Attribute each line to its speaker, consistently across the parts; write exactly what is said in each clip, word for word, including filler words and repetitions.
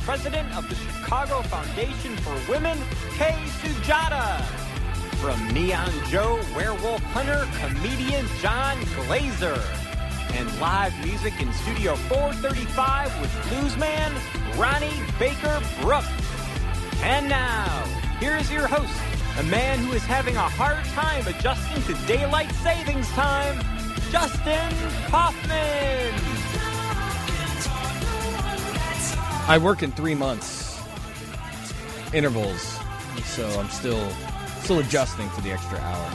Speaker 1: president of the Chicago Foundation for Women, Kay Sujata. From Neon Joe, werewolf hunter, comedian John Glazer. And live music in Studio four thirty-five with bluesman Ronnie Baker Brooks. And now, here's your host, a man who is having a hard time adjusting to daylight savings time, Justin Kaufman.
Speaker 2: I work in three months intervals, so I'm still still adjusting to the extra hour.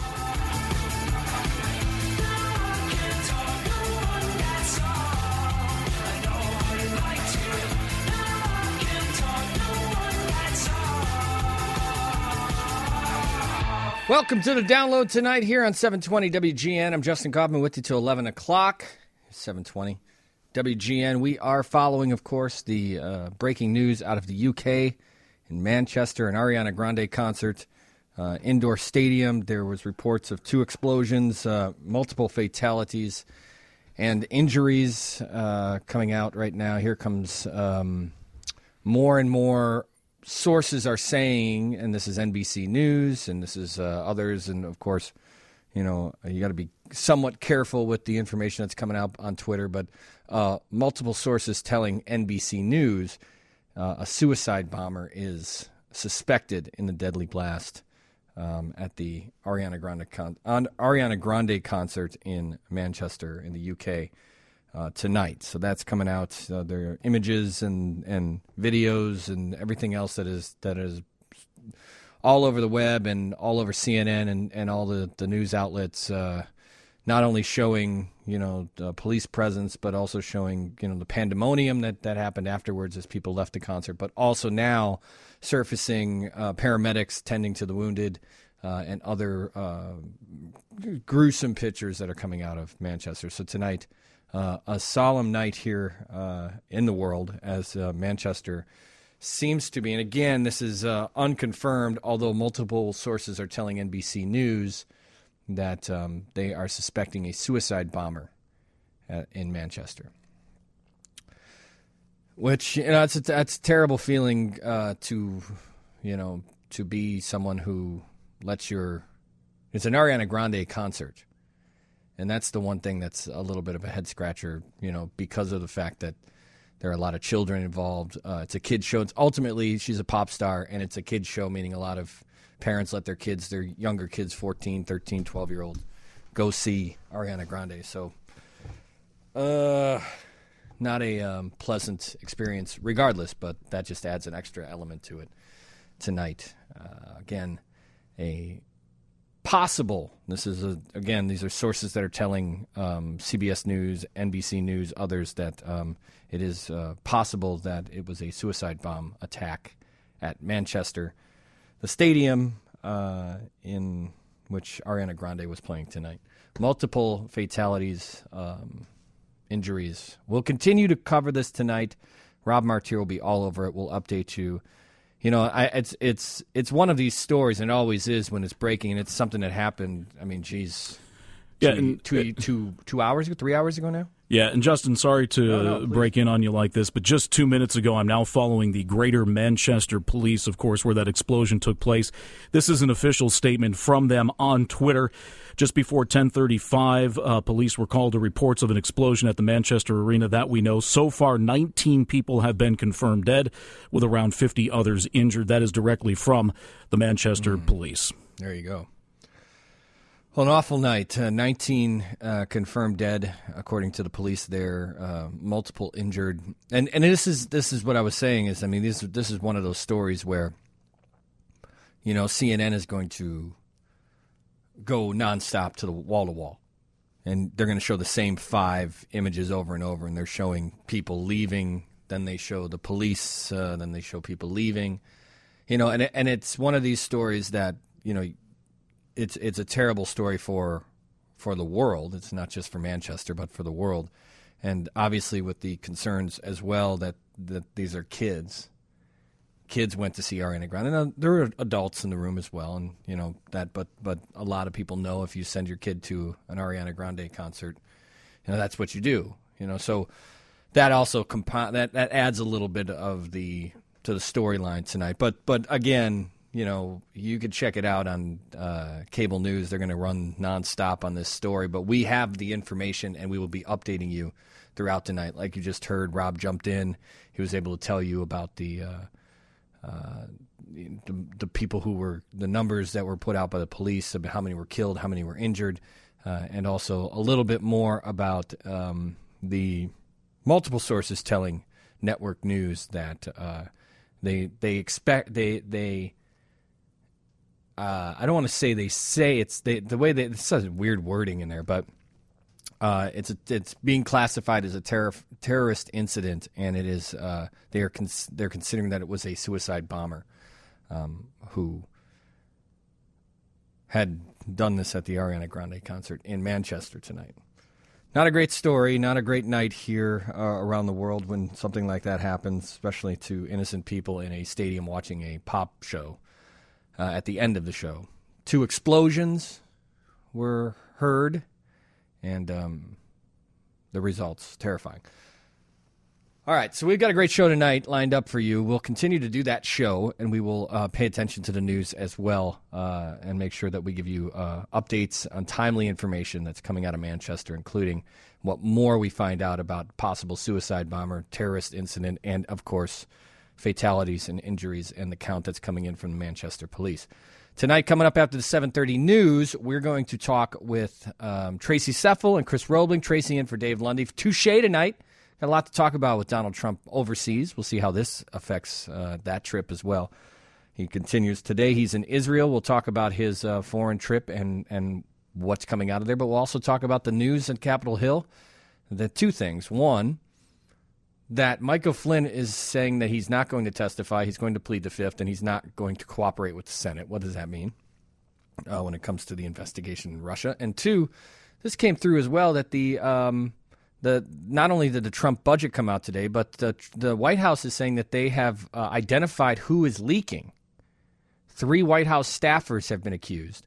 Speaker 2: Welcome to the download tonight here on seven twenty W G N. I'm Justin Kaufman with you till eleven o'clock, seven twenty W G N. We are following, of course, the uh, breaking news out of the U K in Manchester, an Ariana Grande concert, uh, indoor stadium. There was reports of two explosions, uh, multiple fatalities, and injuries uh, coming out right now. Here comes um, more and more sources are saying, and this is N B C News, and this is uh, others, and of course, you know, you got to be somewhat careful with the information that's coming out on Twitter, but uh, multiple sources telling N B C News uh, a suicide bomber is suspected in the deadly blast um, at the Ariana Grande con- on Ariana Grande concert in Manchester in the U K. Uh, tonight. So that's coming out. Uh, there are images and, and videos and everything else that is that is all over the web and all over C N N and, and all the, the news outlets, uh, not only showing, you know, the police presence, but also showing, you know, the pandemonium that, that happened afterwards as people left the concert, but also now surfacing uh, paramedics tending to the wounded uh, and other uh, gruesome pictures that are coming out of Manchester. So tonight, Uh, a solemn night here uh, in the world as uh, Manchester seems to be. And again, this is uh, unconfirmed, although multiple sources are telling N B C News that um, they are suspecting a suicide bomber at, in Manchester. Which, you know, it's a, that's a terrible feeling uh, to, you know, to be someone who lets your... It's an Ariana Grande concert. And that's the one thing that's a little bit of a head scratcher, you know, because of the fact that there are a lot of children involved. Uh, it's a kid's show. It's ultimately, she's a pop star, and it's a kid's show, meaning a lot of parents let their kids, their younger kids, fourteen, thirteen, twelve-year-old, go see Ariana Grande. So, uh, not a um, pleasant experience regardless, but that just adds an extra element to it tonight. Uh, again, a... Possible. This is a, again. These are sources that are telling um, C B S News, N B C News, others that um, it is uh, possible that it was a suicide bomb attack at Manchester, the stadium uh, in which Ariana Grande was playing tonight. Multiple fatalities, um, injuries. We'll continue to cover this tonight. Rob Martier will be all over it. We'll update you. You know, I, it's it's it's one of these stories, and it always is when it's breaking, and it's something that happened. I mean, geez, two,
Speaker 3: yeah, and,
Speaker 2: two, two, two hours ago, three hours ago now.
Speaker 3: Yeah, and Justin, sorry to
Speaker 2: no, no,
Speaker 3: break in on you like this, but just two minutes ago, I'm now following the Greater Manchester Police, of course, where that explosion took place. This is an official statement from them on Twitter. Just before ten thirty-five, uh, police were called to reports of an explosion at the Manchester Arena. That we know. So far, nineteen people have been confirmed dead, with around fifty others injured. That is directly from the Manchester mm. Police.
Speaker 2: There you go. Well, an awful night. Uh, nineteen uh, confirmed dead, according to the police there. Uh, multiple injured. And and this is this is what I was saying is, I mean, this, this is one of those stories where, you know, C N N is going to go nonstop to the wall-to-wall. And they're going to show the same five images over and over, and they're showing people leaving. Then they show the police. Uh, then they show people leaving. You know, and and it's one of these stories that, you know, It's it's a terrible story for for the world. It's not just for Manchester, but for the world. And obviously with the concerns as well that, that these are kids. Kids went to see Ariana Grande. Now, there were adults in the room as well, and you know that. But but a lot of people know if you send your kid to an Ariana Grande concert, you know that's what you do. You know, so that also comp- that that adds a little bit of the to the storyline tonight. But but again, you know, you could check it out on uh, cable news. They're going to run nonstop on this story. But we have the information, and we will be updating you throughout the night. Like you just heard, Rob jumped in. He was able to tell you about the uh, uh, the, the people who were, the numbers that were put out by the police, about how many were killed, how many were injured, uh, and also a little bit more about um, the multiple sources telling network news that uh, they they expect they they. Uh, I don't want to say they say it's they, the way they it's such weird wording in there, but uh, it's a, it's being classified as a terror, terrorist incident, and it is uh, they are cons- they're considering that it was a suicide bomber um, who had done this at the Ariana Grande concert in Manchester tonight. Not a great story, not a great night here uh, around the world when something like that happens, especially to innocent people in a stadium watching a pop show. Uh, at the end of the show, two explosions were heard, and um, the results terrifying. All right, so we've got a great show tonight lined up for you. We'll continue to do that show, and we will uh, pay attention to the news as well, uh, and make sure that we give you uh, updates on timely information that's coming out of Manchester, including what more we find out about possible suicide bomber, terrorist incident, and, of course, fatalities and injuries, and the count that's coming in from the Manchester police. Tonight, coming up after the seven thirty news, we're going to talk with um, Tracy Seffel and Chris Roebling. Tracy in for Dave Lundy. Touche tonight. Got a lot to talk about with Donald Trump overseas. We'll see how this affects uh, that trip as well. He continues. Today he's in Israel. We'll talk about his uh, foreign trip and, and what's coming out of there, but we'll also talk about the news at Capitol Hill. The two things. One, that Michael Flynn is saying that he's not going to testify, he's going to plead the fifth, and he's not going to cooperate with the Senate. What does that mean uh, when it comes to the investigation in Russia? And two, this came through as well that the um, the not only did the Trump budget come out today, but the, the White House is saying that they have uh, identified who is leaking. Three White House staffers have been accused,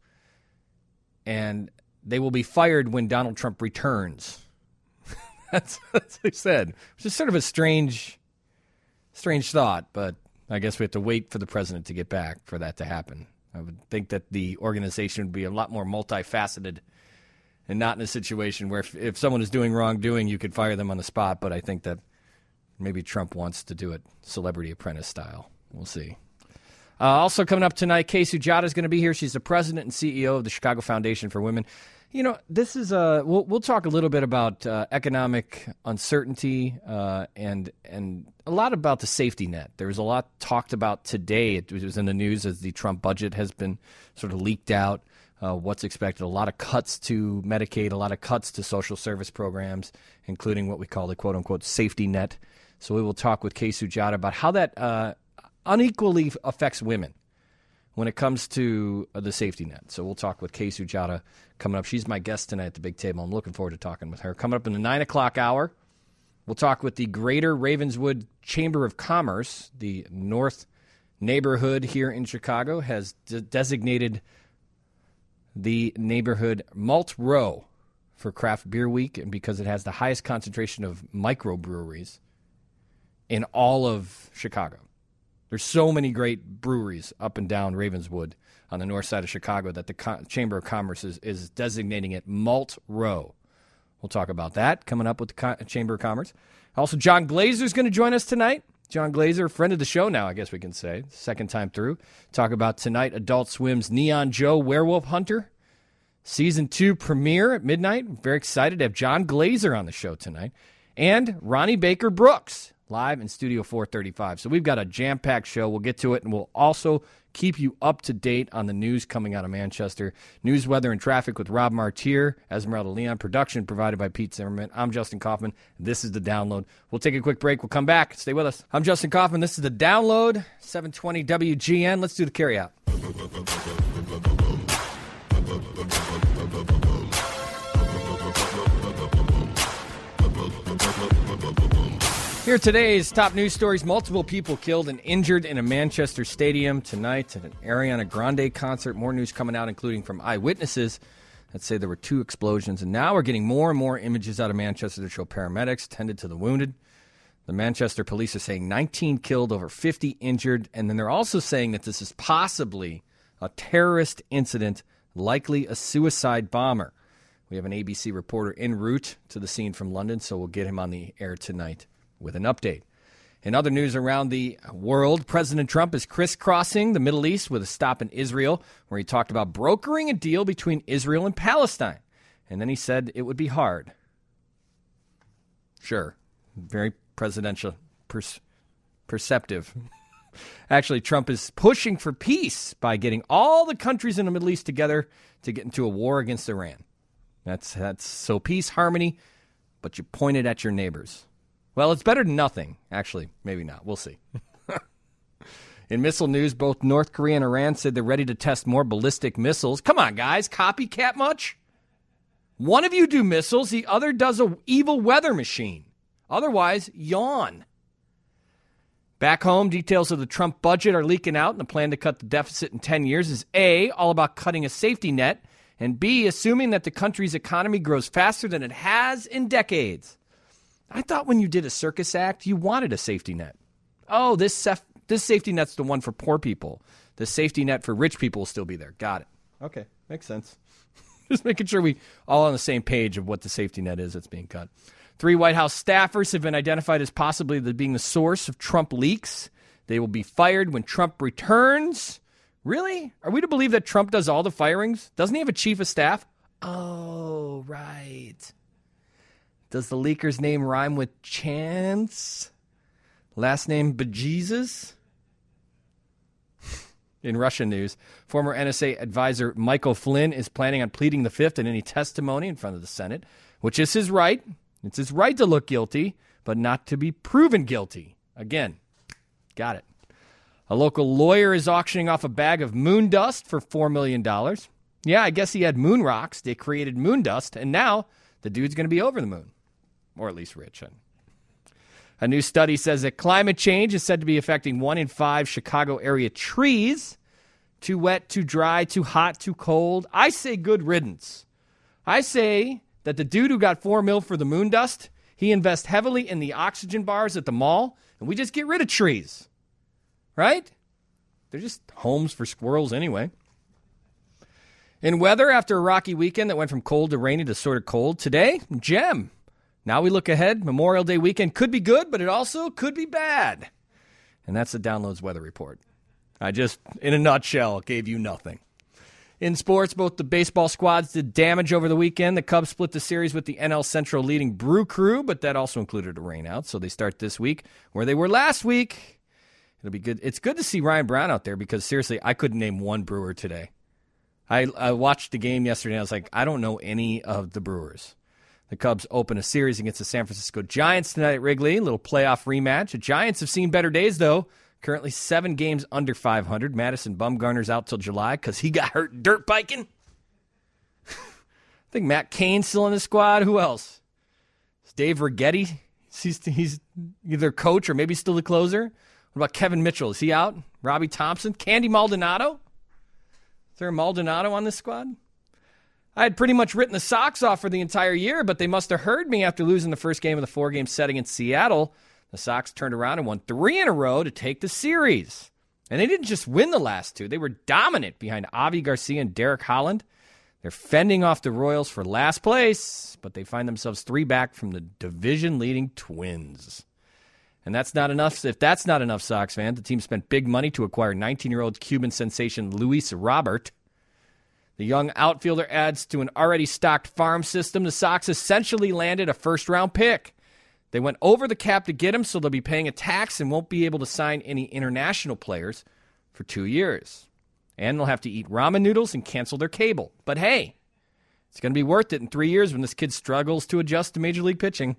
Speaker 2: and they will be fired when Donald Trump returns. That's, that's what he said. Which is sort of a strange, strange thought, but I guess we have to wait for the president to get back for that to happen. I would think that the organization would be a lot more multifaceted and not in a situation where if, if someone is doing wrongdoing, you could fire them on the spot, but I think that maybe Trump wants to do it Celebrity Apprentice style. We'll see. Uh, also coming up tonight, Kay Sujata is going to be here. She's the president and C E O of the Chicago Foundation for Women. You know, this is a. We'll, we'll talk a little bit about uh, economic uncertainty uh, and and a lot about the safety net. There was a lot talked about today. It was in the news as the Trump budget has been sort of leaked out. Uh, what's expected? A lot of cuts to Medicaid, a lot of cuts to social service programs, including what we call the quote unquote safety net. So we will talk with Kay Sujata about how that uh, unequally affects women when it comes to the safety net. So we'll talk with Kay Sujata coming up. She's my guest tonight at the big table. I'm looking forward to talking with her. Coming up in the nine o'clock hour, we'll talk with the Greater Ravenswood Chamber of Commerce. The North neighborhood here in Chicago has de- designated the neighborhood Malt Row for Craft Beer Week, and because it has the highest concentration of microbreweries in all of Chicago. There's so many great breweries up and down Ravenswood on the north side of Chicago that the Co- Chamber of Commerce is, is designating it Malt Row. We'll talk about that coming up with the Co- Chamber of Commerce. Also, John Glazer is going to join us tonight. John Glazer, friend of the show now, I guess we can say, second time through. Talk about tonight Adult Swim's Neon Joe Werewolf Hunter. Season two premiere at midnight. Very excited to have John Glazer on the show tonight. And Ronnie Baker Brooks. Live in Studio four thirty-five. So we've got a jam-packed show. We'll get to it, and we'll also keep you up to date on the news coming out of Manchester. News, weather, and traffic with Rob Martier, Esmeralda Leon. Production provided by Pete Zimmerman. I'm Justin Kaufman. This is The Download. We'll take a quick break. We'll come back. Stay with us. I'm Justin Kaufman. This is The Download, seven twenty W G N. Let's do the carryout. Here are today's top news stories. Multiple people killed and injured in a Manchester stadium tonight at an Ariana Grande concert. More news coming out, including from eyewitnesses that say there were two explosions. And now we're getting more and more images out of Manchester that show paramedics tended to the wounded. The Manchester police are saying nineteen killed, over fifty injured, and then they're also saying that this is possibly a terrorist incident, likely a suicide bomber. We have an A B C reporter en route to the scene from London, so we'll get him on the air tonight with an update. In other news around the world, President Trump is crisscrossing the Middle East with a stop in Israel, where he talked about brokering a deal between Israel and Palestine. And then he said it would be hard. Sure. Very presidential, per- perceptive. Actually, Trump is pushing for peace by getting all the countries in the Middle East together to get into a war against Iran. That's that's so peace, harmony, but you point it at your neighbors. Well, it's better than nothing. Actually, maybe not. We'll see. In missile news, both North Korea and Iran said they're ready to test more ballistic missiles. Come on, guys. Copycat much? One of you do missiles. The other does a evil weather machine. Otherwise, yawn. Back home, details of the Trump budget are leaking out, and the plan to cut the deficit in ten years is A, all about cutting a safety net, and B, assuming that the country's economy grows faster than it has in decades. I thought when you did a circus act, you wanted a safety net. Oh, this sef- this safety net's the one for poor people. The safety net for rich people will still be there. Got it. Okay, makes sense. Just making sure we all on the same page of what the safety net is that's being cut. Three White House staffers have been identified as possibly the, being the source of Trump leaks. They will be fired when Trump returns. Really? Are we to believe that Trump does all the firings? Doesn't he have a chief of staff? Oh, right. Does the leaker's name rhyme with Chance? Last name Bejesus? In Russian news, former N S A advisor Michael Flynn is planning on pleading the fifth in any testimony in front of the Senate, which is his right. It's his right to look guilty, but not to be proven guilty. Again, got it. A local lawyer is auctioning off a bag of moon dust for four million dollars. Yeah, I guess he had moon rocks. They created moon dust, and now the dude's going to be over the moon, or at least rich. A new study says that climate change is said to be affecting one in five Chicago area trees. Too wet, too dry, too hot, too cold. I say good riddance. I say that the dude who got four mil for the moon dust, he invests heavily in the oxygen bars at the mall, and we just get rid of trees. Right? They're just homes for squirrels anyway. In weather, after a rocky weekend that went from cold to rainy to sort of cold, today, gem. Now we look ahead. Memorial Day weekend could be good, but it also could be bad. And that's the Downloads weather report. I just, in a nutshell, gave you nothing. In sports, both the baseball squads did damage over the weekend. The Cubs split the series with the N L Central leading Brew Crew, but that also included a rainout, so they start this week where they were last week. It'll be good. It's good to see Ryan Brown out there because, seriously, I couldn't name one Brewer today. I, I watched the game yesterday, and I was like, I don't know any of the Brewers. The Cubs open a series against the San Francisco Giants tonight at Wrigley, a little playoff rematch. The Giants have seen better days, though. Currently seven games under five hundred. Madison Bumgarner's out till July because he got hurt dirt biking. I think Matt Cain's still in the squad. Who else? Is Dave Righetti? He's, he's either coach or maybe still the closer. What about Kevin Mitchell? Is he out? Robbie Thompson? Candy Maldonado? Is there a Maldonado on this squad? I had pretty much written the Sox off for the entire year, but they must have heard me after losing the first game of the four-game set against Seattle. The Sox turned around and won three in a row to take the series. And they didn't just win the last two. They were dominant behind Avi Garcia and Derek Holland. They're fending off the Royals for last place, but they find themselves three back from the division-leading Twins. And that's not enough. If that's not enough, Sox fans, the team spent big money to acquire nineteen-year-old Cuban sensation Luis Robert. The young outfielder adds to an already stocked farm system. The Sox essentially landed a first-round pick. They went over the cap to get him, so they'll be paying a tax and won't be able to sign any international players for two years. And they'll have to eat ramen noodles and cancel their cable. But hey, it's going to be worth it in three years when this kid struggles to adjust to Major League pitching.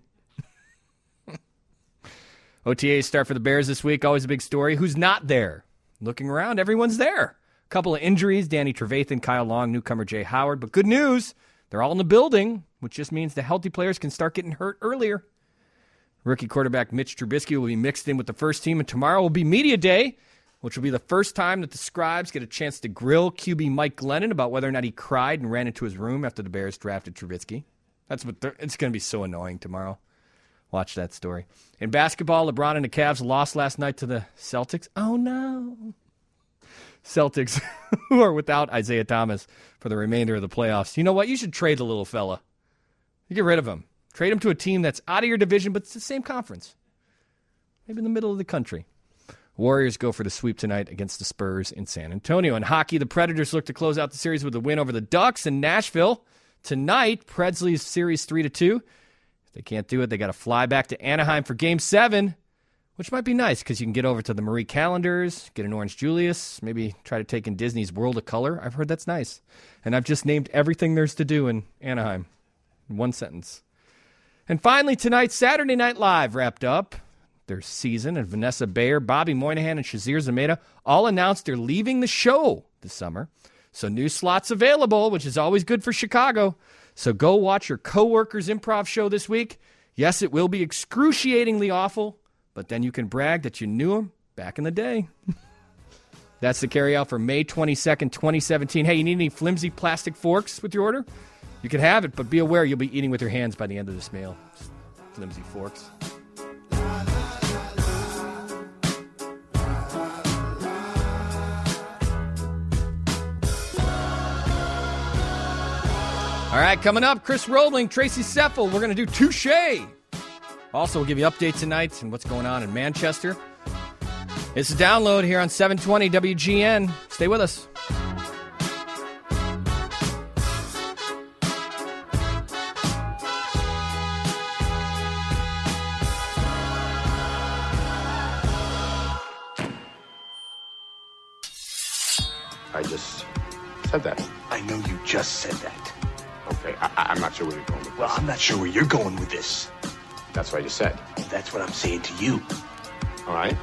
Speaker 2: O T As start for the Bears this week. Always a big story. Who's not there? Looking around, everyone's there. A couple of injuries, Danny Trevathan, Kyle Long, newcomer Jay Howard. But good news, they're all in the building, which just means the healthy players can start getting hurt earlier. Rookie quarterback Mitch Trubisky will be mixed in with the first team, and tomorrow will be Media Day, which will be the first time that the Scribes get a chance to grill Q B Mike Glennon about whether or not he cried and ran into his room after the Bears drafted Trubisky. That's what it's going to be so annoying tomorrow. Watch that story. In basketball, LeBron and the Cavs lost last night to the Celtics. Oh, no. Celtics, who are without Isaiah Thomas for the remainder of the playoffs. You know what? You should trade the little fella. You get rid of him. Trade him to a team that's out of your division, but it's the same conference. Maybe in the middle of the country. Warriors go for the sweep tonight against the Spurs in San Antonio. In hockey, the Predators look to close out the series with a win over the Ducks in Nashville. Tonight, Preds lead series three to two. If they can't do it, they got to fly back to Anaheim for Game seven, which might be nice because you can get over to the Marie Callender's, get an Orange Julius, maybe try to take in Disney's World of Color. I've heard that's nice. And I've just named everything there's to do in Anaheim in one sentence. And finally, tonight, Saturday Night Live wrapped up their season, and Vanessa Bayer, Bobby Moynihan, and Shazir Zameda all announced they're leaving the show this summer. So new slots available, which is always good for Chicago. So go watch your coworkers' improv show this week. Yes, it will be excruciatingly awful, but then you can brag that you knew them back in the day. That's the carryout for May twenty-second, twenty seventeen. Hey, you need any flimsy plastic forks with your order? You can have it, but be aware you'll be eating with your hands by the end of this meal. Flimsy forks. All right, coming up, Chris Roebling, Tracy Seffel. We're going to do Touche. Also, we'll give you updates tonight and what's going on in Manchester. It's a download here on seven twenty W G N. Stay with us.
Speaker 4: I just said that.
Speaker 5: I know you just said that.
Speaker 4: Okay, I, I'm not sure where you're going with this.
Speaker 5: Well, I'm not sure where you're going with this.
Speaker 4: That's what I just said.
Speaker 5: That's what I'm saying to you.
Speaker 4: All right?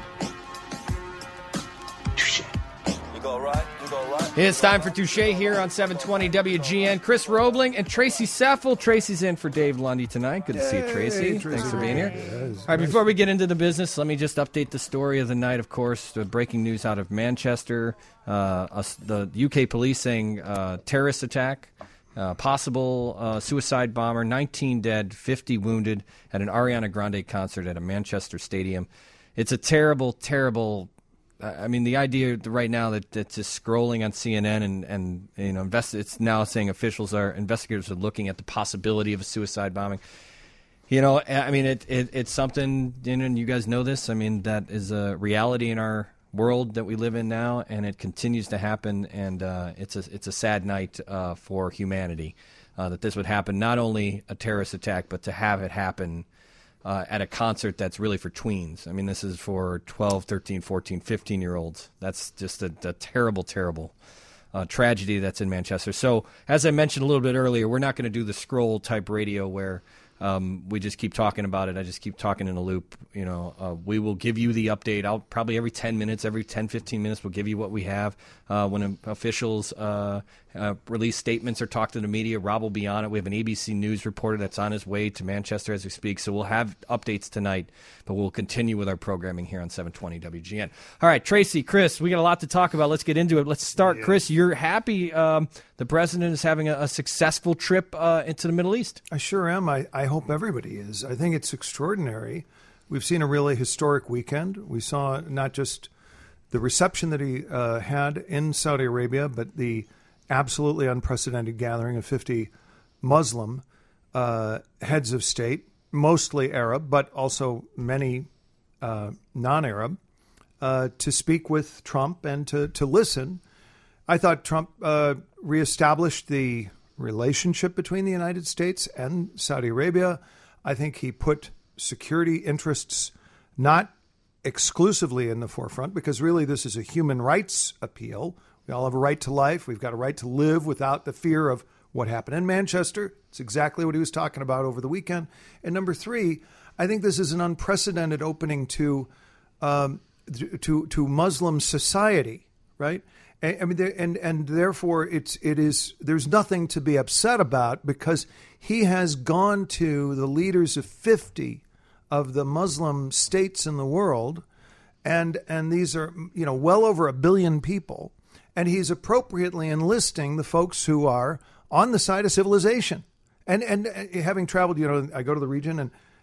Speaker 5: Touche.
Speaker 6: You go right, you go right.
Speaker 2: It's time for Touche here on seven twenty W G N. Chris Roebling and Tracy Seffel. Tracy's in for Dave Lundy tonight. Good to see you, Tracy.
Speaker 7: Hey, Tracy.
Speaker 2: Thanks for being here.
Speaker 7: Yeah,
Speaker 2: All right, before we get into the business, let me just update the story of the night, of course. The breaking news out of Manchester. Uh, us, the U K police saying uh, terrorist attack. Uh, possible uh, suicide bomber, nineteen dead, fifty wounded at an Ariana Grande concert at a Manchester stadium. It's a terrible, terrible. I mean, the idea right now that that's just scrolling on C N N and, and you know, invest, it's now saying officials are investigators are looking at the possibility of a suicide bombing. You know, I mean, it, it it's something, you know, and you guys know this. I mean, that is a reality in our world that we live in now, and it continues to happen, and uh, it's a it's a sad night uh, for humanity uh, that this would happen. Not only a terrorist attack, but to have it happen uh, at a concert that's really for tweens. I mean, this is for twelve, thirteen, fourteen, fifteen-year-olds. That's just a, a terrible, terrible uh, tragedy that's in Manchester. So, as I mentioned a little bit earlier, we're not going to do the scroll-type radio where Um, we just keep talking about it. I just keep talking in a loop. You know, uh, we will give you the update. I'll probably every ten minutes, every ten, fifteen minutes, we'll give you what we have. Uh, when officials uh, uh, release statements or talk to the media, Rob will be on it. We have an A B C News reporter that's on his way to Manchester as we speak. So we'll have updates tonight, but we'll continue with our programming here on seven twenty W G N. All right, Tracy, Chris, we got a lot to talk about. Let's get into it. Let's start. Yeah. Chris, you're happy um, the president is having a, a successful trip uh, into the Middle East.
Speaker 7: I sure am. I, I hope everybody is. I think it's extraordinary. We've seen a really historic weekend. We saw not just the reception that he uh, had in Saudi Arabia, but the absolutely unprecedented gathering of fifty Muslim uh, heads of state, mostly Arab, but also many uh, non-Arab, uh, to speak with Trump and to, to listen. I thought Trump uh, reestablished the relationship between the United States and Saudi Arabia. I think he put security interests not exclusively in the forefront, because really this is a human rights appeal. We all have a right to life. We've got a right to live without the fear of what happened in Manchester. It's exactly what he was talking about over the weekend. And number three, I think this is an unprecedented opening to um, to to Muslim society, right? I mean, and and therefore, it's it is there's nothing to be upset about, because he has gone to the leaders of fifty of the Muslim states in the world, and and these are, you know, well over a billion people, and he's appropriately enlisting the folks who are on the side of civilization. And and having traveled, you know, I go to the region, and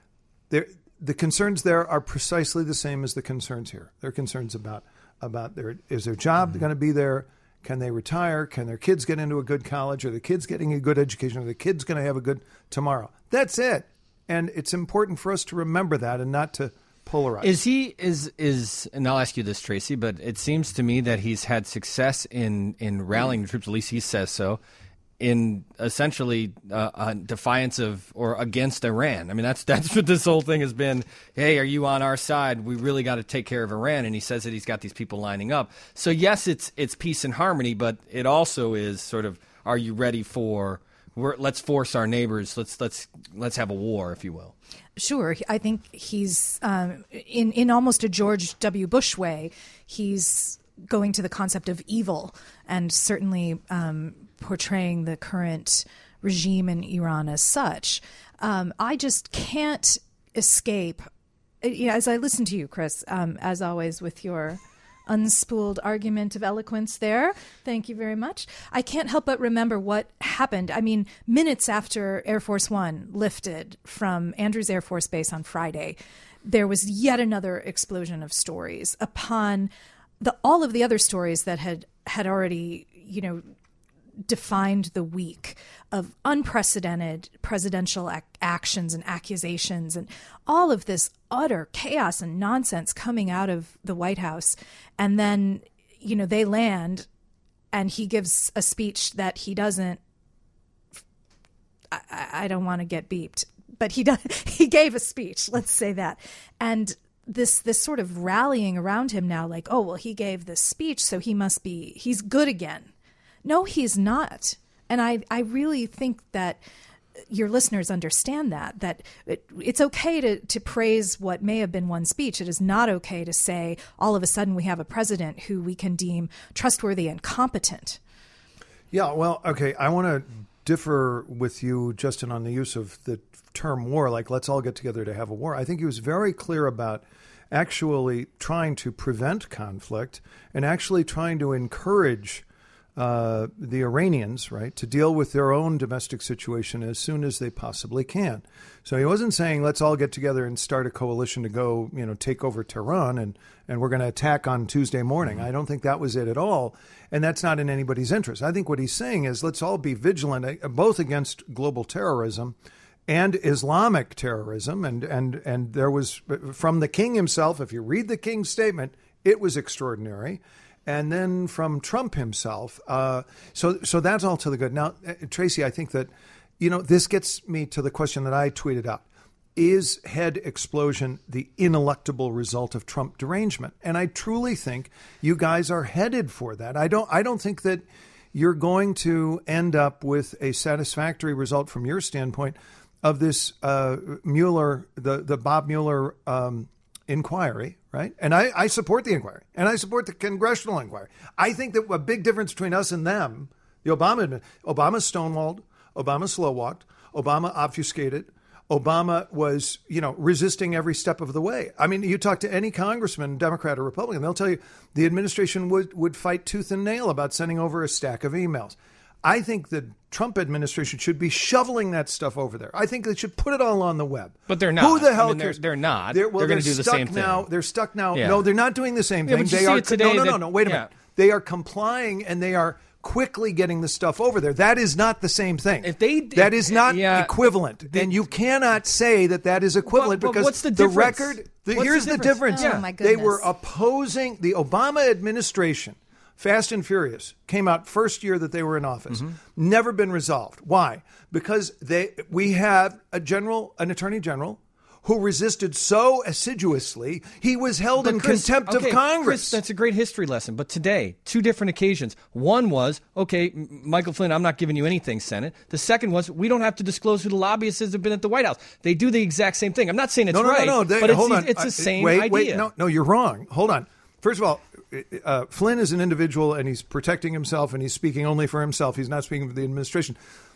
Speaker 7: there, the concerns there are precisely the same as the concerns here. They're concerns about about their is their job mm-hmm. going to be there? Can they retire? Can their kids get into a good college? Are the kids getting a good education? Are the kids going to have a good tomorrow? That's it. And it's important for us to remember that and not to polarize.
Speaker 2: Is he is is and I'll ask you this, Tracy, but it seems to me that he's had success in in rallying the troops. At least he says so. In essentially uh, a defiance of or against Iran. I mean, that's that's what this whole thing has been. Hey, are you on our side? We really got to take care of Iran. And he says that he's got these people lining up. So yes, it's it's peace and harmony, but it also is sort of, are you ready for? We're, let's force our neighbors. Let's let's let's have a war, if you will.
Speaker 8: Sure, I think he's um, in in almost a George W. Bush way. He's going to the concept of evil, and certainly um, portraying the current regime in Iran as such. Um, I just can't escape. You know, as I listen to you, Chris, um, as always with your unspooled argument of eloquence there. Thank you very much. I can't help but remember what happened. I mean, minutes after Air Force One lifted from Andrews Air Force Base on Friday, there was yet another explosion of stories upon the all of the other stories that had, had already, you know, defined the week of unprecedented presidential ac- actions and accusations and all of this utter chaos and nonsense coming out of the White House. And then, you know, they land and he gives a speech that he doesn't, I, I don't want to get beeped, but he does, he gave a speech, let's say that. And this, this sort of rallying around him now, like, oh, well, he gave this speech, so he must be, he's good again. No, he's not. And I, I really think that your listeners understand that, that it, it's okay to, to praise what may have been one speech. It is not okay to say all of a sudden we have a president who we can deem trustworthy and competent.
Speaker 7: Yeah, well, okay, I want to differ with you, Justin, on the use of the term war, like let's all get together to have a war. I think he was very clear about actually trying to prevent conflict and actually trying to encourage Uh, the Iranians, right, to deal with their own domestic situation as soon as they possibly can. So he wasn't saying, let's all get together and start a coalition to go, you know, take over Tehran and, and we're going to attack on Tuesday morning. Mm-hmm. I don't think that was it at all. And that's not in anybody's interest. I think what he's saying is let's all be vigilant, both against global terrorism and Islamic terrorism. And, and, and there was, from the king himself, if you read the king's statement, it was extraordinary. And then from Trump himself. Uh, so so that's all to the good. Now, uh, Tracy, I think that, you know, this gets me to the question that I tweeted out. Is head explosion the ineluctable result of Trump derangement? And I truly think you guys are headed for that. I don't I don't think that you're going to end up with a satisfactory result from your standpoint of this uh, Mueller, the, the Bob Mueller um inquiry, right? And I, I support the inquiry, and I support the congressional inquiry. I think that a big difference between us and them, the Obama, Obama stonewalled, Obama slow-walked, Obama obfuscated, Obama was, you know, resisting every step of the way. I mean, you talk to any congressman, Democrat or Republican, they'll tell you the administration would, would fight tooth and nail about sending over a stack of emails. I think the Trump administration should be shoveling that stuff over there. I think they should put it all on the web.
Speaker 2: But they're not.
Speaker 7: Who the hell
Speaker 2: I mean,
Speaker 7: cares?
Speaker 2: They're, they're not.
Speaker 7: They're, well,
Speaker 2: they're going to
Speaker 7: they're
Speaker 2: do the same
Speaker 7: now,
Speaker 2: thing.
Speaker 7: They're stuck now.
Speaker 2: Yeah.
Speaker 7: No, they're not doing the same
Speaker 2: yeah,
Speaker 7: thing.
Speaker 2: But you
Speaker 7: they
Speaker 2: see
Speaker 7: are
Speaker 2: it today
Speaker 7: no, no,
Speaker 2: that,
Speaker 7: no, no. Wait a
Speaker 2: yeah.
Speaker 7: minute. They are complying and they are quickly getting the stuff over there. That is not the same thing.
Speaker 2: If they,
Speaker 7: that is not
Speaker 2: yeah,
Speaker 7: equivalent.
Speaker 2: they,
Speaker 7: and you cannot say that that is equivalent
Speaker 2: but, but
Speaker 7: because
Speaker 2: what's the,
Speaker 7: the
Speaker 2: difference?
Speaker 7: record. The,
Speaker 2: what's
Speaker 7: here's
Speaker 2: the
Speaker 7: the
Speaker 2: difference.
Speaker 7: difference.
Speaker 8: Oh,
Speaker 7: yeah.
Speaker 8: my goodness.
Speaker 7: They were opposing the Obama administration. Fast and Furious came out first year that they were in office. Mm-hmm. Never been resolved. Why? Because they we have a general, an attorney general who resisted so assiduously, he was held but in Chris, contempt
Speaker 2: okay,
Speaker 7: of Congress.
Speaker 2: Chris, that's a great history lesson. But today, two different occasions. One was, okay, Michael Flynn, I'm not giving you anything, Senate. The second was, we don't have to disclose who the lobbyists have been at the White House. They do the exact same thing. I'm not saying it's
Speaker 7: no, no,
Speaker 2: right,
Speaker 7: no, no. They,
Speaker 2: but it's,
Speaker 7: hold on.
Speaker 2: it's the same
Speaker 7: wait,
Speaker 2: idea.
Speaker 7: Wait, no, no, you're wrong. Hold on. First of all, uh, Flynn is an individual, and he's protecting himself, and he's speaking only for himself. He's not speaking for the administration.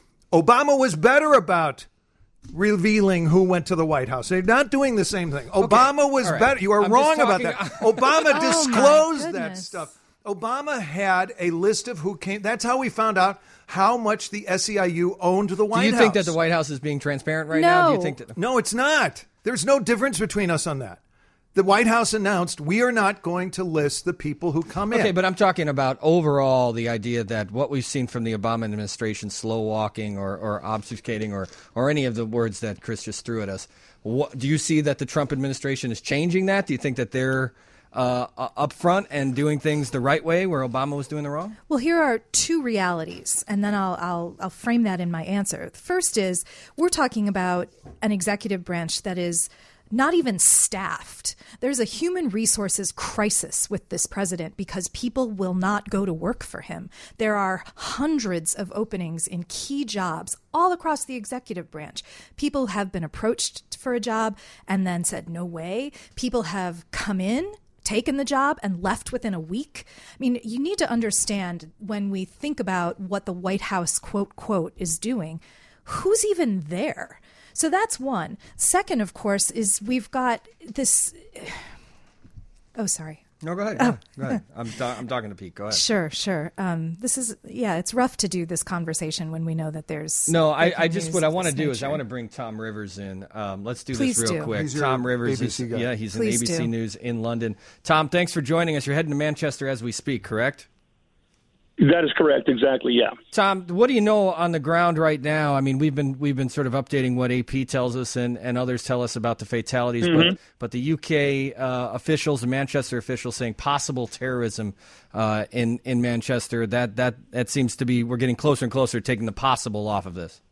Speaker 7: Obama was better about revealing who went to the White House. They're not doing the same thing. Obama
Speaker 2: okay.
Speaker 7: was
Speaker 2: right.
Speaker 7: better. You are
Speaker 2: I'm
Speaker 7: wrong
Speaker 2: talking,
Speaker 7: about that. Obama
Speaker 8: oh
Speaker 7: disclosed that
Speaker 8: goodness.
Speaker 7: stuff. Obama had a list of who came. That's how we found out how much the S E I U owned the White House.
Speaker 2: Do you think that the White House is being transparent right
Speaker 8: no.
Speaker 2: now? Do you think that?
Speaker 7: No, it's not. There's no difference between us on that. The White House announced we are not going to list the people who come in.
Speaker 2: Okay, but I'm talking about overall the idea that what we've seen from the Obama administration, slow walking or, or obfuscating or, or any of the words that Chris just threw at us. What, do you see that the Trump administration is changing that? Do you think that they're uh, up front and doing things the right way where Obama was doing the wrong?
Speaker 8: Well, here are two realities, and then I'll, I'll, I'll frame that in my answer. The first is we're talking about an executive branch that is not even staffed. There's a human resources crisis with this president because people will not go to work for him. There are hundreds of openings in key jobs all across the executive branch. People have been approached for a job and then said, no way. People have come in, taken the job, and left within a week. I mean, you need to understand when we think about what the White House, quote, quote, is doing, who's even there? So that's one. Second, of course, is we've got this. Oh, sorry.
Speaker 2: No, go ahead. Go, oh. go ahead. I'm, ta- I'm talking to Pete. Go ahead.
Speaker 8: Sure, sure. Um, this is, yeah, it's rough to do this conversation when we know that there's.
Speaker 2: No, I, I just, what I want to do nature. is I want to bring Tom Rivers in. Um, let's do
Speaker 8: Please
Speaker 2: this real
Speaker 8: do.
Speaker 2: quick.
Speaker 7: He's
Speaker 2: Tom Rivers
Speaker 7: A B C
Speaker 2: is,
Speaker 7: guy.
Speaker 2: yeah, he's
Speaker 8: Please
Speaker 2: in A B C
Speaker 8: do.
Speaker 2: News in London. Tom, thanks for joining us. You're heading to Manchester as we speak, correct?
Speaker 9: That is correct. Exactly. Yeah.
Speaker 2: Tom, what do you know on the ground right now? I mean, we've been we've been sort of updating what A P tells us and, and others tell us about the fatalities,
Speaker 9: Mm-hmm.
Speaker 2: but but the U K uh, officials, the Manchester officials, saying possible terrorism uh, in in Manchester. That that that seems to be we're getting closer and closer to taking the possible off of this.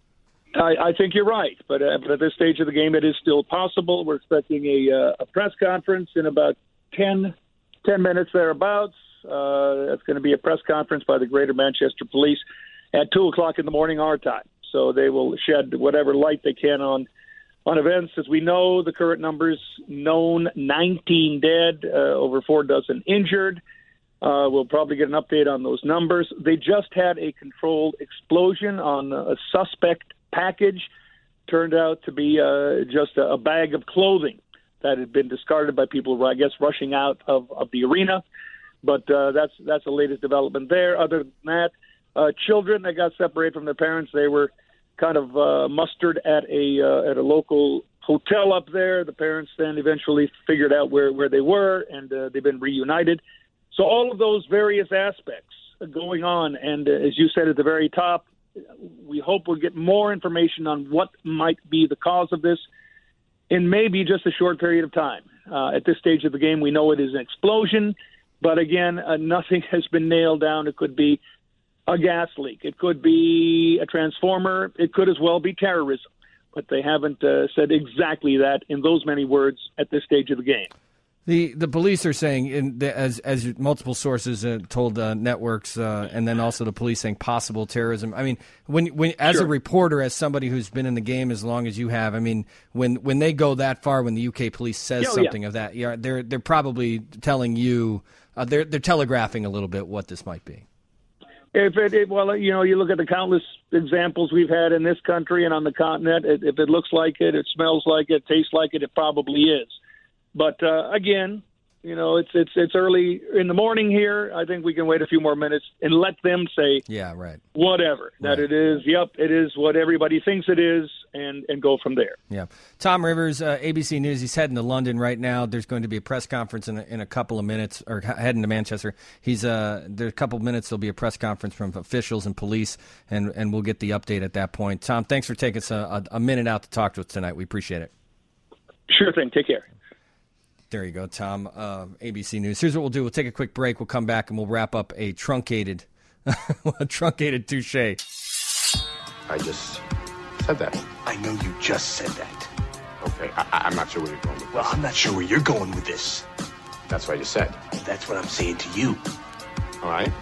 Speaker 9: I, I think you're right, but, uh, but at this stage of the game, it is still possible. We're expecting a, uh, a press conference in about ten, ten minutes thereabouts. Uh, it's going to be a press conference by the Greater Manchester Police at two o'clock in the morning our time. So they will shed whatever light they can on on events. As we know, the current numbers known, nineteen dead, uh, over four dozen injured. Uh, we'll probably get an update on those numbers. They just had a controlled explosion on a suspect package. Turned out to be uh, just a, a bag of clothing that had been discarded by people, I guess, rushing out of, of the arena. But uh, that's that's the latest development there. Other than that, uh, children that got separated from their parents, they were kind of uh, mustered at a uh, at a local hotel up there. The parents then eventually figured out where, where they were, and uh, they've been reunited. So all of those various aspects are going on. And uh, as you said at the very top, we hope we'll get more information on what might be the cause of this in maybe just a short period of time. Uh, at this stage of the game, we know it is an explosion. But again, uh, nothing has been nailed down. It could be a gas leak. It could be a transformer. It could as well be terrorism. But they haven't uh, said exactly that in those many words at this stage of the game.
Speaker 2: The the police are saying, in the, as as multiple sources uh, told uh, networks, uh, and then also the police saying possible terrorism. I mean, when when as
Speaker 9: Sure.
Speaker 2: a reporter, as somebody who's been in the game as long as you have, I mean, when when they go that far, when the U K police says
Speaker 9: Oh,
Speaker 2: something
Speaker 9: yeah.
Speaker 2: of that, yeah, they're they're probably telling you, uh, they're they're telegraphing a little bit what this might be.
Speaker 9: If it, it, well, you know, you look at the countless examples we've had in this country and on the continent. It, if it looks like it, it smells like it, tastes like it, it probably is. But uh, again, you know, it's it's it's early in the morning here. I think we can wait a few more minutes and let them say,
Speaker 2: Yeah, right.
Speaker 9: whatever
Speaker 2: Right.
Speaker 9: that it is. Yep, it is what everybody thinks it is, and and go from there.
Speaker 2: Yeah. Tom Rivers, uh, A B C News, he's heading to London right now. There's going to be a press conference in a, in a couple of minutes, or heading to Manchester. He's uh, There's a couple of minutes, there'll be a press conference from officials and police, and, and we'll get the update at that point. Tom, thanks for taking us a, a minute out to talk to us tonight. We appreciate it.
Speaker 9: Sure thing. Take care.
Speaker 2: There you go, Tom. Uh, A B C News. Here's what we'll do. We'll take a quick break. We'll come back, and we'll wrap up a truncated, a truncated touche.
Speaker 4: I just said that.
Speaker 5: I know you just said that.
Speaker 4: Okay, I, I- I'm not sure where you're going with
Speaker 5: Well,
Speaker 4: this.
Speaker 5: I'm not sure where you're going with this.
Speaker 4: That's what I just said.
Speaker 5: That's what I'm saying to you.
Speaker 4: All right?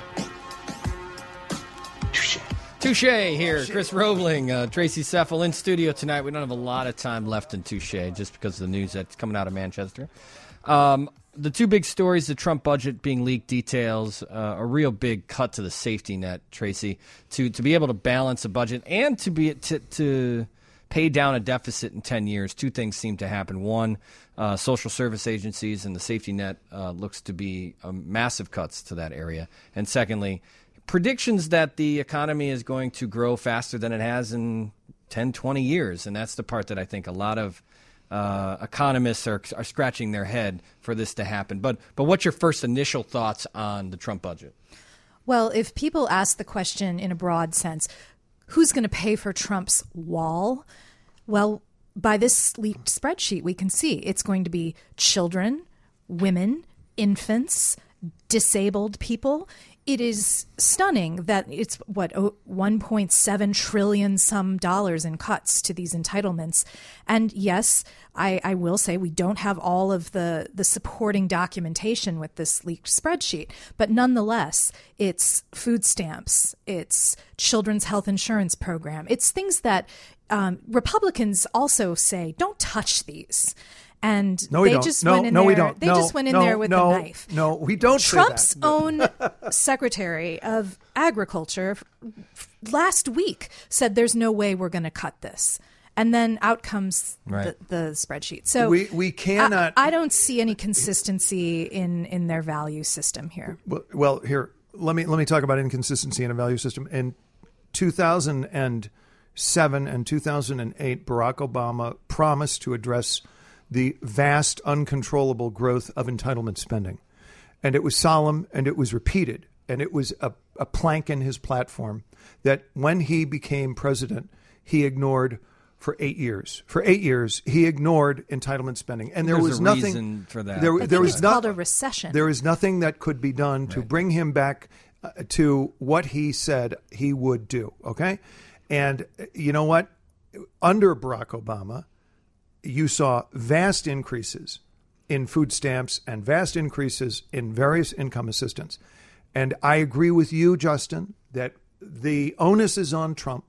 Speaker 5: Touche.
Speaker 2: Touche here. Chris Roebling, uh, Tracy Seffel in studio tonight. We don't have a lot of time left in Touche just because of the news that's coming out of Manchester. Um, the two big stories, the Trump budget being leaked details, uh, a real big cut to the safety net, Tracy, to, to be able to balance a budget and to be to, to pay down a deficit in ten years, two things seem to happen. One, uh, social service agencies and the safety net uh, looks to be um, massive cuts to that area. And secondly, predictions that the economy is going to grow faster than it has in ten, twenty years. And that's the part that I think a lot of uh, economists are, are scratching their head for this to happen. But, but what's your first initial thoughts on the Trump budget?
Speaker 8: Well, if people ask the question in a broad sense, who's going to pay for Trump's wall? Well, by this leaked spreadsheet, we can see it's going to be children, women, infants, disabled people. It is stunning that it's, what, one point seven trillion some dollars in cuts to these entitlements. And yes, I, I will say we don't have all of the, the supporting documentation with this leaked spreadsheet. But nonetheless, it's food stamps, it's children's health insurance program. It's things that um, Republicans also say, don't touch these. And
Speaker 7: no, we
Speaker 8: they
Speaker 7: don't.
Speaker 8: just
Speaker 7: no,
Speaker 8: went in
Speaker 7: no,
Speaker 8: there.
Speaker 7: we don't.
Speaker 8: They
Speaker 7: no,
Speaker 8: just went in
Speaker 7: no,
Speaker 8: there with
Speaker 7: no,
Speaker 8: a knife.
Speaker 7: No, we don't.
Speaker 8: Trump's
Speaker 7: say that.
Speaker 8: own Secretary of Agriculture last week said there's no way we're going to cut this. And then out comes
Speaker 2: right.
Speaker 8: the, the spreadsheet. So
Speaker 7: we, we cannot.
Speaker 8: I, I don't see any consistency in, in their value system here.
Speaker 7: Well, well, here let me let me talk about inconsistency in a value system. In two thousand seven and two thousand eight, Barack Obama promised to address the vast, uncontrollable growth of entitlement spending. And it was solemn and it was repeated. And it was a, a plank in his platform that when he became president, he ignored for eight years. For eight years, he ignored entitlement spending. And there
Speaker 2: There's
Speaker 7: was
Speaker 2: a
Speaker 7: nothing
Speaker 2: reason for that.
Speaker 7: There,
Speaker 8: I think
Speaker 7: there was
Speaker 8: it's
Speaker 7: not,
Speaker 8: called a recession.
Speaker 7: There is nothing that could be done to
Speaker 2: right.
Speaker 7: bring him back uh, to what he said he would do. Okay? And you know what? Under Barack Obama, you saw vast increases in food stamps and vast increases in various income assistance. And I agree with you, Justin, that the onus is on Trump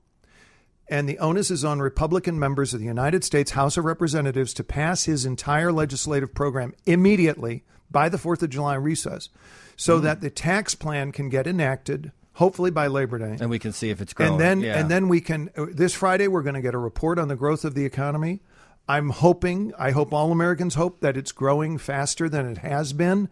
Speaker 7: and the onus is on Republican members of the United States House of Representatives to pass his entire legislative program immediately by the fourth of July recess so mm. that the tax plan can get enacted, hopefully by Labor Day.
Speaker 2: And we can see if it's growing.
Speaker 7: And then,
Speaker 2: yeah.
Speaker 7: and then we can, this Friday, we're going to get a report on the growth of the economy. I'm hoping, I hope all Americans hope that it's growing faster than it has been.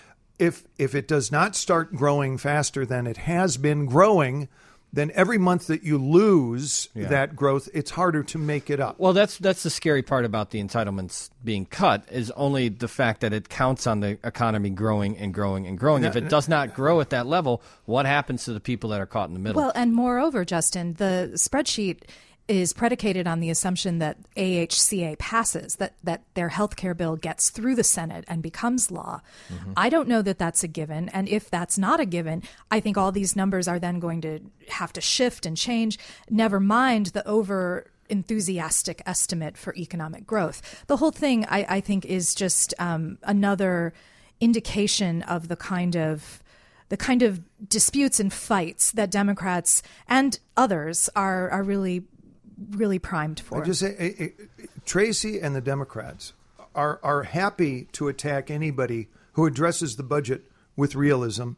Speaker 7: If if it does not start growing faster than it has been growing, then every month that you lose yeah. that growth, it's harder to make it up.
Speaker 2: Well, that's that's the scary part about the entitlements being cut is only the fact that it counts on the economy growing and growing and growing.
Speaker 7: No,
Speaker 2: if it
Speaker 7: no,
Speaker 2: does not grow at that level, what happens to the people that are caught in the middle?
Speaker 8: Well, and moreover, Justin, the spreadsheet is predicated on the assumption that A H C A passes, that, that their health care bill gets through the Senate and becomes law. Mm-hmm. I don't know that that's a given. And if that's not a given, I think all these numbers are then going to have to shift and change, never mind the over enthusiastic estimate for economic growth. The whole thing, I, I think, is just um, another indication of the kind of the kind of disputes and fights that Democrats and others are are really really primed for.
Speaker 7: I just say, Tracy and the Democrats are are happy to attack anybody who addresses the budget with realism.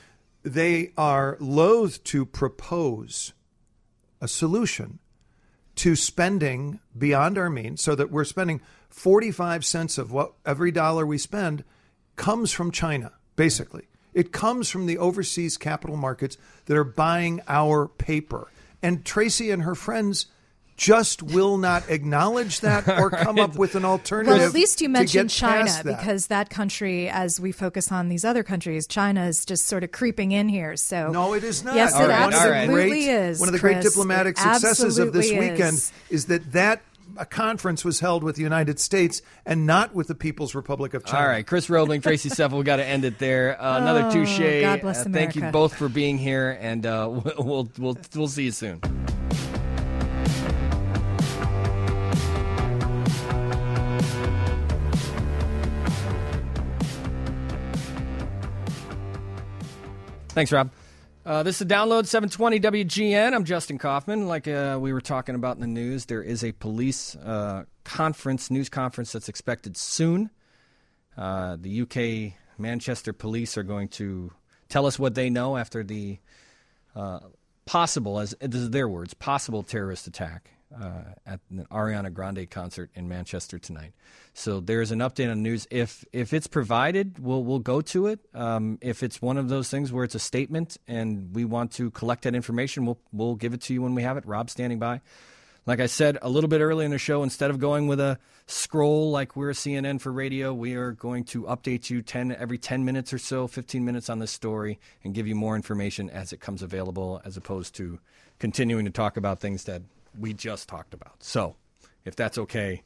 Speaker 7: They are loath to propose a solution to spending beyond our means, so that we're spending forty-five cents of what every dollar we spend comes from China, basically. It comes from the overseas capital markets that are buying our paper. And Tracy and her friends just will not acknowledge that or come up with an alternative.
Speaker 8: Well, at least you mentioned China,
Speaker 7: that.
Speaker 8: because that country, as we focus on these other countries, China is just sort of creeping in here. So
Speaker 7: no, it is not.
Speaker 8: Yes,
Speaker 2: all
Speaker 8: it
Speaker 2: right,
Speaker 8: absolutely
Speaker 2: right.
Speaker 7: great,
Speaker 8: is.
Speaker 7: One of the
Speaker 8: Chris.
Speaker 7: great diplomatic
Speaker 8: It
Speaker 7: successes of this
Speaker 8: absolutely
Speaker 7: weekend
Speaker 8: is.
Speaker 7: is that that a conference was held with the United States and not with the People's Republic of China.
Speaker 2: All right, Chris Roebling, Tracy Seffel, we got to end it there. Uh, another
Speaker 8: Oh,
Speaker 2: touche.
Speaker 8: God bless
Speaker 2: Uh, thank you
Speaker 8: America.
Speaker 2: both for being here, and uh, we'll we'll we'll see you soon. Thanks, Rob. Uh, this is Download seven twenty W G N. I'm Justin Kaufman. Like uh, we were talking about in the news, there is a police uh, conference, news conference that's expected soon. Uh, the U K Manchester police are going to tell us what they know after the uh, possible, as this is their words, possible terrorist attack uh, at the Ariana Grande concert in Manchester tonight. So there's an update on the news. If if it's provided, we'll we'll go to it. Um, if it's one of those things where it's a statement and we want to collect that information, we'll we'll give it to you when we have it. Rob's standing by. Like I said a little bit earlier in the show, instead of going with a scroll like we're C N N for radio, we are going to update you ten every ten minutes or so, fifteen minutes on this story, and give you more information as it comes available, as opposed to continuing to talk about things that we just talked about. So if that's okay,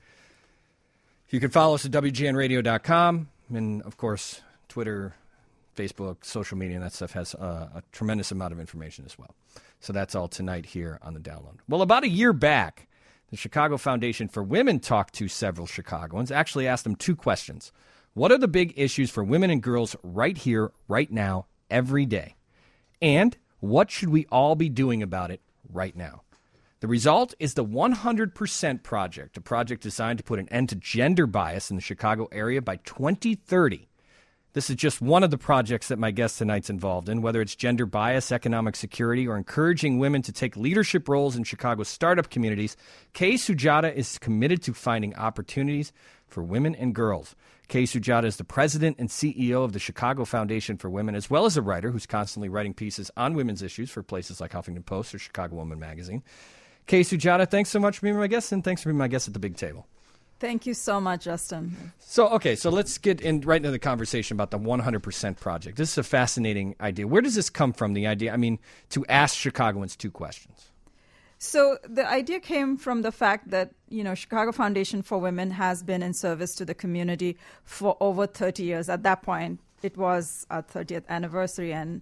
Speaker 2: you can follow us at W G N radio dot com, and, of course, Twitter, Facebook, social media, and that stuff has uh, a tremendous amount of information as well. So that's all tonight here on The Download. Well, about a year back, the Chicago Foundation for Women talked to several Chicagoans, actually asked them two questions. What are the big issues for women and girls right here, right now, every day? And what should we all be doing about it right now? The result is the one hundred percent Project, a project designed to put an end to gender bias in the Chicago area by twenty thirty. This is just one of the projects that my guest tonight's involved in, whether it's gender bias, economic security, or encouraging women to take leadership roles in Chicago's startup communities. Kay Sujata is committed to finding opportunities for women and girls. Kay Sujata is the president and C E O of the Chicago Foundation for Women, as well as a writer who's constantly writing pieces on women's issues for places like Huffington Post or Chicago Woman Magazine. Kay Sujata, thanks so much for being my guest, and thanks for being my guest at the big table.
Speaker 10: Thank you so much, Justin.
Speaker 2: So, okay, so let's get in right into the conversation about the one hundred percent Project. This is a fascinating idea. Where does this come from, the idea, I mean, to ask Chicagoans two questions?
Speaker 10: So the idea came from the fact that, you know, Chicago Foundation for Women has been in service to the community for over thirty years. At that point, it was our thirtieth anniversary, and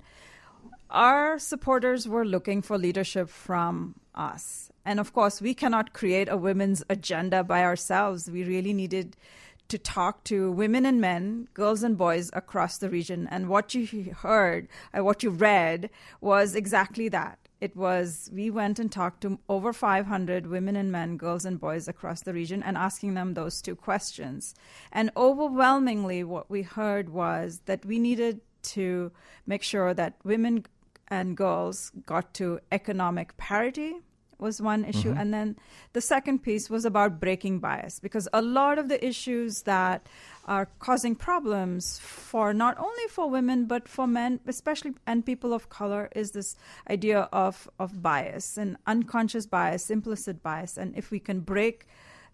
Speaker 10: our supporters were looking for leadership from us. And of course, we cannot create a women's agenda by ourselves. We really needed to talk to women and men, girls and boys across the region. And what you heard, or what you read, was exactly that. It was, we went and talked to over five hundred women and men, girls and boys across the region, and asking them those two questions. And overwhelmingly, what we heard was that we needed to make sure that women and girls got to economic parity was one issue. Mm-hmm. And then the second piece was about breaking bias, because a lot of the issues that are causing problems for not only for women, but for men, especially, and people of color, is this idea of, of bias and unconscious bias, implicit bias. And if we can break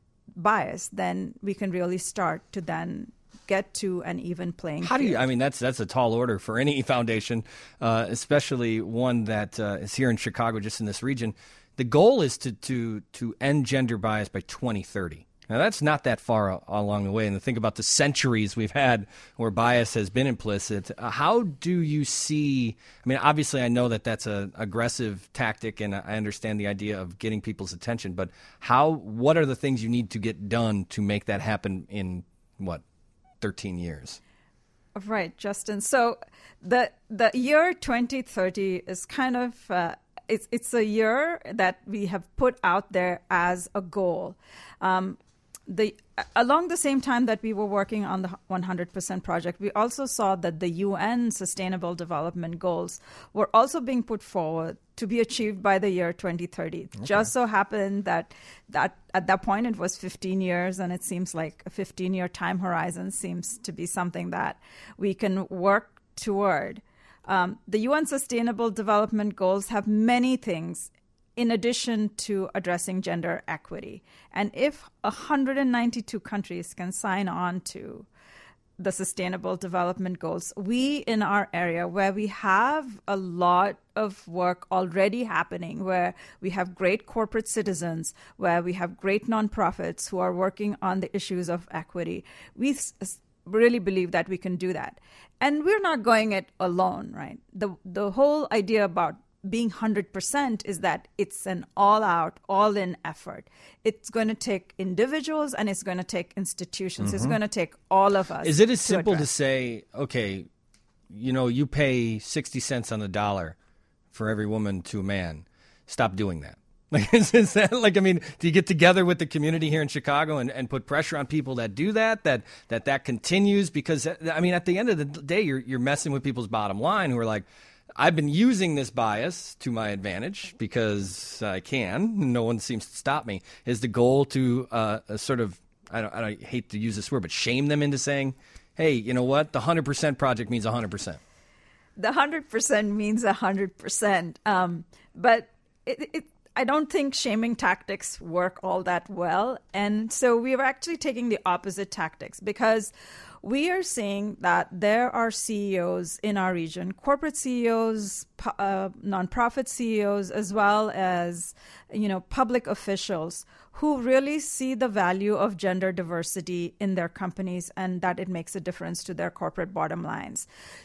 Speaker 10: bias, then we can really start to then get to an even playing field.
Speaker 2: How do you, I mean, that's that's a tall order for any foundation, uh, especially one that uh, is here in Chicago, just in this region. The goal is to to to end gender bias by twenty thirty. Now, that's not that far along the way. And to think about the centuries we've had where bias has been implicit, uh, how do you see, I mean, obviously I know that that's an aggressive tactic, and I understand the idea of getting people's attention, but how, what are the things you need to get done to make that happen in, what, thirteen years?
Speaker 10: Right, Justin. So the the year twenty thirty is kind of... Uh, It's it's a year that we have put out there as a goal. Um, the along the same time that we were working on the one hundred percent Project, we also saw that the U N Sustainable Development Goals were also being put forward to be achieved by the year twenty thirty. Okay. Just so happened that that at that point it was fifteen years, and it seems like a fifteen-year time horizon seems to be something that we can work toward. Um, the U N Sustainable Development Goals have many things in addition to addressing gender equity. And if one hundred ninety-two countries can sign on to the Sustainable Development Goals, we in our area, where we have a lot of work already happening, where we have great corporate citizens, where we have great nonprofits who are working on the issues of equity, we really believe that we can do that. And we're not going it alone, right? The the whole idea about being one hundred percent is that it's an all-out, all-in effort. It's going to take individuals and it's going to take institutions. Mm-hmm. It's going to take all of us.
Speaker 2: Is it as
Speaker 10: to
Speaker 2: simple
Speaker 10: address.
Speaker 2: to say, okay, you know, you pay sixty cents on the dollar for every woman to a man. Stop doing that. Like, is, is that like, I mean, do you get together with the community here in Chicago and, and put pressure on people that do that, that, that that continues? Because, I mean, at the end of the day, you're you're messing with people's bottom line who are like, I've been using this bias to my advantage because I can. No one seems to stop me. Is the goal to uh, sort of, I don't, I don't hate to use this word, but shame them into saying, hey, you know what? The one hundred percent project means one hundred percent.
Speaker 10: The one hundred percent means one hundred percent. Um, but it, it, I don't think shaming tactics work all that well. And so we are actually taking the opposite tactics because we are seeing that there are C E Os in our region, corporate C E Os, uh, nonprofit C E Os, as well as, you know, public officials who really see the value of gender diversity in their companies and that it makes a difference to their corporate bottom lines.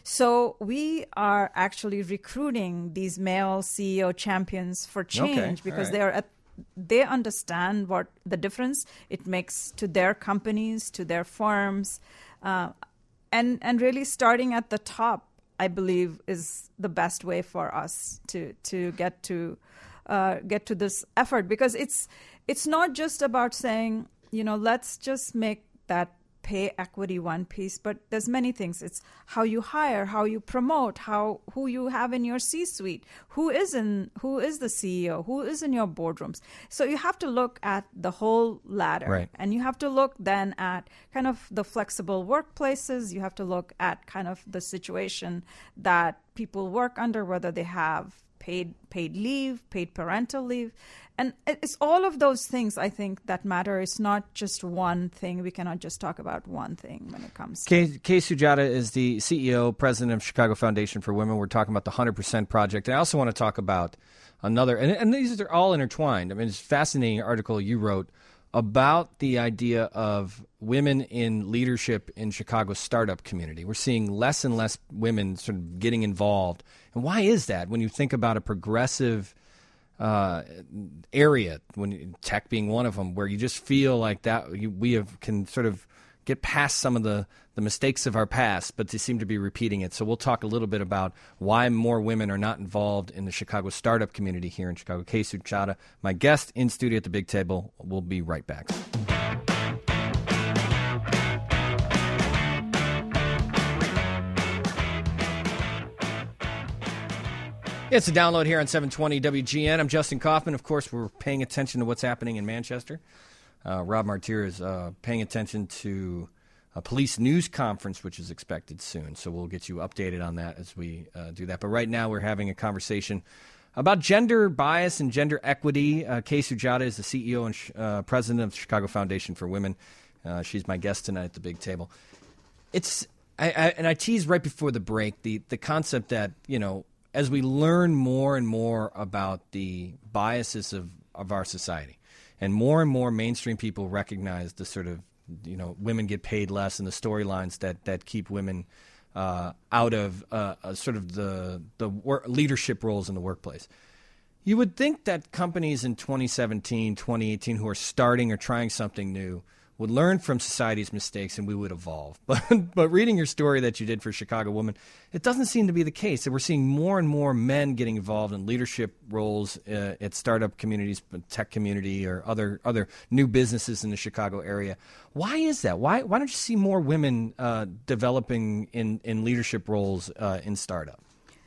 Speaker 10: So we are actually recruiting these male C E O champions for change
Speaker 2: okay.
Speaker 10: because
Speaker 2: right.
Speaker 10: they are at they understand what the difference it makes to their companies, to their firms. Uh, and and really starting at the top, I believe, is the best way for us to to get to uh, get to this effort, because it's it's not just about saying, you know, let's just make that pay equity one piece, but there's many things. It's how you hire, how you promote, how who you have in your C-suite, who is in who is the C E O, who is in your boardrooms. So you have to look at the whole ladder,
Speaker 2: right.
Speaker 10: And you have to look then at kind of the flexible workplaces. You have to look at kind of the situation that people work under, whether they have paid paid leave, paid parental leave. And it's all of those things, I think, that matter. It's not just one thing. We cannot just talk about one thing when it comes to
Speaker 2: Kay, Kay Sujata is the C E O, president of Chicago Foundation for Women. We're talking about the one hundred percent Project. And I also want to talk about another, and, and these are all intertwined. I mean, it's a fascinating article you wrote about the idea of women in leadership in Chicago's startup community. We're seeing less and less women sort of getting involved. And why is that? When you think about a progressive uh, area, when tech being one of them, where you just feel like that you, we have can sort of get past some of the, the mistakes of our past, but they seem to be repeating it. So we'll talk a little bit about why more women are not involved in the Chicago startup community here in Chicago. Kay Sujata, my guest in studio at the Big Table. We'll be right back. It's a download here on seven twenty W G N. I'm Justin Kaufman. Of course, we're paying attention to what's happening in Manchester. Uh, Rob Martir is uh, paying attention to a police news conference, which is expected soon. So we'll get you updated on that as we uh, do that. But right now, we're having a conversation about gender bias and gender equity. Uh, Kay Sujata is the C E O and sh- uh, president of the Chicago Foundation for Women. Uh, she's my guest tonight at the Big Table. It's I, I, and I teased right before the break the the concept that, you know, as we learn more and more about the biases of, of our society, and more and more mainstream people recognize the sort of, you know, women get paid less and the storylines that, that keep women uh, out of uh, uh, sort of the, the wor- leadership roles in the workplace. You would think that companies in twenty seventeen, twenty eighteen who are starting or trying something new would learn from society's mistakes and we would evolve. But but reading your story that you did for Chicago Woman, it doesn't seem to be the case. We're seeing more and more men getting involved in leadership roles uh, at startup communities, tech community, or other other new businesses in the Chicago area. Why is that? Why why don't you see more women uh, developing in, in leadership roles uh, in startup?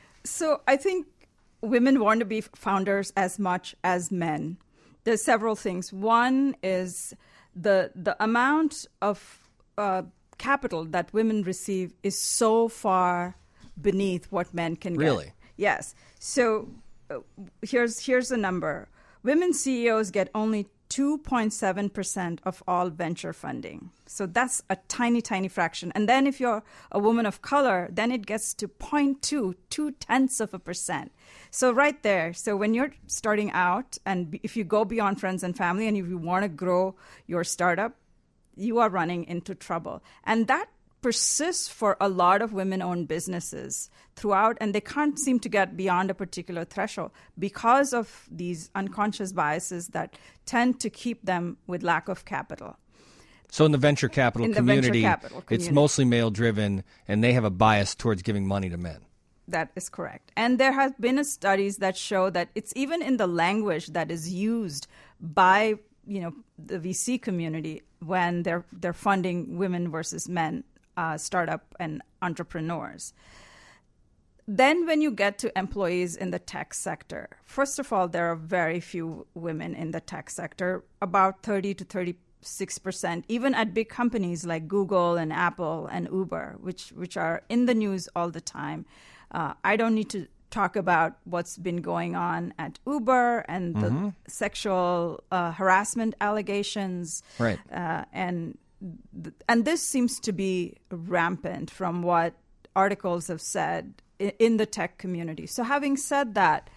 Speaker 10: So I think women want to be founders as much as men. There's several things. One is the the amount of uh, capital that women receive is so far beneath what men can get.
Speaker 2: Really?
Speaker 10: Yes. So uh, here's here's the number. Women C E Os get only two point seven percent of all venture funding. So that's a tiny, tiny fraction. And then if you're a woman of color, then it gets to zero point two, two-tenths of a percent. So right there, so when you're starting out, and if you go beyond friends and family, and if you want to grow your startup, you are running into trouble. And that persists for a lot of women-owned businesses throughout, and they can't seem to get beyond a particular threshold because of these unconscious biases that tend to keep them with lack of capital.
Speaker 2: So in the venture capital,
Speaker 10: in the
Speaker 2: community,
Speaker 10: venture capital community,
Speaker 2: it's mostly male-driven, and they have a bias towards giving money to men.
Speaker 10: That is correct. And there have been studies that show that it's even in the language that is used by, you know, the V C community when they're they're funding women versus men uh, startup and entrepreneurs. then when you get to employees in the tech sector, first of all, there are very few women in the tech sector, about thirty to thirty-six percent, even at big companies like Google and Apple and Uber, which, which are in the news all the time. Uh, I don't need to talk about what's been going on at Uber and the mm-hmm. sexual uh, harassment allegations.
Speaker 2: Right.
Speaker 10: Uh, and th- and this seems to be rampant from what articles have said in, in the tech community. So having said that,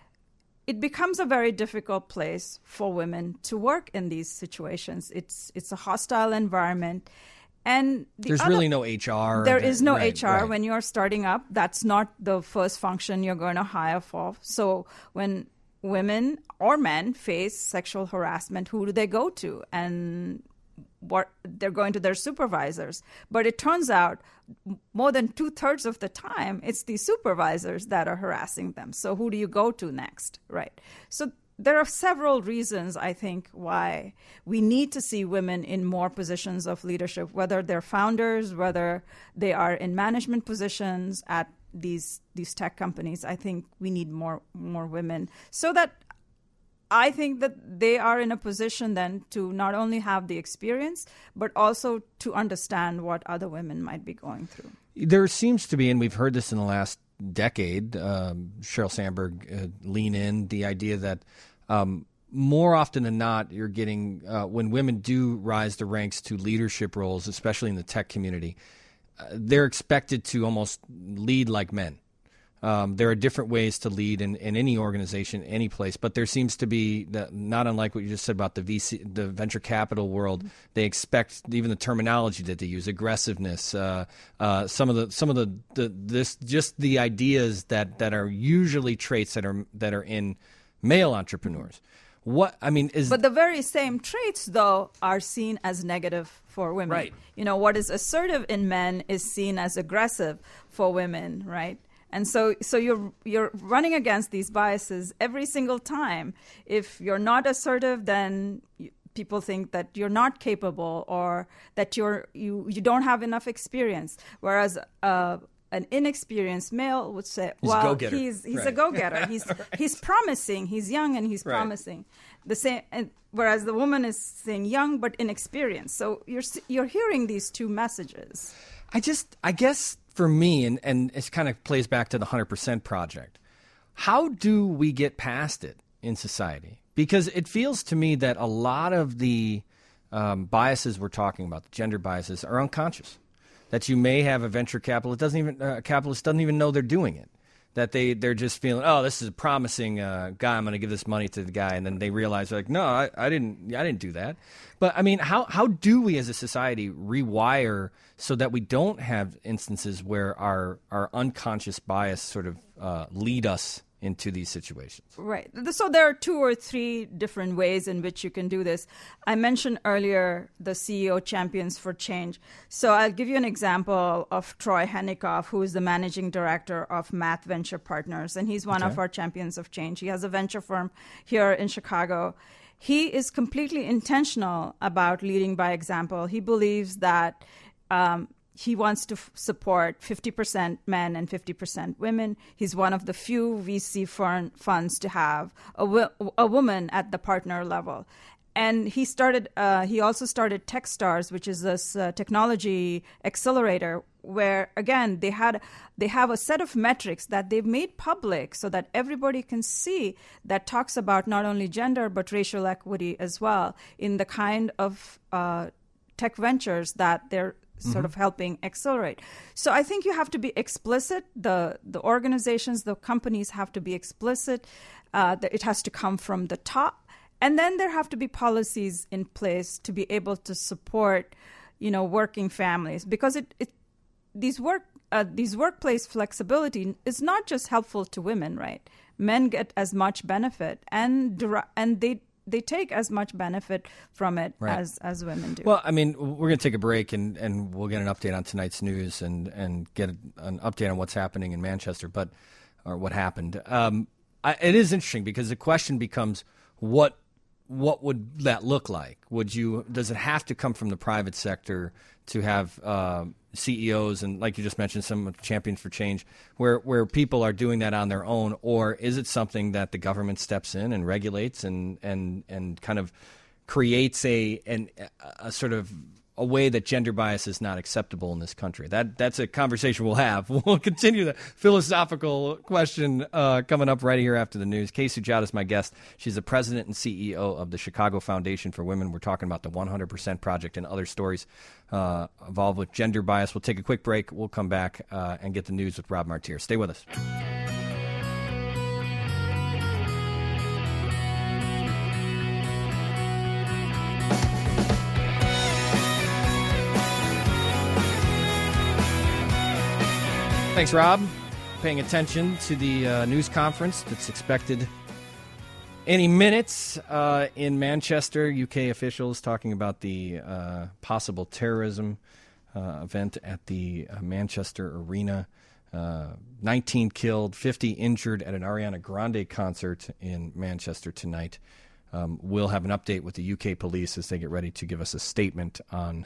Speaker 10: it becomes a very difficult place for women to work in these situations. It's it's a hostile environment. And the
Speaker 2: there's
Speaker 10: other,
Speaker 2: really no H R.
Speaker 10: There is no
Speaker 2: right,
Speaker 10: H R
Speaker 2: right.
Speaker 10: when you're starting up. That's not the first function you're going to hire for. So when women or men face sexual harassment, who do they go to? And what they're going to their supervisors. But it turns out more than two thirds of the time, it's the supervisors that are harassing them. So who do you go to next? Right. So there are several reasons, I think, why we need to see women in more positions of leadership, whether they're founders, whether they are in management positions at these these tech companies. I think we need more more women so that I think that they are in a position then to not only have the experience, but also to understand what other women might be going through.
Speaker 2: There seems to be, and we've heard this in the last decade, um, Sheryl Sandberg uh, lean in, the idea that um, more often than not, you're getting, uh, when women do rise the ranks to leadership roles, especially in the tech community, uh, they're expected to almost lead like men. Um, there are different ways to lead in, in any organization, any place, but there seems to be, the, not unlike what you just said about the V C, the venture capital world, mm-hmm. they expect even the terminology that they use, aggressiveness, uh, uh, some of the some of the, the this just the ideas that, that are usually traits that are that are in male entrepreneurs. What I mean is,
Speaker 10: but the very same traits though are seen as negative for women.
Speaker 2: Right.
Speaker 10: You know, what is assertive in men is seen as aggressive for women, right? And so, so you're you're running against these biases every single time. If you're not assertive, then you, people think that you're not capable or that you're you you don't have enough experience. Whereas uh, an inexperienced male would say,
Speaker 2: he's
Speaker 10: "Well,
Speaker 2: a go-getter.
Speaker 10: he's he's
Speaker 2: right.
Speaker 10: a go-getter. He's right. he's promising. He's young and he's
Speaker 2: right.
Speaker 10: promising." The same. And whereas the woman is saying young but inexperienced. So you're you're hearing these two messages.
Speaker 2: I just, I guess. For me, and, and it kind of plays back to the one hundred percent Project, how do we get past it in society? Because it feels to me that a lot of the um, biases we're talking about, the gender biases, are unconscious. That you may have a venture capitalist doesn't even uh, capitalist doesn't even know they're doing it. That they they're just feeling, oh, this is a promising uh, guy. I'm going to give this money to the guy, and then they realize, like, no, I, I didn't, I didn't do that. But I mean, how how do we as a society rewire so that we don't have instances where our our unconscious bias sort of uh, lead us into these situations?
Speaker 10: Right. So there are two or three different ways in which you can do this. I mentioned earlier the C E O Champions for Change. So I'll give you an example of Troy Hennikoff, who is the managing director of Math Venture Partners, and he's one okay. of our Champions of Change. He has a venture firm here in Chicago. He is completely intentional about leading by example. He believes that um, he wants to f- support fifty percent men and fifty percent women. He's one of the few V C fund- funds to have a, w- a woman at the partner level. And he started. Uh, he also started TechStars, which is this uh, technology accelerator, where again they had they have a set of metrics that they've made public so that everybody can see, that talks about not only gender but racial equity as well in the kind of uh, tech ventures that they're sort mm-hmm. of helping accelerate. So I think you have to be explicit. The the organizations, the companies have to be explicit. Uh, that it has to come from the top. And then there have to be policies in place to be able to support, you know, working families, because it, it these work uh, these workplace flexibility is not just helpful to women, right? Men get as much benefit, and and they they take as much benefit from it right. as as women do.
Speaker 2: Well, I mean, we're going to take a break, and, and we'll get an update on tonight's news and and get an update on what's happening in Manchester, but or what happened. Um, I, it is interesting because the question becomes what. What would that look like? Would you? Does it have to come from the private sector to have uh, C E Os and, like you just mentioned, some of Champions for Change, where where people are doing that on their own, or is it something that the government steps in and regulates and and and kind of creates a an a sort of a way that gender bias is not acceptable in this country? That that's a conversation we'll have. We'll continue the philosophical question uh, coming up right here after the news. Kay Sujata is my guest. She's the president and C E O of the Chicago Foundation for Women. We're talking about the one hundred percent Project and other stories uh, involved with gender bias. We'll take a quick break. We'll come back uh, and get the news with Rob Martier. Stay with us. Thanks, Rob. Paying attention to the uh, news conference that's expected any minutes uh, in Manchester. U K officials talking about the uh, possible terrorism uh, event at the uh, Manchester Arena. Uh, nineteen killed, fifty injured at an Ariana Grande concert in Manchester tonight. Um, we'll have an update with the U K police as they get ready to give us a statement on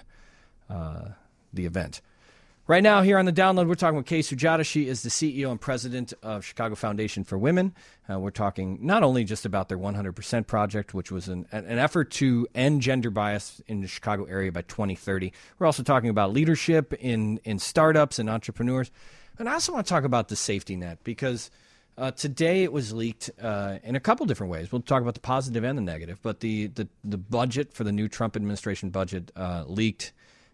Speaker 2: uh, the event. Right now, here on the download, we're talking with Kay Sujata. She is the C E O and president of Chicago Foundation for Women. Uh, we're talking not only just about their one hundred percent Project, which was an, an effort to end gender bias in the Chicago area by twenty thirty. We're also talking about leadership in, in startups and entrepreneurs. And I also want to talk about the safety net, because uh, today it was leaked uh, in a couple different ways. We'll talk about the positive and the negative, but the, the, the budget for the new Trump administration budget uh, leaked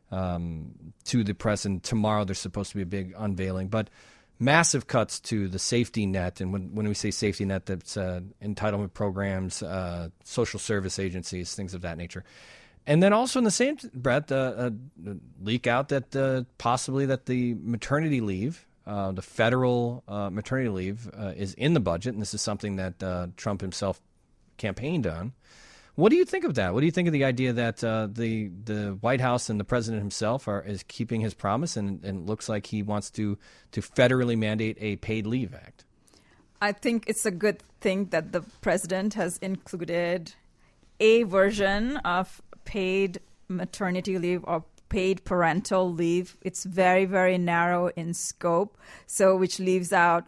Speaker 2: Um, to the press, and tomorrow there's supposed to be a big unveiling, but massive cuts to the safety net. And when, when we say safety net, that's uh, entitlement programs, uh, social service agencies, things of that nature. And then also in the same breath, uh, uh, leak out that uh, possibly that the maternity leave, uh, the federal uh, maternity leave uh, is in the budget, and this is something that uh, Trump himself campaigned on. What do you think of that? What do you think of the idea that uh, the the White House and the president himself are is keeping his promise, and, and it looks like he wants to to federally mandate a paid leave act?
Speaker 10: I think it's a good thing that the president has included a version of paid maternity leave or paid parental leave. It's very, very narrow in scope, so which leaves out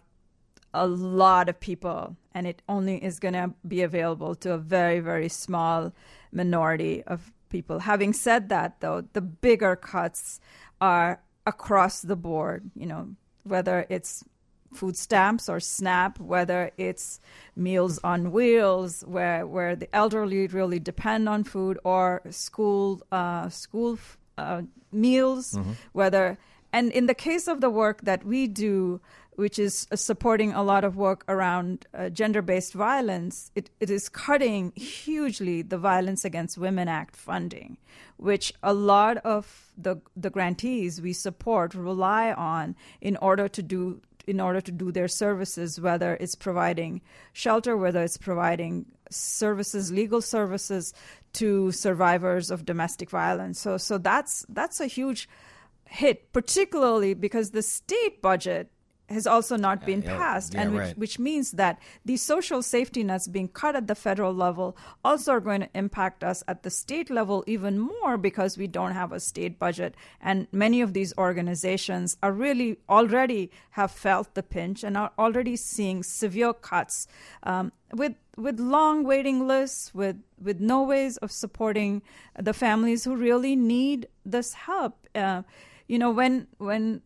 Speaker 10: a lot of people, and it only is going to be available to a very, very small minority of people. Having said that, though, the bigger cuts are across the board, you know, whether it's food stamps or SNAP, whether it's Meals on Wheels, where where the elderly really depend on food, or school uh, school uh, meals, mm-hmm. whether and in the case of the work that we do, which is supporting a lot of work around uh, gender-based violence, it, it is cutting hugely the Violence Against Women Act funding, which a lot of the the grantees we support rely on in order to do in order to do their services, whether it's providing shelter, whether it's providing services, legal services to survivors of domestic violence. So so that's that's a huge hit, particularly because the state budget has also not yeah, been
Speaker 2: yeah,
Speaker 10: passed,
Speaker 2: yeah,
Speaker 10: and which,
Speaker 2: right.
Speaker 10: which means that these social safety nets being cut at the federal level also are going to impact us at the state level even more, because we don't have a state budget. And many of these organizations are really already have felt the pinch and are already seeing severe cuts um, with with long waiting lists, with, with no ways of supporting the families who really need this help. Uh, you know, when when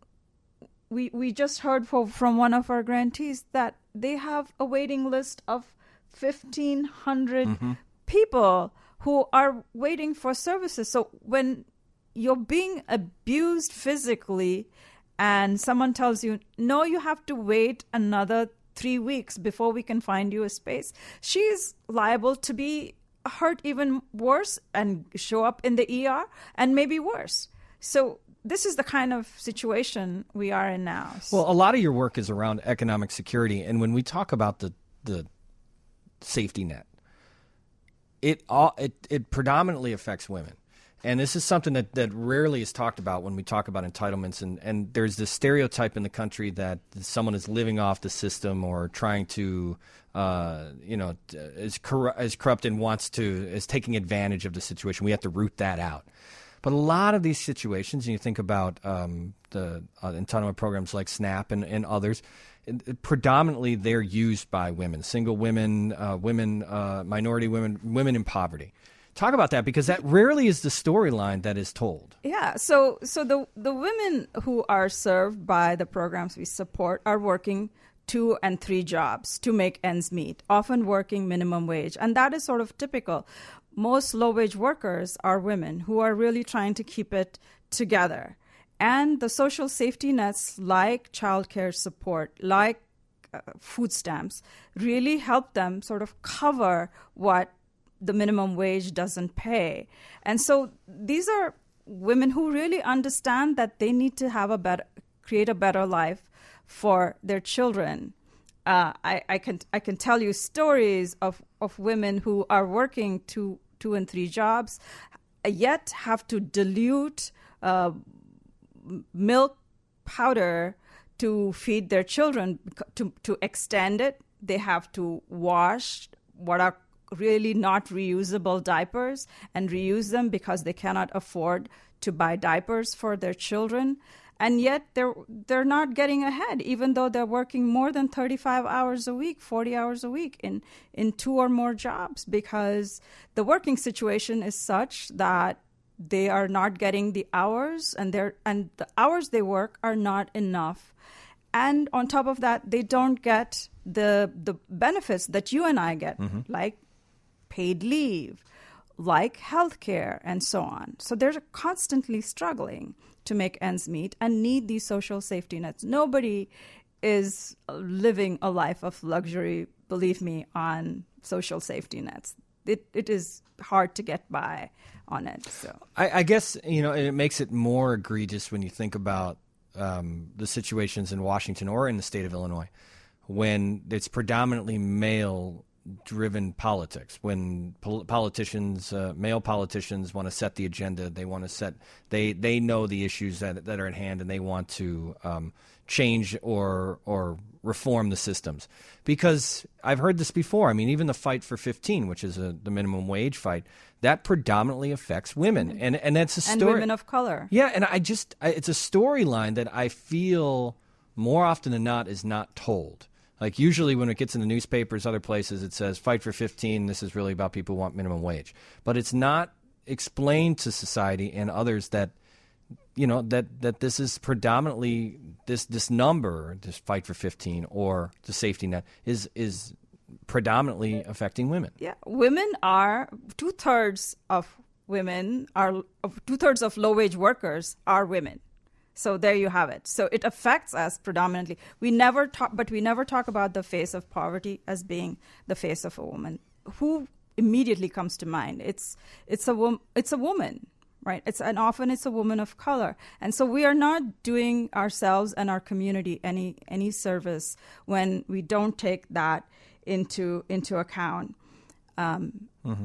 Speaker 10: We we just heard from one of our grantees that they have a waiting list of fifteen hundred mm-hmm. people who are waiting for services. So when you're being abused physically and someone tells you, no, you have to wait another three weeks before we can find you a space, she is liable to be hurt even worse and show up in the E R and maybe worse. So this is the kind of situation we are in now.
Speaker 2: Well, a lot of your work is around economic security, and when we talk about the the safety net, it all it, it predominantly affects women. And this is something that, that rarely is talked about when we talk about entitlements. And, and there's this stereotype in the country that someone is living off the system or trying to, uh, you know, is, corru- is corrupt and wants to, is taking advantage of the situation. We have to root that out. But a lot of these situations, and you think about um, the uh, entitlement programs like SNAP and, and others, it, predominantly they're used by women, single women, uh, women, uh, minority women, women in poverty. Talk about that, because that rarely is the storyline that is told.
Speaker 10: Yeah, so so the the women who are served by the programs we support are working two and three jobs to make ends meet, often working minimum wage, and that is sort of typical. Most low-wage workers are women who are really trying to keep it together. And the social safety nets like childcare support, like uh, food stamps, really help them sort of cover what the minimum wage doesn't pay. And so these are women who really understand that they need to have a better, create a better life for their children. Uh, I, I can I can tell you stories of, of women who are working two two and three jobs, yet have to dilute uh, milk powder to feed their children. To to extend it, they have to wash what are really not reusable diapers and reuse them because they cannot afford to buy diapers for their children. And yet they're they're not getting ahead, even though they're working more than thirty-five hours a week, forty hours a week in, in two or more jobs, because the working situation is such that they are not getting the hours, and they're and the hours they work are not enough. And on top of that, they don't get the the benefits that you and I get, mm-hmm. like paid leave, like healthcare, and so on. So they're constantly struggling to make ends meet and need these social safety nets. Nobody is living a life of luxury, believe me, on social safety nets. It it is hard to get by on it. So
Speaker 2: I, I guess, you know, it makes it more egregious when you think about um, the situations in Washington or in the state of Illinois, when it's predominantly male driven politics, when pol- politicians, uh, male politicians want to set the agenda. They want to set, they, they know the issues that, that are at hand, and they want to um, change or, or reform the systems. Because I've heard this before. I mean, even the Fight for fifteen, which is a, the minimum wage fight, that predominantly affects women. And, and that's a story.
Speaker 10: And women of color.
Speaker 2: Yeah. And I just, I, it's a storyline that I feel more often than not is not told. Like usually when it gets in the newspapers, other places, it says Fight for fifteen. This is really about people who want minimum wage. But it's not explained to society and others that, you know, that, that this is predominantly this this number, this Fight for fifteen or the safety net is is predominantly affecting women.
Speaker 10: Yeah, women are two thirds of women are two thirds of low wage workers are women. So there you have it. So it affects us predominantly. We never talk, but we never talk about the face of poverty as being the face of a woman. Who immediately comes to mind? It's it's a woman. It's a woman, right? It's and often it's a woman of color. And so we are not doing ourselves and our community any any service when we don't take that into into account. Um, mm-hmm.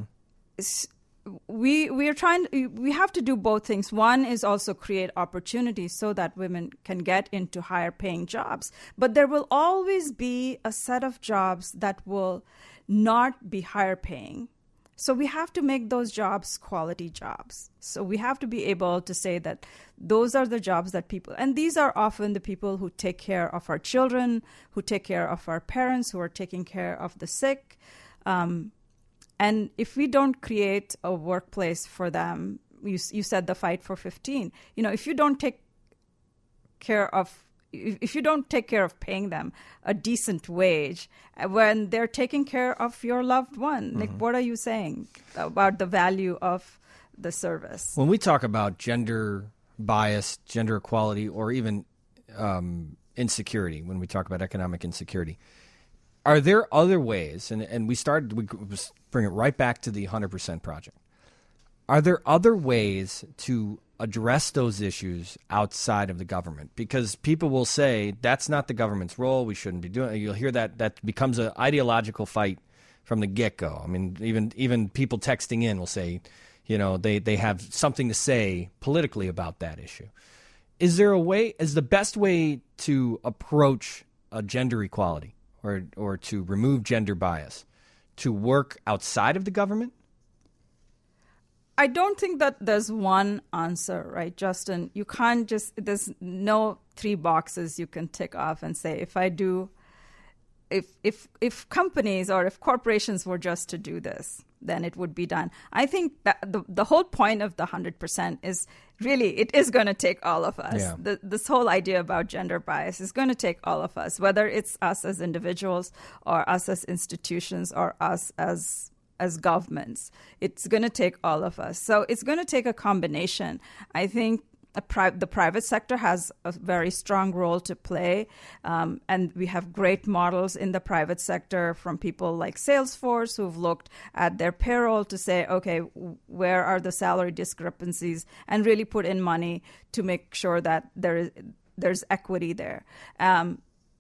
Speaker 10: We we are trying. We have to do both things. One is also create opportunities so that women can get into higher paying jobs. But there will always be a set of jobs that will not be higher paying. So we have to make those jobs quality jobs. So we have to be able to say that those are the jobs that people, and these are often the people who take care of our children, who take care of our parents, who are taking care of the sick. Um, And if we don't create a workplace for them, you, you said the Fight for fifteen, you know, if you don't take care of, if you don't take care of paying them a decent wage when they're taking care of your loved one, mm-hmm. like what are you saying about the value of the service?
Speaker 2: When we talk about gender bias, gender equality, or even um, insecurity, when we talk about economic insecurity, are there other ways, and, and we started, we bring it right back to the one hundred percent Project. Are there other ways to address those issues outside of the government? Because people will say, that's not the government's role, we shouldn't be doing it. You'll hear that that becomes an ideological fight from the get-go. I mean, even even people texting in will say, you know, they, they have something to say politically about that issue. Is there a way, is the best way to approach a gender equality or or to remove gender bias, to work outside of the government?
Speaker 10: I don't think that there's one answer, right, Justin? You can't just, there's no three boxes you can tick off and say, if I do, if if if companies or if corporations were just to do this, then it would be done. I think that the, the whole point of the one hundred percent is really, it is going to take all of us.
Speaker 2: Yeah.
Speaker 10: The, this whole idea about gender bias is going to take all of us, whether it's us as individuals or us as institutions or us as as governments. It's going to take all of us. So it's going to take a combination. I think a pri- the private sector has a very strong role to play. Um, and we have great models in the private sector from people like Salesforce who've looked at their payroll to say, okay, where are the salary discrepancies, and really put in money to make sure that there is there's equity there. Um,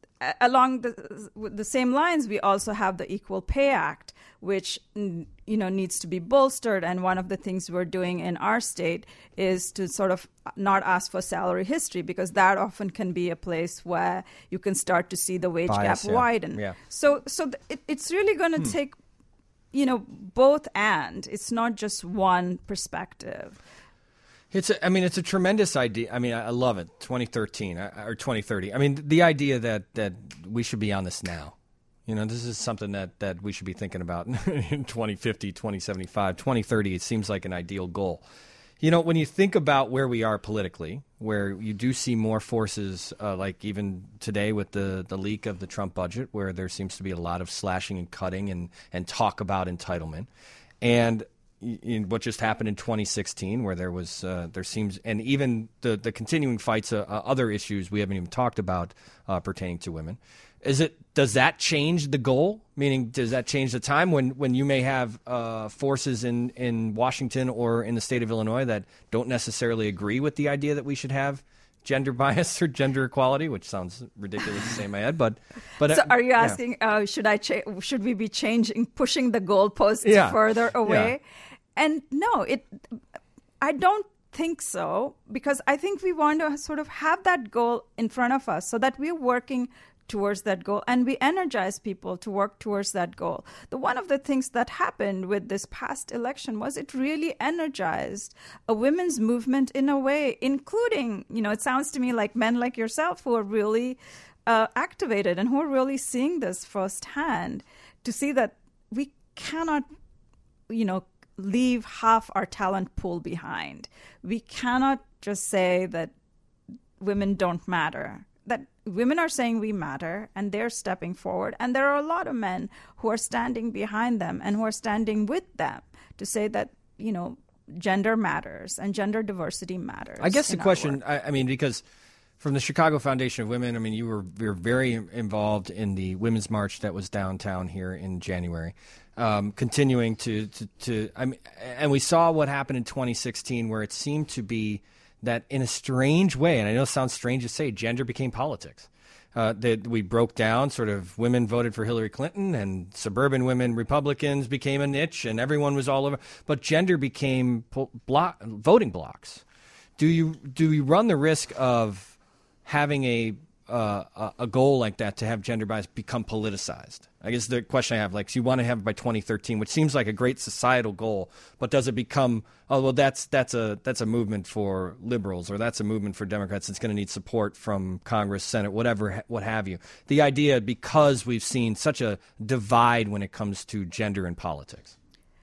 Speaker 10: Along the, the same lines, we also have the Equal Pay Act, which you know needs to be bolstered. And one of the things we're doing in our state is to sort of not ask for salary history, because that often can be a place where you can start to see the wage
Speaker 2: Bias,
Speaker 10: gap
Speaker 2: yeah.
Speaker 10: widen.
Speaker 2: Yeah.
Speaker 10: So, so th- it, it's really going to
Speaker 2: Hmm.
Speaker 10: take, you know, both and. It's not just one perspective.
Speaker 2: It's a, I mean, it's a tremendous idea. I mean, I, I love it. twenty thirteen or twenty thirty. I mean, the idea that, that we should be on this now. You know, this is something that, that we should be thinking about in twenty fifty, twenty seventy-five, twenty thirty. It seems like an ideal goal. You know, when you think about where we are politically, where you do see more forces, uh, like even today with the, the leak of the Trump budget, where there seems to be a lot of slashing and cutting and, and talk about entitlement. And in what just happened in twenty sixteen, where there was, uh, there seems, and even the, the continuing fights, uh, uh, other issues we haven't even talked about uh, pertaining to women. Is it, does that change the goal? Meaning, does that change the time when, when you may have uh, forces in, in Washington or in the state of Illinois that don't necessarily agree with the idea that we should have gender bias or gender equality, which sounds ridiculous to say in my head, but but
Speaker 10: So
Speaker 2: uh,
Speaker 10: are you
Speaker 2: yeah.
Speaker 10: asking, uh, should I cha- should we be changing, pushing the goalposts
Speaker 2: Yeah.
Speaker 10: further away?
Speaker 2: Yeah.
Speaker 10: And no, it. I don't think so, because I think we want to sort of have that goal in front of us so that we're working towards that goal, and we energize people to work towards that goal. The one of the things that happened with this past election was it really energized a women's movement in a way, including, you know, it sounds to me like men like yourself who are really uh, activated and who are really seeing this firsthand, to see that we cannot, you know, leave half our talent pool behind. We cannot just say that women don't matter. That women are saying we matter, and they're stepping forward. And there are a lot of men who are standing behind them and who are standing with them to say that, you know, gender matters and gender diversity matters.
Speaker 2: I guess the
Speaker 10: in our
Speaker 2: question,
Speaker 10: work.
Speaker 2: I, I mean, because from the Chicago Foundation of Women, I mean, you were, you were very involved in the Women's March that was downtown here in January, um, continuing to, to, to, I mean, and we saw what happened in twenty sixteen, where it seemed to be that in a strange way, and I know it sounds strange to say, gender became politics. Uh, that we broke down, sort of women voted for Hillary Clinton and suburban women Republicans became a niche and everyone was all over. But gender became po- block, voting blocks. Do you do you run the risk of having a uh, a goal like that to have gender bias become politicized? I guess the question I have, like, so you want to have it by twenty thirteen, which seems like a great societal goal, but does it become, oh, well, that's that's a that's a movement for liberals, or that's a movement for Democrats. It's going to need support from Congress, Senate, whatever, what have you. The idea, because we've seen such a divide when it comes to gender and politics.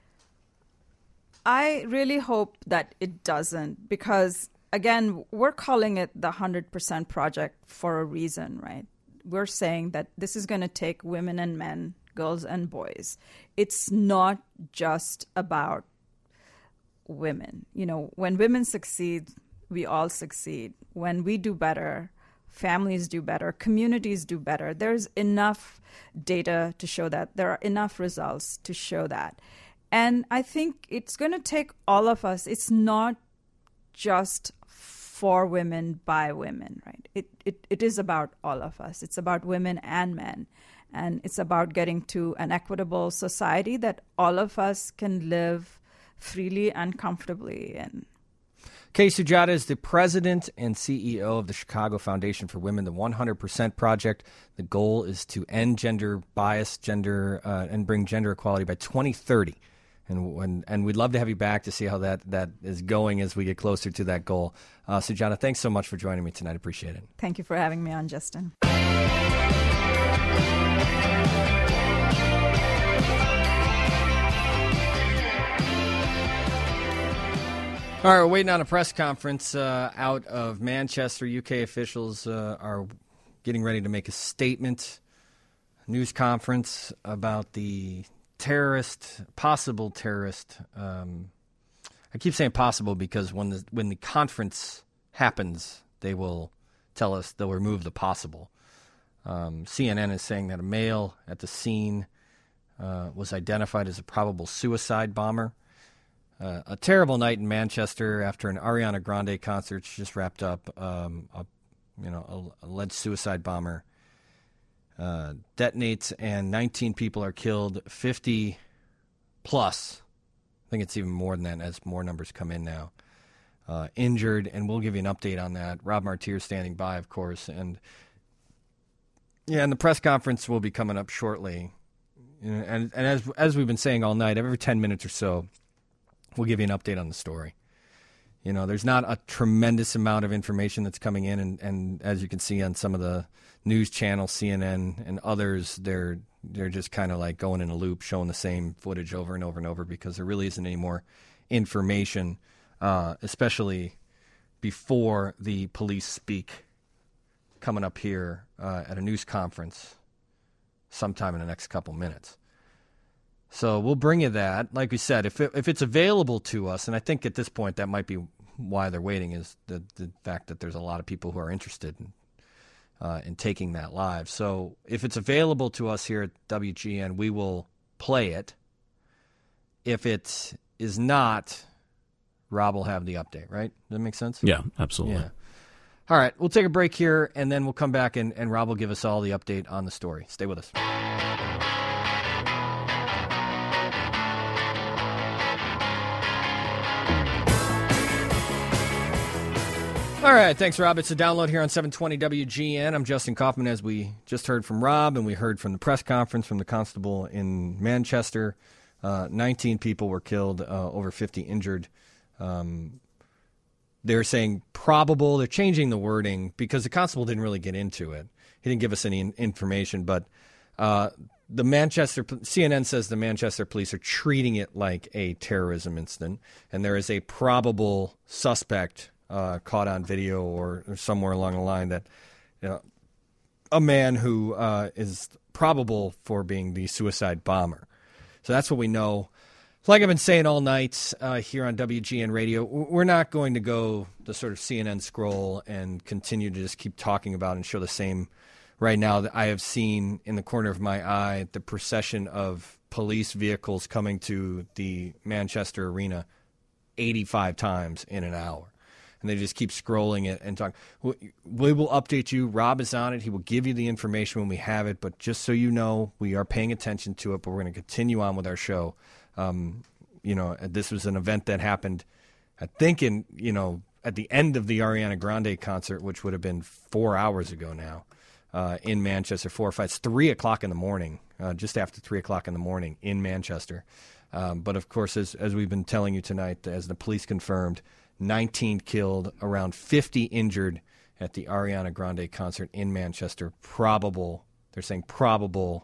Speaker 10: I really hope that it doesn't, because, again, we're calling it the one hundred percent project for a reason, right? We're saying that this is going to take women and men, girls and boys. It's not just about women. You know, when women succeed, we all succeed. When we do better, families do better, communities do better. There's enough data to show that. There are enough results to show that. And I think it's going to take all of us. It's not just for women, by women, right? It, it it is about all of us. It's about women and men. And it's about getting to an equitable society that all of us can live freely and comfortably in.
Speaker 2: Kay Sujata is the president and C E O of the Chicago Foundation for Women, the one hundred percent Project. The goal is to end gender bias, gender, uh, and bring gender equality by twenty thirty. And, and and we'd love to have you back to see how that, that is going as we get closer to that goal. Uh, Sujana, thanks so much for joining me tonight. Appreciate it.
Speaker 10: Thank you for having me on, Justin.
Speaker 2: All right, we're waiting on a press conference uh, out of Manchester. U K officials uh, are getting ready to make a statement, a news conference about the terrorist, possible terrorist. Um, I keep saying possible because when the when the conference happens, they will tell us they'll remove the possible. Um, C N N is saying that a male at the scene uh, was identified as a probable suicide bomber. Uh, a terrible night in Manchester after an Ariana Grande concert just wrapped up. Um, a, you know, a, alleged suicide bomber uh, detonates and nineteen people are killed, fifty plus. I think it's even more than that as more numbers come in now. Uh, injured, and we'll give you an update on that. Rob Martir standing by, of course, and yeah, and the press conference will be coming up shortly. And and, and as as we've been saying all night, every ten minutes or so, we'll give you an update on the story. You know, there's not a tremendous amount of information that's coming in, and, and as you can see on some of the news channels, C N N and others, they're they're just kind of like going in a loop, showing the same footage over and over and over because there really isn't any more information, uh, especially before the police speak coming up here uh, at a news conference sometime in the next couple minutes. So we'll bring you that. Like we said, if it, if it's available to us, and I think at this point that might be why they're waiting, is the the fact that there's a lot of people who are interested in, uh, in taking that live. So if it's available to us here at W G N, we will play it. If it is not, Rob will have the update, right? Does that make sense?
Speaker 3: Yeah, absolutely.
Speaker 2: Yeah. All right, we'll take a break here, and then we'll come back, and, and Rob will give us all the update on the story. Stay with us. All right, thanks, Rob. It's a download here on seven twenty W G N. I'm Justin Kaufman, as we just heard from Rob, and we heard from the press conference from the constable in Manchester. Uh, nineteen people were killed, uh, over fifty injured. Um, they're saying probable. They're changing the wording because the constable didn't really get into it. He didn't give us any in- information, but uh, the Manchester C N N says the Manchester police are treating it like a terrorism incident, and there is a probable suspect Uh, caught on video or, or somewhere along the line that you know, a man who uh, is probable for being the suicide bomber. So that's what we know. Like I've been saying all night uh, here on W G N Radio, we're not going to go the sort of C N N scroll and continue to just keep talking about and show the same. Right now that I have seen in the corner of my eye the procession of police vehicles coming to the Manchester Arena eighty-five times in an hour. And they just keep scrolling it and talk. We will update you. Rob is on it. He will give you the information when we have it. But just so you know, we are paying attention to it. But we're going to continue on with our show. Um, you know, this was an event that happened, I think, in you know at the end of the Ariana Grande concert, which would have been four hours ago now, uh, in Manchester. Four or five, it's three o'clock in the morning, uh, just after three o'clock in the morning in Manchester. Um, but of course, as as we've been telling you tonight, as the police confirmed, nineteen killed, around fifty injured at the Ariana Grande concert in Manchester. Probable, they're saying probable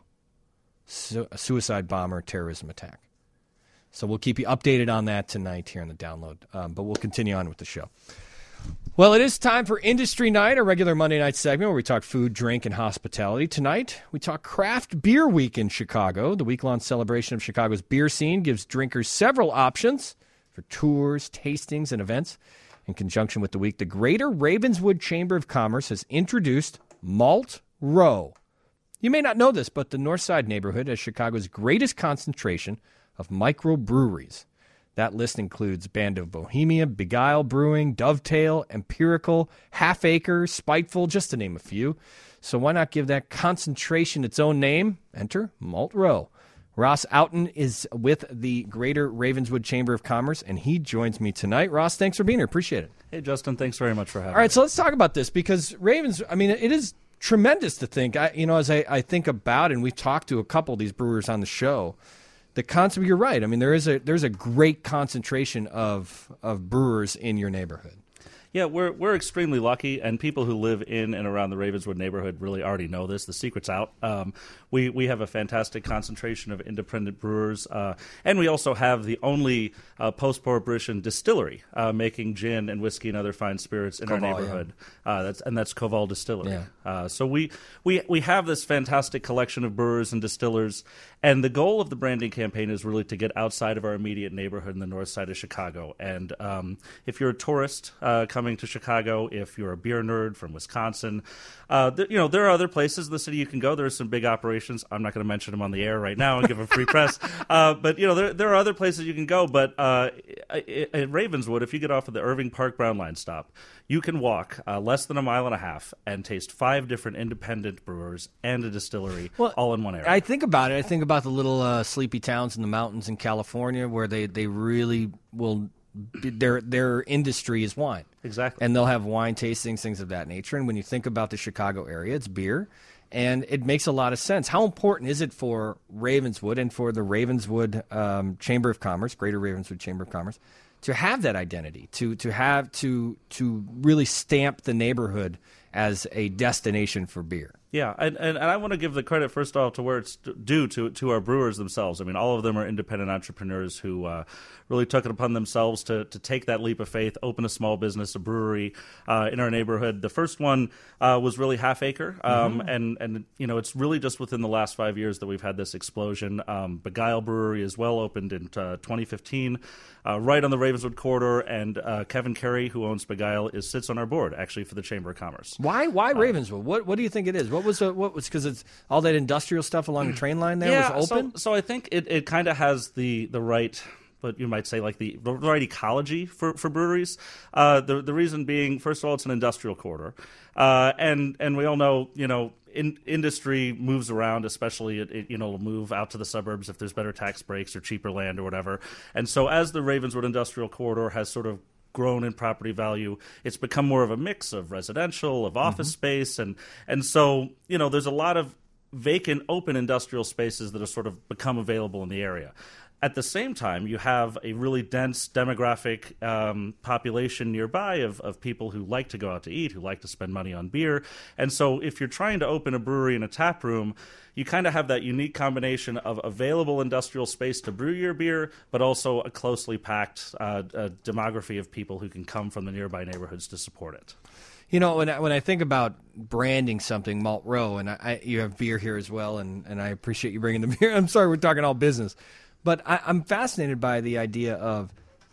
Speaker 2: su- suicide bomber terrorism attack. So we'll keep you updated on that tonight here on the download. Um, but we'll continue on with the show. Well, it is time for Industry Night, a regular Monday night segment where we talk food, drink, and hospitality. Tonight, we talk Craft Beer Week in Chicago. The week-long celebration of Chicago's beer scene gives drinkers several options for tours, tastings, and events. In conjunction with the week, the Greater Ravenswood Chamber of Commerce has introduced Malt Row. You may not know this, but the Northside neighborhood has Chicago's greatest concentration of microbreweries. That list includes Band of Bohemia, Beguile Brewing, Dovetail, Empirical, Half Acre, Spiteful, just to name a few. So why not give that concentration its own name? Enter Malt Row. Ross Outen is with the Greater Ravenswood Chamber of Commerce, and he joins me tonight. Ross, thanks for being here. Appreciate it.
Speaker 11: Hey, Justin, thanks very much for having me.
Speaker 2: All right, so let's talk about this because Ravens, I mean, it is tremendous to think, I, you know, as I, I think about, and we've talked to a couple of these brewers on the show, the concept. You're right. I mean, there is a there's a great concentration of of brewers in your neighborhood.
Speaker 11: Yeah, we're we're extremely lucky, and people who live in and around the Ravenswood neighborhood really already know this. The secret's out. Um, we we have a fantastic concentration of independent brewers, uh, and we also have the only uh, post-prohibition distillery uh, making gin and whiskey and other fine spirits in
Speaker 2: Koval,
Speaker 11: our neighborhood. Yeah. Uh, that's and that's Koval Distillery.
Speaker 2: Yeah.
Speaker 11: Uh, so we, we we have this fantastic collection of brewers and distillers, and the goal of the branding campaign is really to get outside of our immediate neighborhood in the north side of Chicago. And um, if you're a tourist uh, coming to Chicago, if you're a beer nerd from Wisconsin, uh, th- you know there are other places in the city you can go. There are some big operations. I'm not going to mention them on the air right now and give them free press. Uh, but you know there there are other places you can go. But uh, at Ravenswood, if you get off of the Irving Park Brown Line stop, you can walk uh, less than a mile and a half and taste five different independent brewers and a distillery
Speaker 2: well,
Speaker 11: all in one area.
Speaker 2: I think about it. I think about the little uh, sleepy towns in the mountains in California where they, they really will be, their their industry is wine.
Speaker 11: Exactly.
Speaker 2: And they'll have wine tastings, things of that nature. And when you think about the Chicago area, it's beer. And it makes a lot of sense. How important is it for Ravenswood and for the Ravenswood um, Chamber of Commerce, Greater Ravenswood Chamber of Commerce, to have that identity, to to have to to really stamp the neighborhood as a destination for beer?
Speaker 11: Yeah, and, and, and I want to give the credit, first off, to where it's due to to our brewers themselves. I mean, all of them are independent entrepreneurs who uh, really took it upon themselves to, to take that leap of faith, open a small business, a brewery uh, in our neighborhood. The first one uh, was really Half Acre, um, mm-hmm. and, and you know it's really just within the last five years that we've had this explosion. Um, Beguile Brewery as well opened in uh, twenty fifteen, uh, right on the Ravenswood corridor, and uh, Kevin Carey, who owns Beguile, is sits on our board, actually, for the Chamber of Commerce.
Speaker 2: Why Why
Speaker 11: uh,
Speaker 2: Ravenswood? What What do you think it is? What was the, what was because it's all that industrial stuff along the train line there
Speaker 11: yeah,
Speaker 2: was open?
Speaker 11: So, so I think it, it kind of has the, the right, but you might say like the, the right ecology for, for breweries. Uh, the the reason being, first of all, it's an industrial corridor, uh, and and we all know you know in, industry moves around, especially it, it, you know it'll move out to the suburbs if there's better tax breaks or cheaper land or whatever. And so as the Ravenswood industrial corridor has sort of grown in property value, it's become more of a mix of residential, of office mm-hmm. space, and and so you know there's a lot of vacant open industrial spaces that have sort of become available in the area. At the same time, you have a really dense demographic um, population nearby of, of people who like to go out to eat, who like to spend money on beer. And so if you're trying to open a brewery and a tap room, you kind of have that unique combination of available industrial space to brew your beer, but also a closely packed uh, a demography of people who can come from the nearby neighborhoods to support it.
Speaker 2: You know, when I, when I think about branding something, Malt Row, and I, I, you have beer here as well, and, and I appreciate you bringing the beer. I'm sorry, we're talking all business. But I, I'm fascinated by the idea of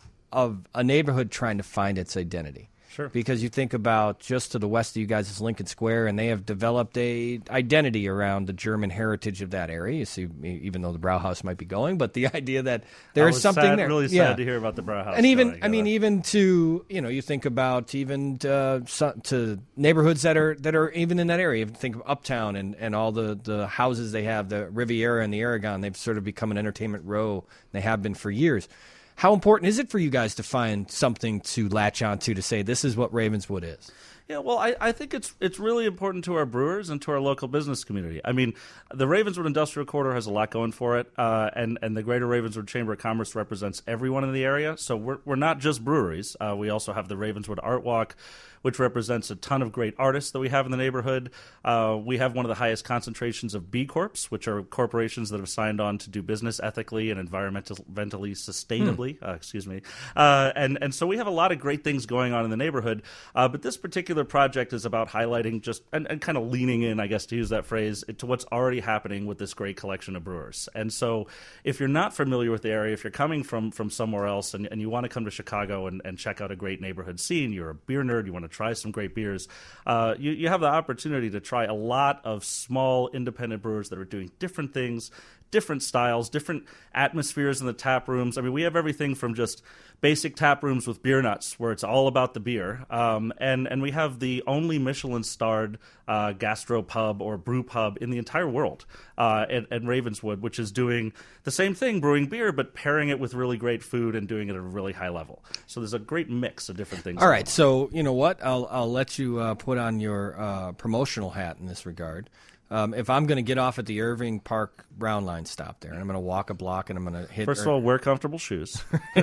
Speaker 2: of a neighborhood trying to find its identity.
Speaker 11: Sure.
Speaker 2: Because you think about just to the west of you guys is Lincoln Square, and they have developed a identity around the German heritage of that area. You see, even though the Brauhaus might be going, but the idea that there is something
Speaker 11: sad,
Speaker 2: there.
Speaker 11: Really sad
Speaker 2: yeah.
Speaker 11: to hear about the Brauhaus.
Speaker 2: And even,
Speaker 11: going,
Speaker 2: I mean,
Speaker 11: uh,
Speaker 2: even to you know, you think about even to, to neighborhoods that are that are even in that area. Think of Uptown and, and all the, the houses they have, the Riviera and the Aragon. They've sort of become an entertainment row. They have been for years. How important is it for you guys to find something to latch onto to say this is what Ravenswood is?
Speaker 11: Yeah, well, I, I think it's it's really important to our brewers and to our local business community. I mean, the Ravenswood Industrial Corridor has a lot going for it, uh, and, and the Greater Ravenswood Chamber of Commerce represents everyone in the area. So we're we're not just breweries. Uh, we also have the Ravenswood Art Walk, which represents a ton of great artists that we have in the neighborhood. Uh, we have one of the highest concentrations of B Corps, which are corporations that have signed on to do business ethically and environmentally sustainably. Hmm. Uh, excuse me. Uh, and, and so we have a lot of great things going on in the neighborhood. Uh, but this particular project is about highlighting just and, and kind of leaning in, I guess, to use that phrase, to what's already happening with this great collection of brewers. And so if you're not familiar with the area, if you're coming from, from somewhere else and, and you want to come to Chicago and, and check out a great neighborhood scene, you're a beer nerd, you want to try some great beers, uh, you, you have the opportunity to try a lot of small independent brewers that are doing different things, different styles, different atmospheres in the tap rooms. I mean, we have everything from just basic tap rooms with beer nuts, where it's all about the beer, um, and and we have the only Michelin-starred uh, gastro pub or brew pub in the entire world uh, at, at Ravenswood, which is doing the same thing, brewing beer, but pairing it with really great food and doing it at a really high level. So there's a great mix of different things.
Speaker 2: All right, so you know what? I'll I'll let you uh, put on your uh, promotional hat in this regard. Um, if I'm going to get off at the Irving Park Brown Line stop there, and I'm going to walk a block, and I'm going to hit.
Speaker 11: First of all, wear comfortable shoes.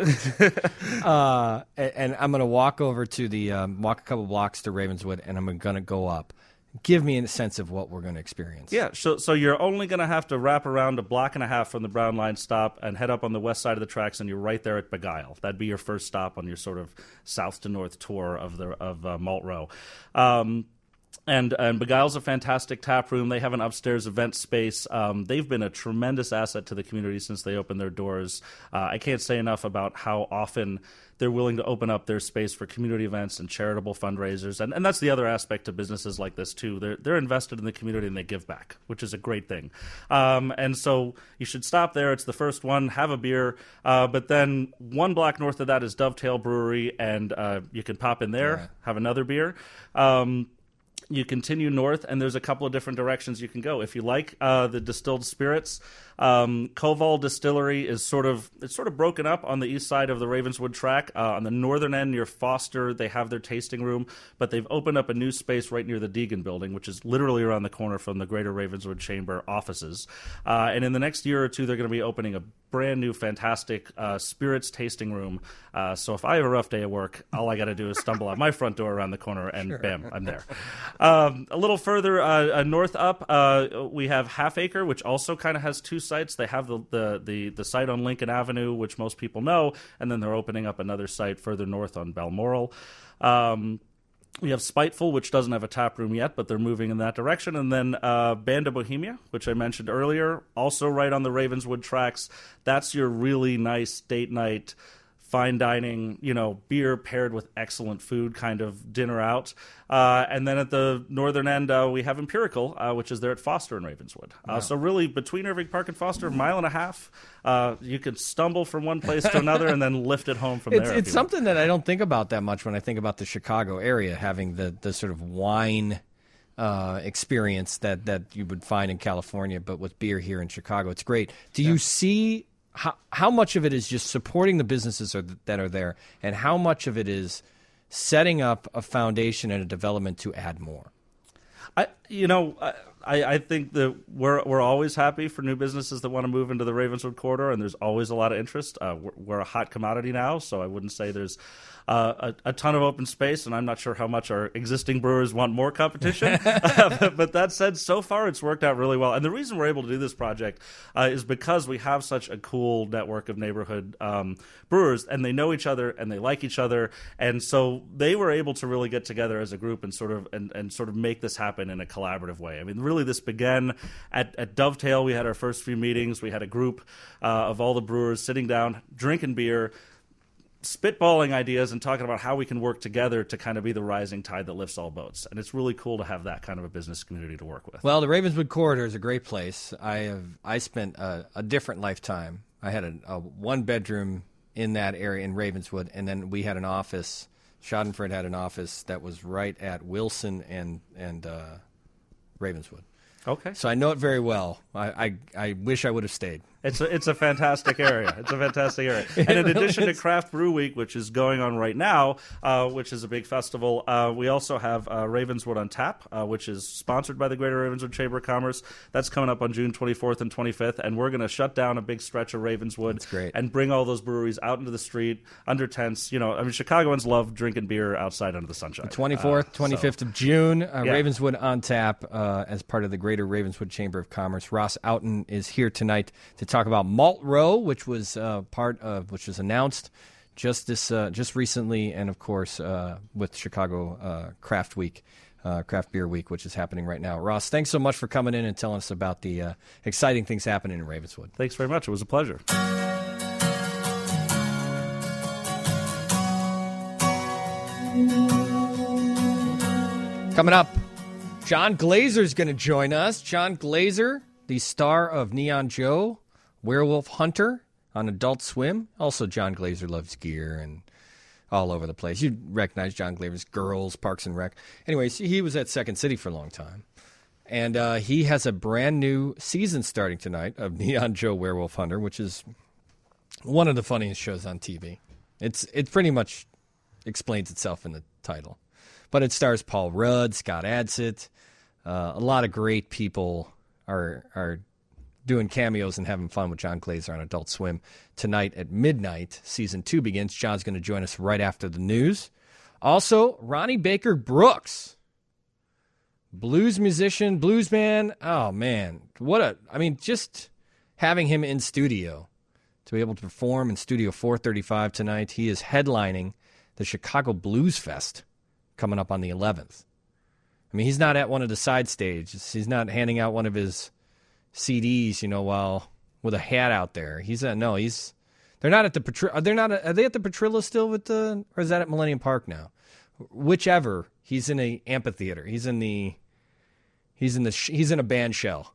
Speaker 2: uh, and, and I'm going to walk over to the um, walk a couple blocks to Ravenswood, and I'm going to go up. Give me a sense of what we're going to experience.
Speaker 11: Yeah, so so you're only going to have to wrap around a block and a half from the Brown Line stop and head up on the west side of the tracks, and you're right there at Beguile. That'd be your first stop on your sort of south to north tour of the of uh, Malt Row. Um, And and Beguile's a fantastic tap room. They have an upstairs event space. Um, they've been a tremendous asset to the community since they opened their doors. Uh, I can't say enough about how often they're willing to open up their space for community events and charitable fundraisers. And, and that's the other aspect of businesses like this, too. They're, they're invested in the community and they give back, which is a great thing. Um, and so you should stop there. It's the first one. Have a beer. Uh, but then one block north of that is Dovetail Brewery, and uh, you can pop in there, right. have another beer. Um You continue north, and there's a couple of different directions you can go. If you like uh, the distilled spirits, um, Koval Distillery is sort of it's sort of broken up on the east side of the Ravenswood track. Uh, on the northern end near Foster, they have their tasting room, but they've opened up a new space right near the Deegan building, which is literally around the corner from the Greater Ravenswood Chamber offices. Uh, and in the next year or two, they're going to be opening a brand new, fantastic uh, spirits tasting room. Uh, so if I have a rough day at work, all I got to do is stumble out my front door around the corner, and sure. bam, I'm there. Um, a little further uh, uh, north up, uh, we have Half Acre, which also kind of has two sites. They have the, the, the, the site on Lincoln Avenue, which most people know, and then they're opening up another site further north on Balmoral. Um, we have Spiteful, which doesn't have a tap room yet, but they're moving in that direction. And then uh, Band of Bohemia, which I mentioned earlier, also right on the Ravenswood tracks. That's your really nice date night, fine dining, you know, beer paired with excellent food kind of dinner out. Uh, and then at the northern end, uh, we have Empirical, uh, which is there at Foster and Ravenswood. Uh, wow. So really, between Irving Park and Foster, a mile and a half, uh, you could stumble from one place to another and then lift it home from
Speaker 2: it's,
Speaker 11: there.
Speaker 2: It's something want. that I don't think about that much when I think about the Chicago area, having the, the sort of wine uh, experience that, that you would find in California, but with beer here in Chicago. It's great. Do yeah. you see... How how much of it is just supporting the businesses are, that are there, and how much of it is setting up a foundation and a development to add more?
Speaker 11: I you know I, I think that we're we're always happy for new businesses that want to move into the Ravenswood corridor, and there's always a lot of interest. Uh, we're, we're a hot commodity now, so I wouldn't say there's Uh, a, a ton of open space, and I'm not sure how much our existing brewers want more competition. uh, but, but that said, so far it's worked out really well. And the reason we're able to do this project uh, is because we have such a cool network of neighborhood um, brewers, and they know each other and they like each other, and so they were able to really get together as a group and sort of and, and sort of make this happen in a collaborative way. I mean, really, this began at, at Dovetail. We had our first few meetings. We had a group uh, of all the brewers sitting down, drinking beer, spitballing ideas and talking about how we can work together to kind of be the rising tide that lifts all boats. And it's really cool to have that kind of a business community to work with.
Speaker 2: Well, the Ravenswood corridor is a great place. I have I spent a, a different lifetime. I had a, a one bedroom in that area in Ravenswood, and then we had an office. Schadenfreude had an office that was right at Wilson and and uh, Ravenswood.
Speaker 11: Okay.
Speaker 2: So I know it very well. I, I, I wish I would have stayed.
Speaker 11: It's a, it's a fantastic area. It's a fantastic area. And in addition to Craft Brew Week, which is going on right now, uh, which is a big festival, uh, we also have uh, Ravenswood on Tap, uh, which is sponsored by the Greater Ravenswood Chamber of Commerce. That's coming up on June twenty-fourth and twenty-fifth, and we're going to shut down a big stretch of Ravenswood.
Speaker 2: That's great.
Speaker 11: And bring all those breweries out into the street, under tents. You know, I mean, Chicagoans love drinking beer outside under the sunshine.
Speaker 2: The twenty-fourth, uh, twenty-fifth
Speaker 11: so.
Speaker 2: of June, uh,
Speaker 11: yeah.
Speaker 2: Ravenswood on Tap uh, as part of the Greater Ravenswood Chamber of Commerce. Ross Outen is here tonight to talk about Malt Row, which was uh, part of, which was announced just this, uh, just recently, and of course uh, with Chicago uh, Craft Week, uh, Craft Beer Week, which is happening right now. Ross, thanks so much for coming in and telling us about the uh, exciting things happening in Ravenswood.
Speaker 11: Thanks very much. It was a pleasure.
Speaker 2: Coming up, John Glazer's going to join us. John Glazer, the star of Neon Joe, Werewolf Hunter on Adult Swim. Also, John Glazer loves gear and all over the place. You'd recognize John Glazer's Girls, Parks and Rec. Anyways, he was at Second City for a long time. And uh, he has a brand new season starting tonight of Neon Joe, Werewolf Hunter, which is one of the funniest shows on T V. It's It pretty much explains itself in the title. But it stars Paul Rudd, Scott Adsit, Uh, a lot of great people are are doing cameos and having fun with John Glazer on Adult Swim tonight at midnight. Season two begins. John's going to join us right after the news. Also, Ronnie Baker Brooks, blues musician, blues man. Oh, man. What a, I mean, just having him in studio to be able to perform in Studio four thirty-five tonight. He is headlining the Chicago Blues Fest coming up on the eleventh. I mean, he's not at one of the side stages. He's not handing out one of his C Ds, you know, while with a hat out there. He's at, no, he's, they're not at the, Petri- are they not, are they at the Petrillo still with the, or is that at Millennium Park now? Whichever, he's in a amphitheater. He's in the, he's in the, he's in a band shell.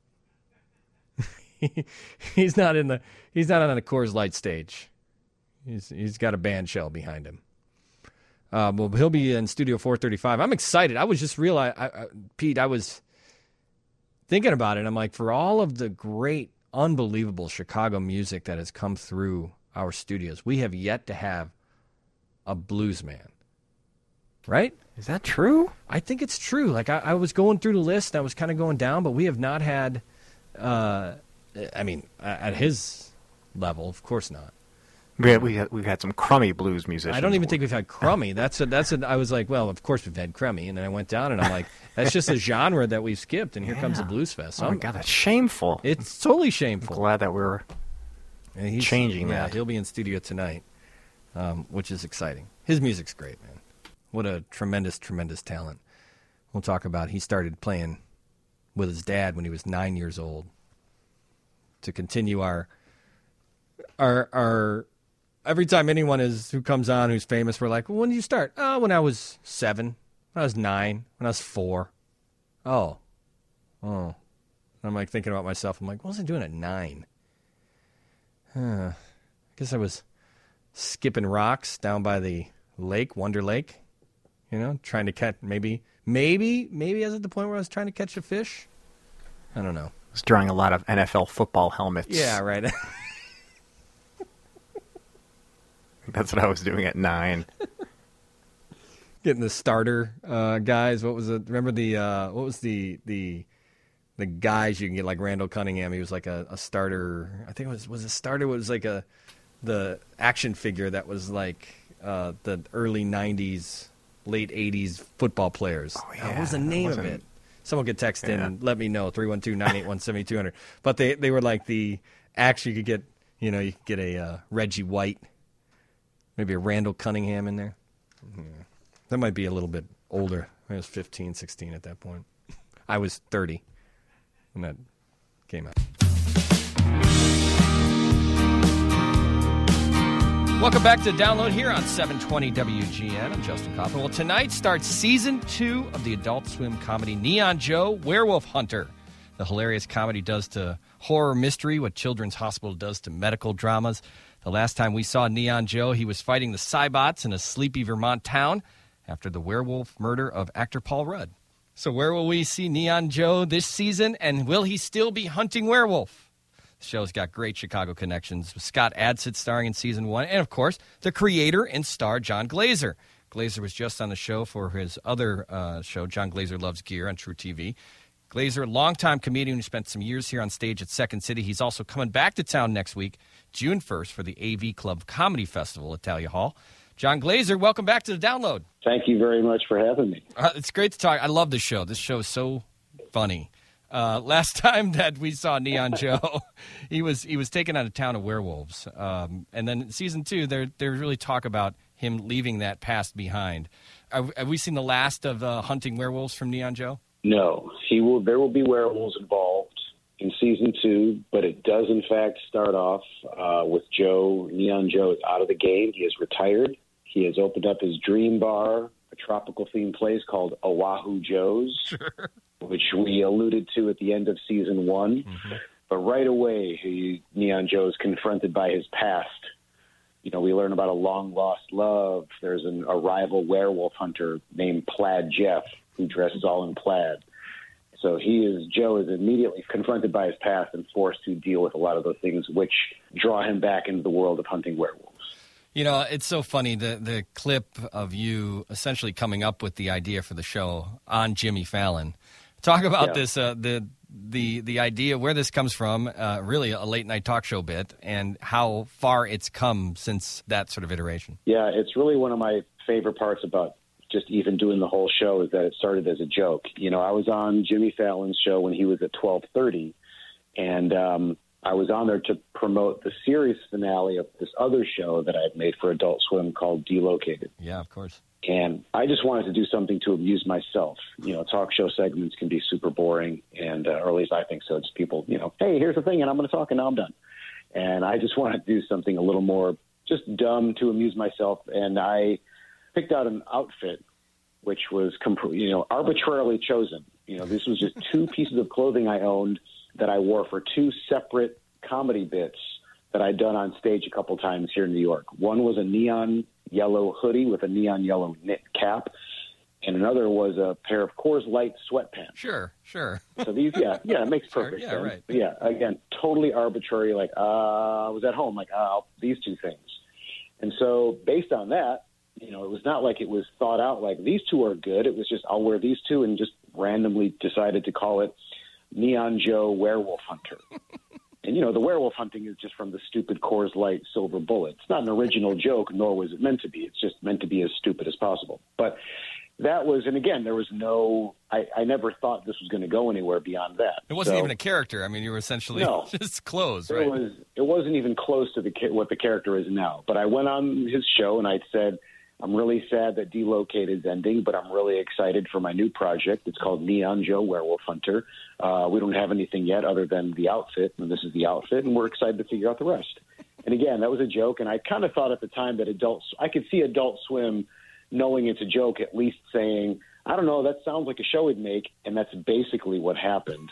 Speaker 2: he's not in the, he's not on the Coors Light stage. He's, he's got a band shell behind him. Uh, well, he'll be in Studio four thirty-five. I'm excited. I was just realizing, I, I, Pete, I was thinking about it. I'm like, for all of the great, unbelievable Chicago music that has come through our studios, we have yet to have a blues man. Right?
Speaker 12: Is that true?
Speaker 2: I think it's true. Like, I, I was going through the list, and I was kind of going down, but we have not had, uh, I mean, at his level, of course not.
Speaker 12: We had, we had, we've had some crummy blues musicians.
Speaker 2: I don't even think we've had crummy. That's a, that's a, I was like, well, of course we've had crummy. And then I went down and I'm like, that's just a genre that we've skipped. And here yeah. comes the Blues Fest. So
Speaker 12: oh, my God, that's shameful.
Speaker 2: It's totally shameful.
Speaker 12: I'm glad that we're changing
Speaker 2: yeah,
Speaker 12: that.
Speaker 2: He'll be in studio tonight, um, which is exciting. His music's great, man. What a tremendous, tremendous talent. We'll talk about he started playing with his dad when he was nine years old to continue our, our, our, every time anyone is who comes on who's famous, we're like, well, when did you start? Oh, when I was seven, when I was nine, when I was four. Oh. Oh. I'm like thinking about myself. I'm like, what was I doing at nine? Huh. I guess I was skipping rocks down by the lake, Wonder Lake, you know, trying to catch, maybe, maybe, maybe I was at the point where I was trying to catch a fish. I don't know.
Speaker 12: I was drawing a lot of N F L football helmets.
Speaker 2: Yeah, right.
Speaker 12: That's what I was doing at nine.
Speaker 2: Getting the starter uh, guys. What was it? Remember the uh, what was the the the guys you can get like Randall Cunningham? He was like a, a starter. I think it was was a starter. It was like a the action figure that was like uh, the early nineties, late eighties football players.
Speaker 12: Oh, yeah.
Speaker 2: Uh, what was the name of it? Someone could text in
Speaker 12: yeah.
Speaker 2: and let me know. three one two, nine eight one, seven two zero zero. But they they were like the action. You could get you know you could get a uh, Reggie White. Maybe a Randall Cunningham in there. Yeah. That might be a little bit older. I was fifteen, sixteen at that point. I was thirty when that came out. Welcome back to Download here on seven twenty W G N. I'm Justin Kaufman. Well, tonight starts season two of the Adult Swim comedy Neon Joe, Werewolf Hunter. The hilarious comedy does to horror mystery what Children's Hospital does to medical dramas. The last time we saw Neon Joe, he was fighting the Cybots in a sleepy Vermont town after the werewolf murder of actor Paul Rudd. So where will we see Neon Joe this season, and will he still be hunting werewolf? The show's got great Chicago connections, with Scott Adsit starring in season one, and, of course, the creator and star John Glazer. Glazer was just on the show for his other uh, show, John Glazer Loves Gear, on True T V. Glazer, longtime comedian who spent some years here on stage at Second City. He's also coming back to town next week, June first, for the A V Club Comedy Festival at Thalia Hall. John Glazer, welcome back to the Download.
Speaker 13: Thank you very much for having me.
Speaker 2: Uh, it's great to talk. I love this show. This show is so funny. Uh, last time that we saw Neon Joe, he was he was taken out of town of werewolves. Um, and then in season two, there there's really talk about him leaving that past behind. Are, have we seen the last of uh, hunting werewolves from Neon Joe?
Speaker 13: No, he will. There will be werewolves involved in season two, but it does in fact start off uh, with Joe. Neon Joe is out of the game. He is retired. He has opened up his dream bar, a tropical themed place called Oahu Joe's, sure. which we alluded to at the end of season one. Mm-hmm. But right away, he, Neon Joe is confronted by his past. You know, we learn about a long-lost love. There's an, a rival werewolf hunter named Plaid Jeff who dresses all in plaid. So he is, Joe is immediately confronted by his past and forced to deal with a lot of those things which draw him back into the world of hunting werewolves.
Speaker 2: You know, it's so funny, the the clip of you essentially coming up with the idea for the show on Jimmy Fallon Talk about
Speaker 13: Yeah.
Speaker 2: this, uh, the the the idea where this comes from, uh, really a late night talk show bit, and how far it's come since that sort of iteration.
Speaker 13: Yeah, it's really one of my favorite parts about just even doing the whole show is that it started as a joke. You know, I was on Jimmy Fallon's show when he was at twelve thirty, and um, I was on there to promote the series finale of this other show that I've made for Adult Swim called Delocated.
Speaker 2: Yeah, of course.
Speaker 13: And I just wanted to do something to amuse myself. You know, talk show segments can be super boring, and uh, or at least I think so. It's people, you know, hey, here's the thing, and I'm going to talk, and now I'm done. And I just wanted to do something a little more just dumb to amuse myself. And I picked out an outfit which was, comp- you know, arbitrarily chosen. You know, this was just two pieces of clothing I owned that I wore for two separate comedy bits that I'd done on stage a couple times here in New York. One was a neon yellow hoodie with a neon yellow knit cap, and another was a pair of Coors Light sweatpants.
Speaker 2: Sure, sure.
Speaker 13: So these, yeah, yeah, it makes
Speaker 2: Sure,
Speaker 13: perfect
Speaker 2: yeah,
Speaker 13: sense.
Speaker 2: right.
Speaker 13: But yeah, again, totally arbitrary. Like, uh, I was at home, like, uh, these two things. And so based on that, you know, it was not like it was thought out like these two are good. It was just, I'll wear these two, and just randomly decided to call it Neon Joe Werewolf Hunter. And, you know, the werewolf hunting is just from the stupid Coors Light Silver Bullet. It's not an original joke, nor was it meant to be. It's just meant to be as stupid as possible. But that was, and again, there was no, I, I never thought this was going to go anywhere beyond that.
Speaker 2: It wasn't
Speaker 13: So,
Speaker 2: even a character. I mean, you were essentially
Speaker 13: No.
Speaker 2: just clothes,
Speaker 13: it
Speaker 2: right?
Speaker 13: was, it wasn't even close to the ca- what the character is now. But I went on his show and I said, I'm really sad that Delocated is ending, but I'm really excited for my new project. It's called Neon Joe Werewolf Hunter. Uh, we don't have anything yet other than the outfit, and this is the outfit, and we're excited to figure out the rest. And again, that was a joke, and I kind of thought at the time that Adult, I could see Adult Swim knowing it's a joke, at least saying, I don't know, that sounds like a show we'd make, and that's basically what happened.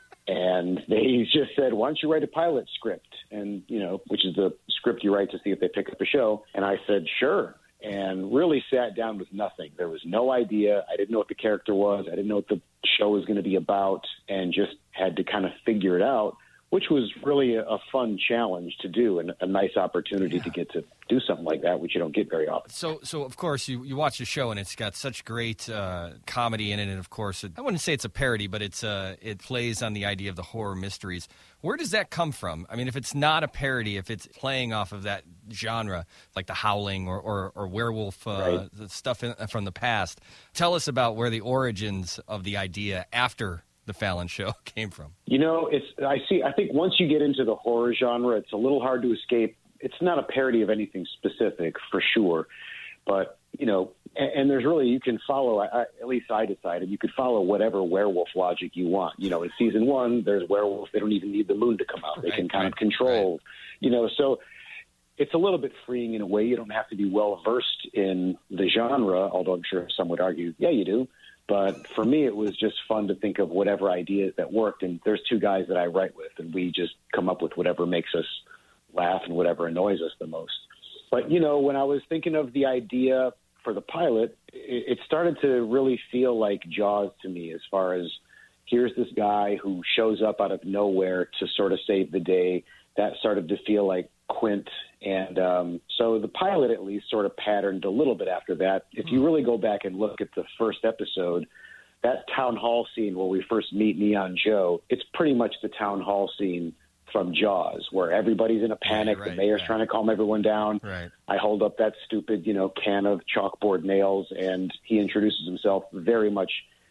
Speaker 13: And they just said, why don't you write a pilot script? And, you know, which is the script you write to see if they pick up a show. And I said, sure. And really sat down with nothing. There was no idea. I didn't know what the character was. I didn't know what the show was going to be about, and just had to kind of figure it out, which was really a, a fun challenge to do, and a nice opportunity yeah. to get to do something like that, which you don't get very often.
Speaker 2: So, so of course, you, you watch the show, and it's got such great uh, comedy in it, and of course, it, I wouldn't say it's a parody, but it's uh, it plays on the idea of the horror mysteries. Where does that come from? I mean, if it's not a parody, if it's playing off of that genre, like The Howling or, or, or werewolf uh, right. stuff in, from the past, tell us about where the origins of the idea after the Fallon show came from.
Speaker 13: You know, it's I see. I think once you get into the horror genre, it's a little hard to escape. It's not a parody of anything specific, for sure, but you know, and, and there's really you can follow. I, I, at least I decided you could follow whatever werewolf logic you want. You know, in season one, there's werewolves. They don't even need the moon to come out. They right, can kind right, of control. Right. You know, so it's a little bit freeing in a way. You don't have to be well versed in the genre, although I'm sure some would argue, yeah, you do. But for me, it was just fun to think of whatever ideas that worked. And there's two guys that I write with, and we just come up with whatever makes us laugh and whatever annoys us the most. But, you know, when I was thinking of the idea for the pilot, it, it started to really feel like Jaws to me, as far as here's this guy who shows up out of nowhere to sort of save the day. That started to feel like Quint. And um, so the pilot at least sort of patterned a little bit after that. If you really go back and look at the first episode, that town hall scene where we first meet Neon Joe, it's pretty much the town hall scene from Jaws, where everybody's in a panic. Right, right, the mayor's right. trying to calm everyone down.
Speaker 2: Right.
Speaker 13: I hold up that stupid, you know, can of chalkboard nails, and he introduces himself very much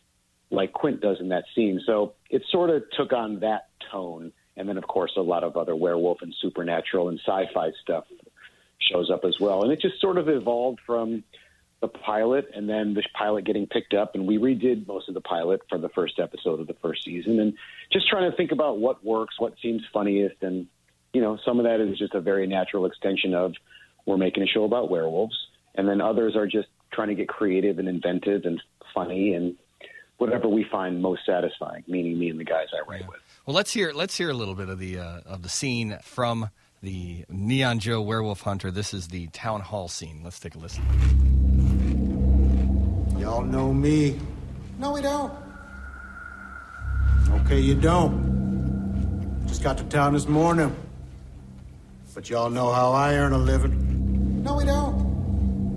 Speaker 13: like Quint does in that scene. So it sort of took on that tone. And then, of course, a lot of other werewolf and supernatural and sci-fi stuff shows up as well. And it just sort of evolved from the pilot, and then the pilot getting picked up, and we redid most of the pilot for the first episode of the first season, and just trying to think about what works, what seems funniest. And, you know, some of that is just a very natural extension of we're making a show about werewolves, and then others are just trying to get creative and inventive and funny and whatever we find most satisfying, meaning me and the guys I write
Speaker 2: yeah.
Speaker 13: with.
Speaker 2: Well, let's hear let's hear a little bit of the uh, of the scene from the Neon Joe Werewolf Hunter. This is the town hall scene. Let's take a listen.
Speaker 14: Y'all know me. No, we don't. Okay, you don't. Just got to town this morning. But y'all know how I earn a living. No, we don't.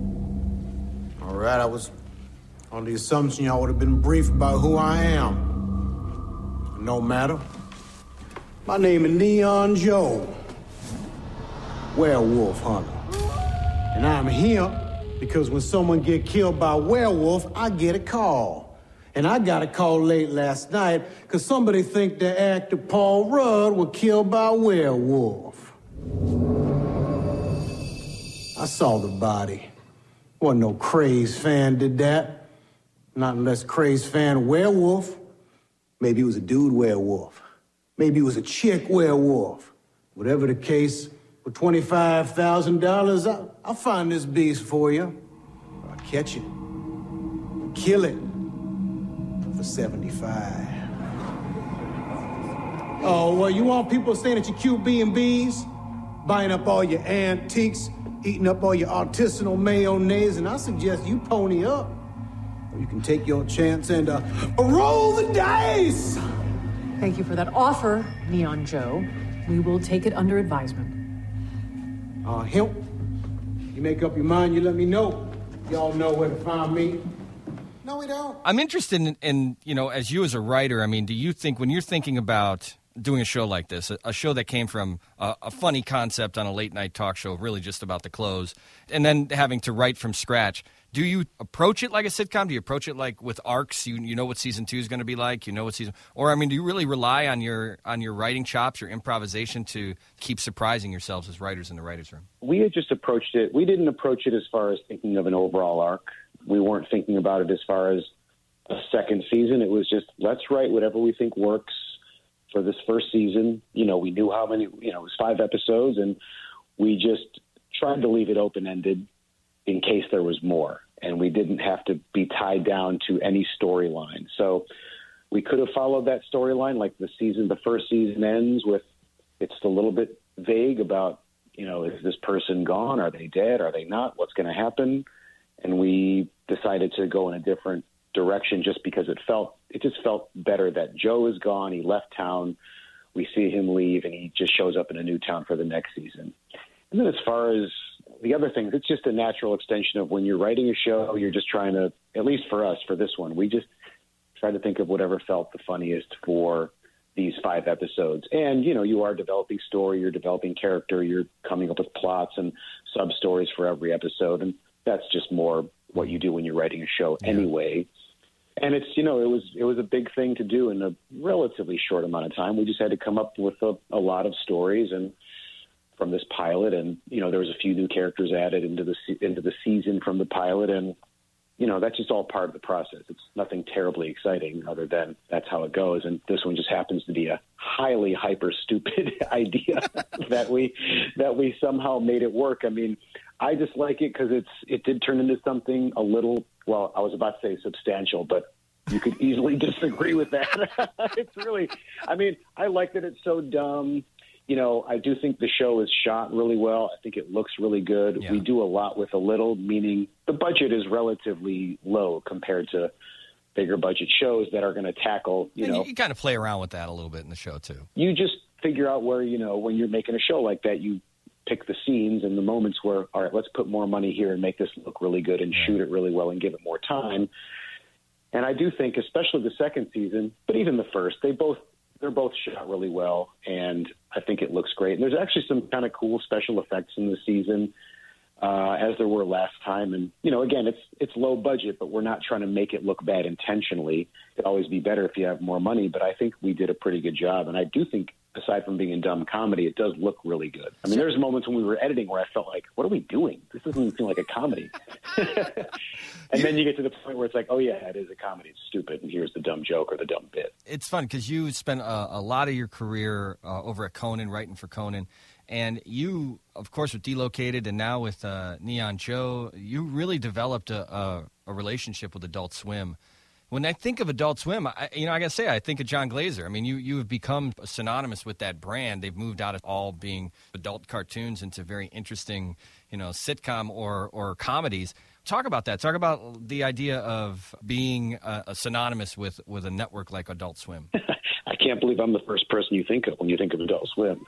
Speaker 14: All right, I was on the assumption y'all would have been briefed about who I am. No matter. My name is Neon Joe, werewolf hunter. And I'm here because when someone get killed by a werewolf, I get a call. And I got a call late last night because somebody think the actor Paul Rudd was killed by a werewolf. I saw the body. Wasn't no crazed fan did that. Not unless crazed fan a werewolf. Maybe it was a dude werewolf. Maybe it was a chick werewolf. Whatever the case, for twenty-five thousand dollars, I'll find this beast for you. I'll catch it. Kill it. For seventy-five. Oh, well, you want people staying at your Q B and B's? Buying up all your antiques, eating up all your artisanal mayonnaise, and I suggest you pony up. Or you can take your chance and uh, roll the dice!
Speaker 15: Thank you for that offer, Neon Joe. We will take it under advisement.
Speaker 14: Uh, Hemp, you make up your mind, you let me know. Y'all know where to find me. No, we don't.
Speaker 2: I'm interested in, in, you know, as you as a writer, I mean, do you think, when you're thinking about doing a show like this, a, a show that came from a, a funny concept on a late-night talk show, really just about the clothes, and then having to write from scratch, do you approach it like a sitcom? Do you approach it like with arcs? You you know what season two is going to be like? You know what season – or, I mean, do you really rely on your on your writing chops, your improvisation to keep surprising yourselves as writers in the writer's room?
Speaker 13: We had just approached it – we didn't approach it as far as thinking of an overall arc. We weren't thinking about it as far as a second season. It was just, let's write whatever we think works for this first season. You know, we knew how many, you know, it was five episodes, and we just tried to leave it open-ended in case there was more. And we didn't have to be tied down to any storyline. So we could have followed that storyline, like the season, the first season ends with, it's a little bit vague about, you know, is this person gone? Are they dead? Are they not? What's going to happen? And we decided to go in a different direction just because it felt it just felt better that Joe is gone. He left town. We see him leave, and he just shows up in a new town for the next season. And then as far as the other things, it's just a natural extension of when you're writing a show, you're just trying to, at least for us, for this one, we just try to think of whatever felt the funniest for these five episodes. And, you know, you are developing story, you're developing character, you're coming up with plots and sub-stories for every episode. And that's just more what you do when you're writing a show yeah. anyway. And it's, you know, it was it was a big thing to do in a relatively short amount of time. We just had to come up with a, a lot of stories and from this pilot, and you know, there was a few new characters added into the into the season from the pilot, and you know, that's just all part of the process. It's nothing terribly exciting other than that's how it goes. And this one just happens to be a highly hyper stupid idea that we that we somehow made it work. I mean, I just like it because it's it did turn into something a little, well, I was about to say substantial, but you could easily disagree with that. It's really, I mean, I like that it's so dumb. You know, I do think the show is shot really well. I think it looks really good. Yeah. We do a lot with a little, meaning the budget is relatively low compared to bigger budget shows that are going to tackle, you
Speaker 2: and
Speaker 13: know.
Speaker 2: You, you kind of play around with that a little bit in the show, too.
Speaker 13: You just figure out where, you know, when you're making a show like that, you pick the scenes and the moments where, all right, let's put more money here and make this look really good and yeah. shoot it really well and give it more time. And I do think, especially the second season, but even the first, they both, they're both shot really well, and I think it looks great. And there's actually some kind of cool special effects in the season, uh, as there were last time. And, you know, again, it's it's low budget, but we're not trying to make it look bad intentionally. It'd always be better if you have more money, but I think we did a pretty good job. And I do think, aside from being in dumb comedy, it does look really good. I mean, there's moments when we were editing where I felt like, what are we doing? This doesn't even feel like a comedy. And then you get to the point where it's like, oh, yeah, it is a comedy. It's stupid, and here's the dumb joke or the dumb bit.
Speaker 2: It's fun because you spent a, a lot of your career uh, over at Conan, writing for Conan. And you, of course, with Delocated and now with uh, Neon Joe, you really developed a, a, a relationship with Adult Swim. When I think of Adult Swim, I, you know, I got to say, I think of John Glazer. I mean, you, you have become synonymous with that brand. They've moved out of all being adult cartoons into very interesting, you know, sitcom or, or comedies. Talk about that. Talk about the idea of being uh, a synonymous with, with a network like Adult Swim.
Speaker 13: I can't believe I'm the first person you think of when you think of Adult Swim.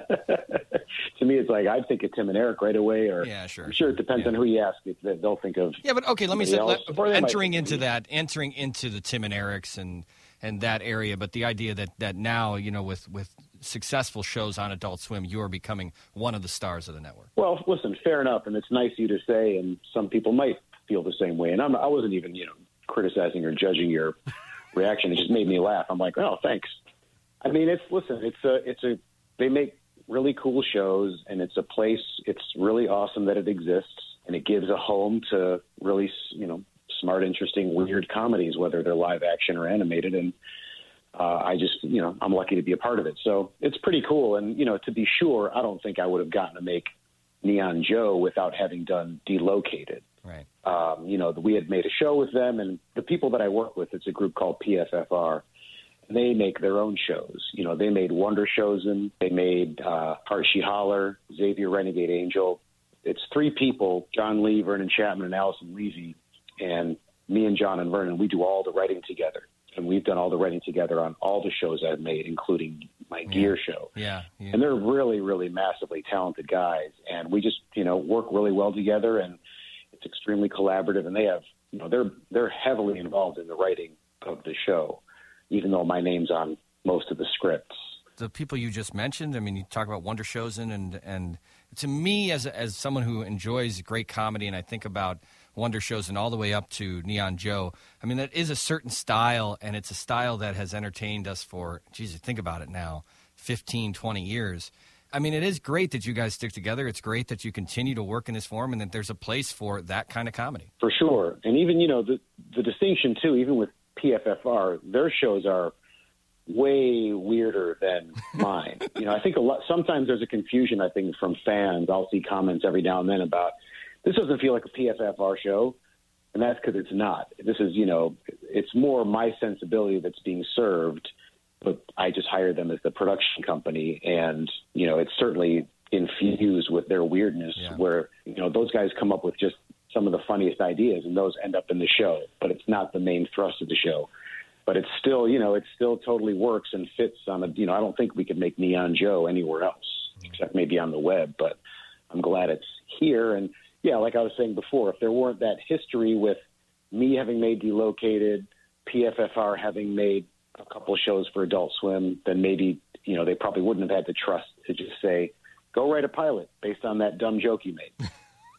Speaker 13: To me, it's like I'd think of Tim and Eric right away. Or
Speaker 2: yeah, sure.
Speaker 13: I'm sure it depends
Speaker 2: yeah.
Speaker 13: on who you ask. If they'll think of
Speaker 2: yeah, but okay. Let me say, let,
Speaker 13: entering
Speaker 2: into that, entering into the Tim and Erics and and that area. But the idea that, that now, you know, with, with successful shows on Adult Swim, you are becoming one of the stars of the network.
Speaker 13: Well, listen, fair enough, and it's nice of you to say, and some people might feel the same way. And I'm, I wasn't even, you know, criticizing or judging your reaction. It just made me laugh. I'm like, oh, thanks. I mean, it's listen, it's a, it's a, they make really cool shows, and it's a place. It's really awesome that it exists, and it gives a home to really, you know, smart, interesting, weird comedies, whether they're live action or animated. And uh, I just, you know, I'm lucky to be a part of it. So it's pretty cool. And, you know, to be sure, I don't think I would have gotten to make Neon Joe without having done Delocated.
Speaker 2: Right.
Speaker 13: Um, you know, we had made a show with them, and the people that I work with, it's a group called P F F R. They make their own shows. You know, they made Wonder Chosen. They made uh, Archie Holler, Xavier Renegade Angel. It's three people, John Lee, Vernon Chapman, and Allison Levy. And me and John and Vernon, we do all the writing together. And we've done all the writing together on all the shows I've made, including my
Speaker 2: yeah.
Speaker 13: Gear show.
Speaker 2: Yeah, yeah.
Speaker 13: And they're really, really massively talented guys. And we just, you know, work really well together. And it's extremely collaborative. And they have, you know, they're they're heavily involved in the writing of the show, even though my name's on most of the scripts.
Speaker 2: The people you just mentioned, I mean, you talk about Wonder Chosen, and and to me, as as someone who enjoys great comedy, and I think about Wonder Chosen all the way up to Neon Joe, I mean, that is a certain style, and it's a style that has entertained us for, geez, think about it now, fifteen, twenty years. I mean, it is great that you guys stick together. It's great that you continue to work in this form, and that there's a place for that kind of comedy.
Speaker 13: For sure. And even, you know, the the distinction, too, even with P F F R, their shows are way weirder than mine. You know, I think a lot, sometimes there's a confusion, I think, from fans. I'll see comments every now and then about, this doesn't feel like a P F F R show, and that's because it's not. This is, you know, it's more my sensibility that's being served, but I just hired them as the production company, and, you know, it's certainly infused with their weirdness yeah. where, you know, those guys come up with just some of the funniest ideas, and those end up in the show, but it's not the main thrust of the show. But it's still, you know, it still totally works and fits on a, you know, I don't think we could make Neon Joe anywhere else, except maybe on the web, but I'm glad it's here. And yeah, like I was saying before, if there weren't that history with me having made Delocated, P F F R having made a couple of shows for Adult Swim, then maybe, you know, they probably wouldn't have had the trust to just say, go write a pilot based on that dumb joke you made.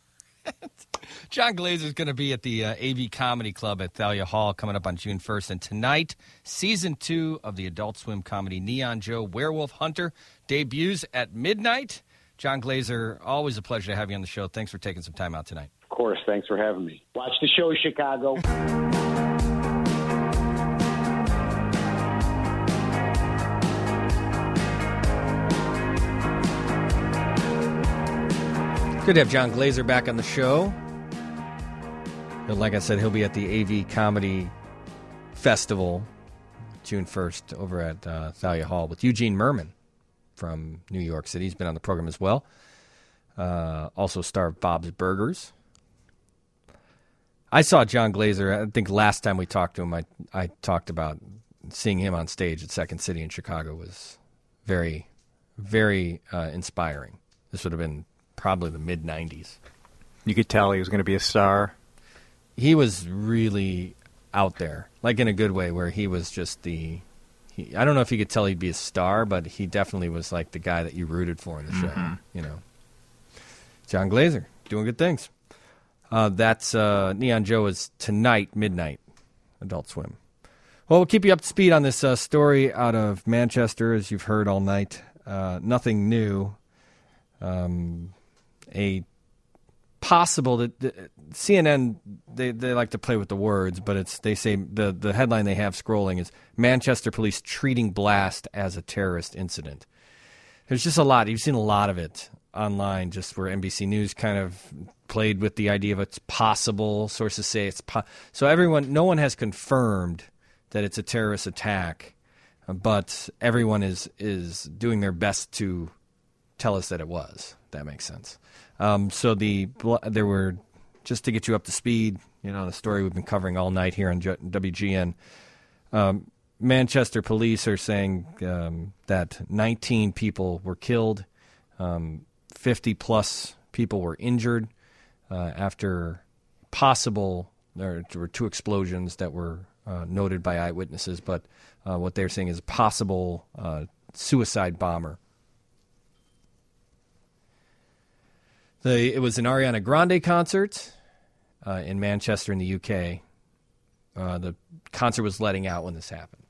Speaker 2: John Glazer is going to be at the uh, A V Comedy Club at Thalia Hall coming up on June first. And tonight, season two of the Adult Swim comedy Neon Joe Werewolf Hunter debuts at midnight. John Glazer, always a pleasure to have you on the show. Thanks for taking some time out tonight.
Speaker 13: Of course. Thanks for having me. Watch the show, Chicago.
Speaker 2: Good to have John Glazer back on the show. Like I said, he'll be at the A V Comedy Festival June first over at uh, Thalia Hall with Eugene Merman from New York City. He's been on the program as well. Uh, also star of Bob's Burgers. I saw John Glazer, I think last time we talked to him, I, I talked about seeing him on stage at Second City in Chicago was very, very uh, inspiring. This would have been probably the mid nineties.
Speaker 12: You could tell he was going to be a star.
Speaker 2: He was really out there, like in a good way, where he was just the, he, I don't know if you could tell he'd be a star, but he definitely was like the guy that you rooted for in the
Speaker 12: mm-hmm.
Speaker 2: show, you know. John Glazer, doing good things. Uh, that's uh, Neon Joe is tonight, midnight, Adult Swim. Well, we'll keep you up to speed on this uh, story out of Manchester, as you've heard all night. Uh, nothing new. Um, a possible that the, C N N they they like to play with the words, but it's they say the the headline they have scrolling is Manchester police treating blast as a terrorist incident. There's just a lot. You've seen a lot of it online, just where N B C News kind of played with the idea of it's possible. Sources say it's po- so everyone, no one has confirmed that it's a terrorist attack, but everyone is is doing their best to tell us that it was. That makes sense. Um, so the there were, just to get you up to speed, you know, the story we've been covering all night here on W G N. Um, Manchester police are saying um, that nineteen people were killed, um, fifty plus people were injured uh, after possible there were two explosions that were uh, noted by eyewitnesses, but uh, what they're saying is a possible uh, suicide bomber. The, it was an Ariana Grande concert uh, in Manchester in the U K. Uh, the concert was letting out when this happened.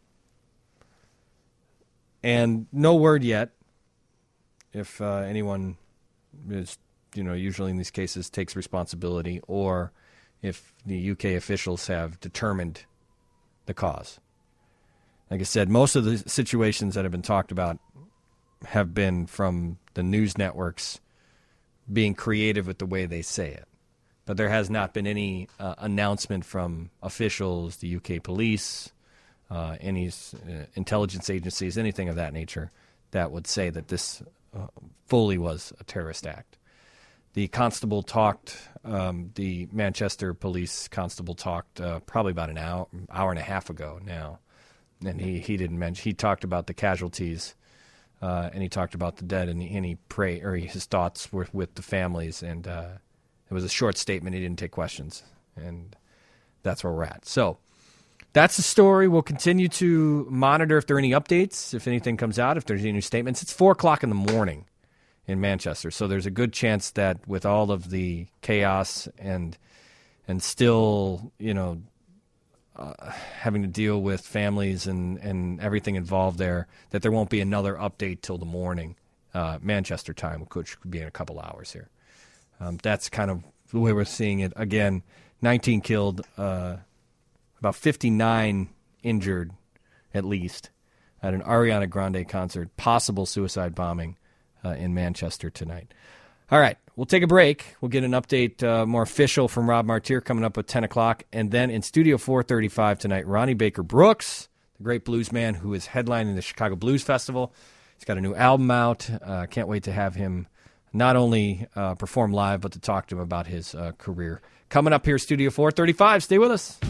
Speaker 2: And no word yet if uh, anyone is, you know, usually in these cases takes responsibility, or if the U K officials have determined the cause. Like I said, most of the situations that have been talked about have been from the news networks being creative with the way they say it. But there has not been any uh, announcement from officials, the U K police, uh, any uh, intelligence agencies, anything of that nature, that would say that this uh, fully was a terrorist act. The constable talked, um, the Manchester police constable talked uh, probably about an hour, hour and a half ago now. And he, he didn't mention, he talked about the casualties, uh, and he talked about the dead, and he, and he prayed, or his thoughts were with the families, and uh, it was a short statement. He didn't take questions, and that's where we're at. So that's the story. We'll continue to monitor if there are any updates, if anything comes out, if there's any new statements. It's four o'clock in the morning in Manchester, so there's a good chance that with all of the chaos and and still, you know, uh, having to deal with families and, and everything involved there, that there won't be another update till the morning, uh, Manchester time, which could be in a couple hours here. Um, that's kind of the way we're seeing it. Again, nineteen killed, uh, about fifty-nine injured, at least, at an Ariana Grande concert. Possible suicide bombing uh, in Manchester tonight. All right, we'll take a break. We'll get an update uh, more official from Rob Martier coming up at ten o'clock. And then in Studio four thirty-five tonight, Ronnie Baker Brooks, the great blues man who is headlining the Chicago Blues Festival. He's got a new album out. Uh, can't wait to have him not only uh, perform live, but to talk to him about his uh, career. Coming up here, Studio four thirty-five. Stay with us.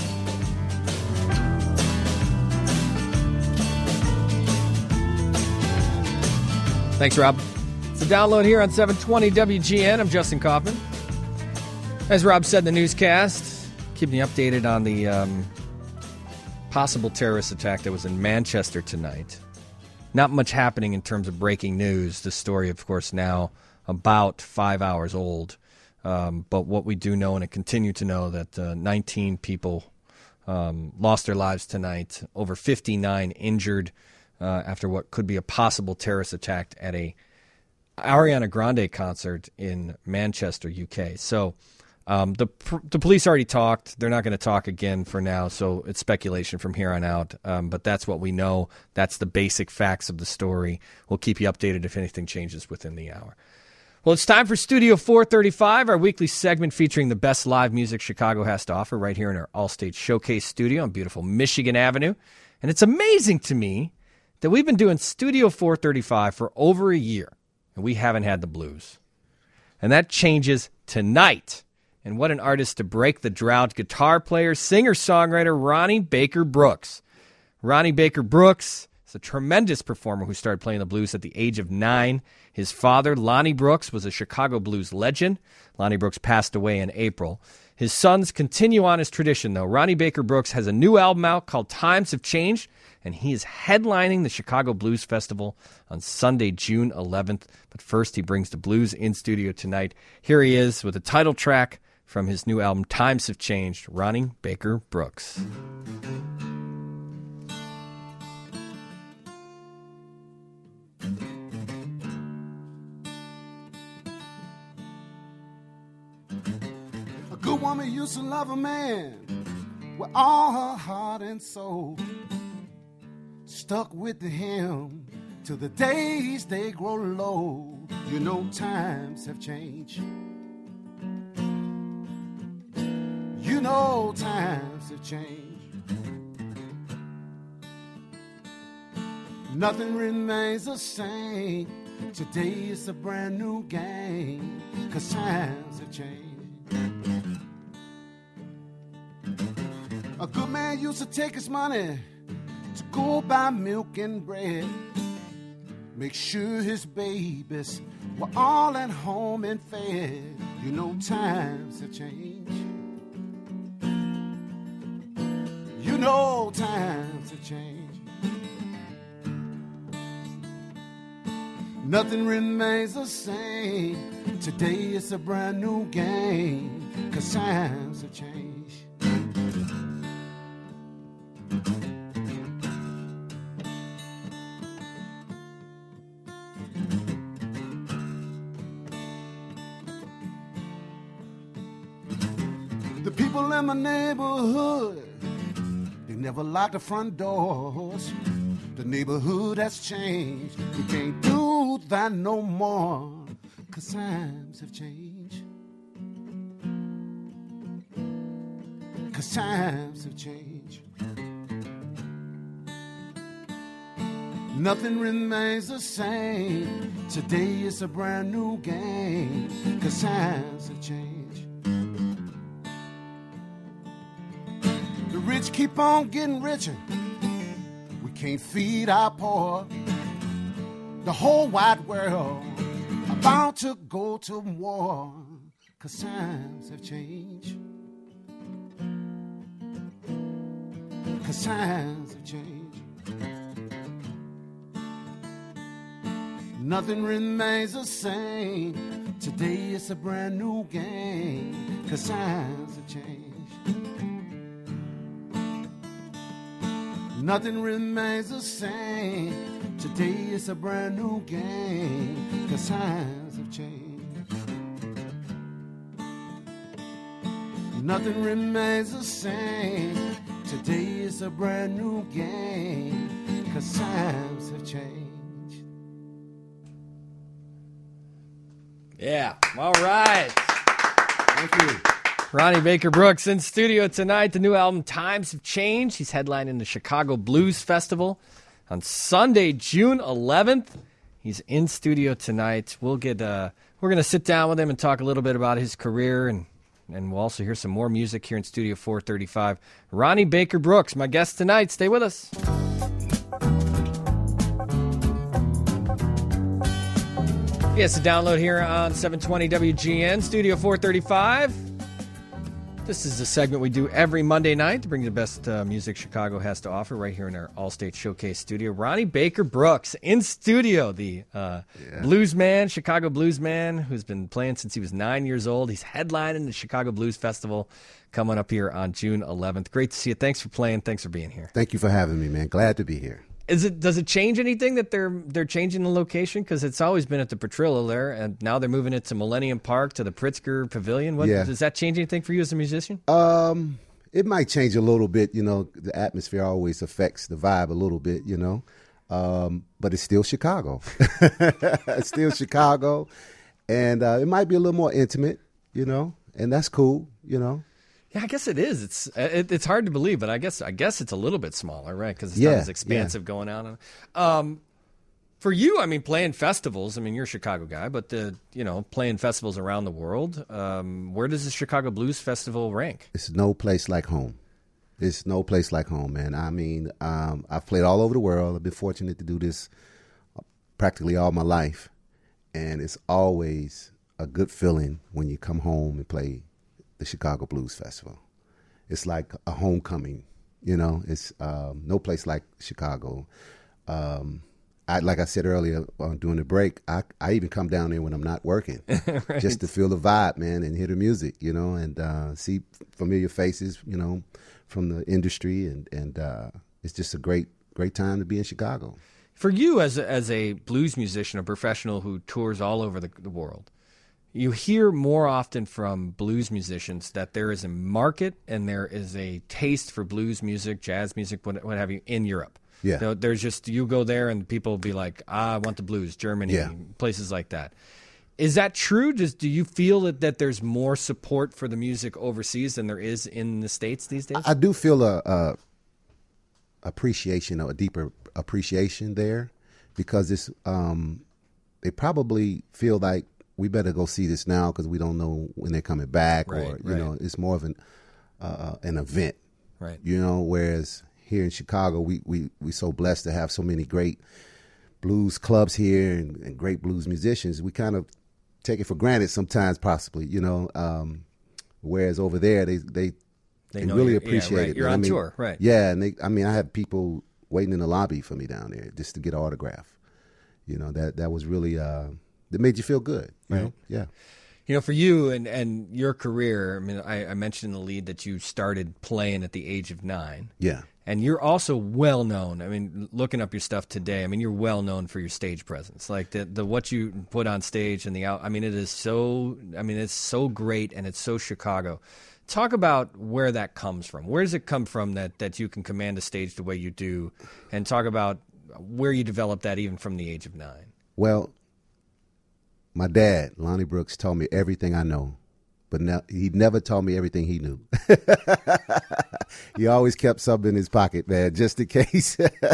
Speaker 2: Thanks, Rob. It's a download here on seven twenty W G N. I'm Justin Kaufman. As Rob said in the newscast, keeping you updated on the um, possible terrorist attack that was in Manchester tonight. Not much happening in terms of breaking news. The story, of course, now about five hours old. Um, but what we do know, and I continue to know, that uh, nineteen people um, lost their lives tonight, over fifty-nine injured uh, after what could be a possible terrorist attack at a Ariana Grande concert in Manchester, U K. So um, the the police already talked. They're not going to talk again for now, so it's speculation from here on out. Um, but that's what we know. That's the basic facts of the story. We'll keep you updated if anything changes within the hour. Well, it's time for Studio four thirty-five, our weekly segment featuring the best live music Chicago has to offer right here in our All-State Showcase studio on beautiful Michigan Avenue. And it's amazing to me that we've been doing Studio four thirty-five for over a year, and we haven't had the blues. And that changes tonight. And what an artist to break the drought. Guitar player, singer-songwriter Ronnie Baker Brooks. Ronnie Baker Brooks is a tremendous performer who started playing the blues at the age of nine. His father, Lonnie Brooks, was a Chicago blues legend. Lonnie Brooks passed away in April. His sons continue on his tradition, though. Ronnie Baker Brooks has a new album out called Times Have Changed, and he is headlining the Chicago Blues Festival on Sunday, June eleventh. But first, he brings the blues in studio tonight. Here he is with the title track from his new album, Times Have Changed, Ronnie Baker Brooks.
Speaker 16: A good woman used to love a man with all her heart and soul. Stuck with him till the days they grow low. You know times have changed. You know times have changed. Nothing remains the same. Today is a brand new game, 'cause times have changed. A good man used to take his money to go buy milk and bread. Make sure his babies were all at home and fed. You know times have changed. Oh, times have changed. Nothing remains the same. Today it's a brand new game, 'cause times have changed. The people in my neighborhood, they never lock the front doors. The neighborhood has changed. We can't do that no more, 'cause times have changed. 'Cause times have changed. Nothing remains the same. Today is a brand new game, 'cause times have changed. The rich keep on getting richer. We can't feed our poor. The whole wide world about to go to war, 'cause times have changed. 'Cause times have changed. Nothing remains the same. Today it's a brand new game, 'cause times have changed. Nothing remains the same. Today is a brand new game, 'cause times have changed. Nothing remains the same. Today is a brand new game, 'cause times have changed.
Speaker 2: Yeah, all right.
Speaker 16: Thank you.
Speaker 2: Ronnie Baker Brooks in studio tonight. The new album, Times Have Changed. He's headlining the Chicago Blues Festival on Sunday, June eleventh. He's in studio tonight. We'll get. Uh, we're going to sit down with him and talk a little bit about his career, and and we'll also hear some more music here in Studio four thirty-five. Ronnie Baker Brooks, my guest tonight. Stay with us. Yes, a download here on seven twenty W G N, Studio four thirty-five. This is a segment we do every Monday night to bring you the best uh, music Chicago has to offer right here in our All-State Showcase studio. Ronnie Baker Brooks in studio, the uh,
Speaker 17: Yeah.
Speaker 2: blues man, Chicago blues man, who's been playing since he was nine years old. He's headlining the Chicago Blues Festival coming up here on June eleventh. Great to see you. Thanks for playing. Thanks for being here.
Speaker 17: Thank you for having me, man. Glad to be here.
Speaker 2: Is it does it change anything that they're they're changing the location? Because it's always been at the Petrillo there, and now they're moving it to Millennium Park to the Pritzker Pavilion. What,
Speaker 17: Yeah.
Speaker 2: Does that change anything for you as a musician?
Speaker 17: Um, it might change a little bit. You know, the atmosphere always affects the vibe a little bit. You know, um, but it's still Chicago. It's still Chicago, and uh, it might be a little more intimate. You know, and that's cool. You know.
Speaker 2: Yeah, I guess it is. It's it, it's hard to believe, but I guess I guess it's a little bit smaller, right? Because it's
Speaker 17: Yeah,
Speaker 2: not as expansive going on. Um, for you, I mean, playing festivals. I mean, you're a Chicago guy, but the you know playing festivals around the world. Um, where does the Chicago Blues Festival rank?
Speaker 17: It's no place like home. It's no place like home, man. I mean, um, I've played all over the world. I've been fortunate to do this practically all my life, and it's always a good feeling when you come home and play the Chicago Blues Festival. It's like a homecoming, you know. It's um, no place like Chicago. Um, I, like I said earlier uh, during the break, I, I even come down there when I'm not working,
Speaker 2: Right.
Speaker 17: just to feel the vibe, man, and hear the music, you know, and uh, see familiar faces, you know, from the industry, and and uh, it's just a great great time to be in Chicago.
Speaker 2: For you, as a, as a blues musician, a professional who tours all over the, the world, you hear more often from blues musicians that there is a market and there is a taste for blues music, jazz music, what, what have you, in Europe.
Speaker 17: Yeah.
Speaker 2: You know, there's just, you go there and people will be like, ah, I want the blues, Germany,
Speaker 17: Yeah.
Speaker 2: places like that. Is that true? Does, do you feel that, that there's more support for the music overseas than there is in the States these days?
Speaker 17: I do feel a, a appreciation, or a deeper appreciation there, because it's um, they probably feel like we better go see this now because we don't know when they're coming back,
Speaker 2: Right,
Speaker 17: or you
Speaker 2: right.
Speaker 17: know, it's more of an uh, an event,
Speaker 2: Right.
Speaker 17: You know, whereas here in Chicago, we we we so blessed to have so many great blues clubs here and, and great blues musicians. We kind of take it for granted sometimes, possibly, you know. Um, whereas over there, they they
Speaker 2: They
Speaker 17: They
Speaker 2: know
Speaker 17: really
Speaker 2: you're- yeah,
Speaker 17: appreciate
Speaker 2: right.
Speaker 17: it.
Speaker 2: You're
Speaker 17: man.
Speaker 2: on
Speaker 17: I mean,
Speaker 2: tour, right.
Speaker 17: Yeah, and they, I mean, I had people waiting in the lobby for me down there just to get an autograph. You know, that that was really, uh, that made you feel good. You
Speaker 2: Right.
Speaker 17: know? Yeah.
Speaker 2: You know, for you and, and your career, I mean, I, I mentioned in the lead that you started playing at the age of nine.
Speaker 17: Yeah.
Speaker 2: And you're also well known. I mean, looking up your stuff today, I mean, you're well known for your stage presence. Like the the what you put on stage and the out. I mean, it is so. I mean, it's so great and it's so Chicago. Talk about where that comes from. Where does it come from that that you can command a stage the way you do, and talk about where you developed that even from the age of nine.
Speaker 17: Well, my dad, Lonnie Brooks, told me everything I know, but now he never told me everything he knew. He always kept something in his pocket, man, just in case.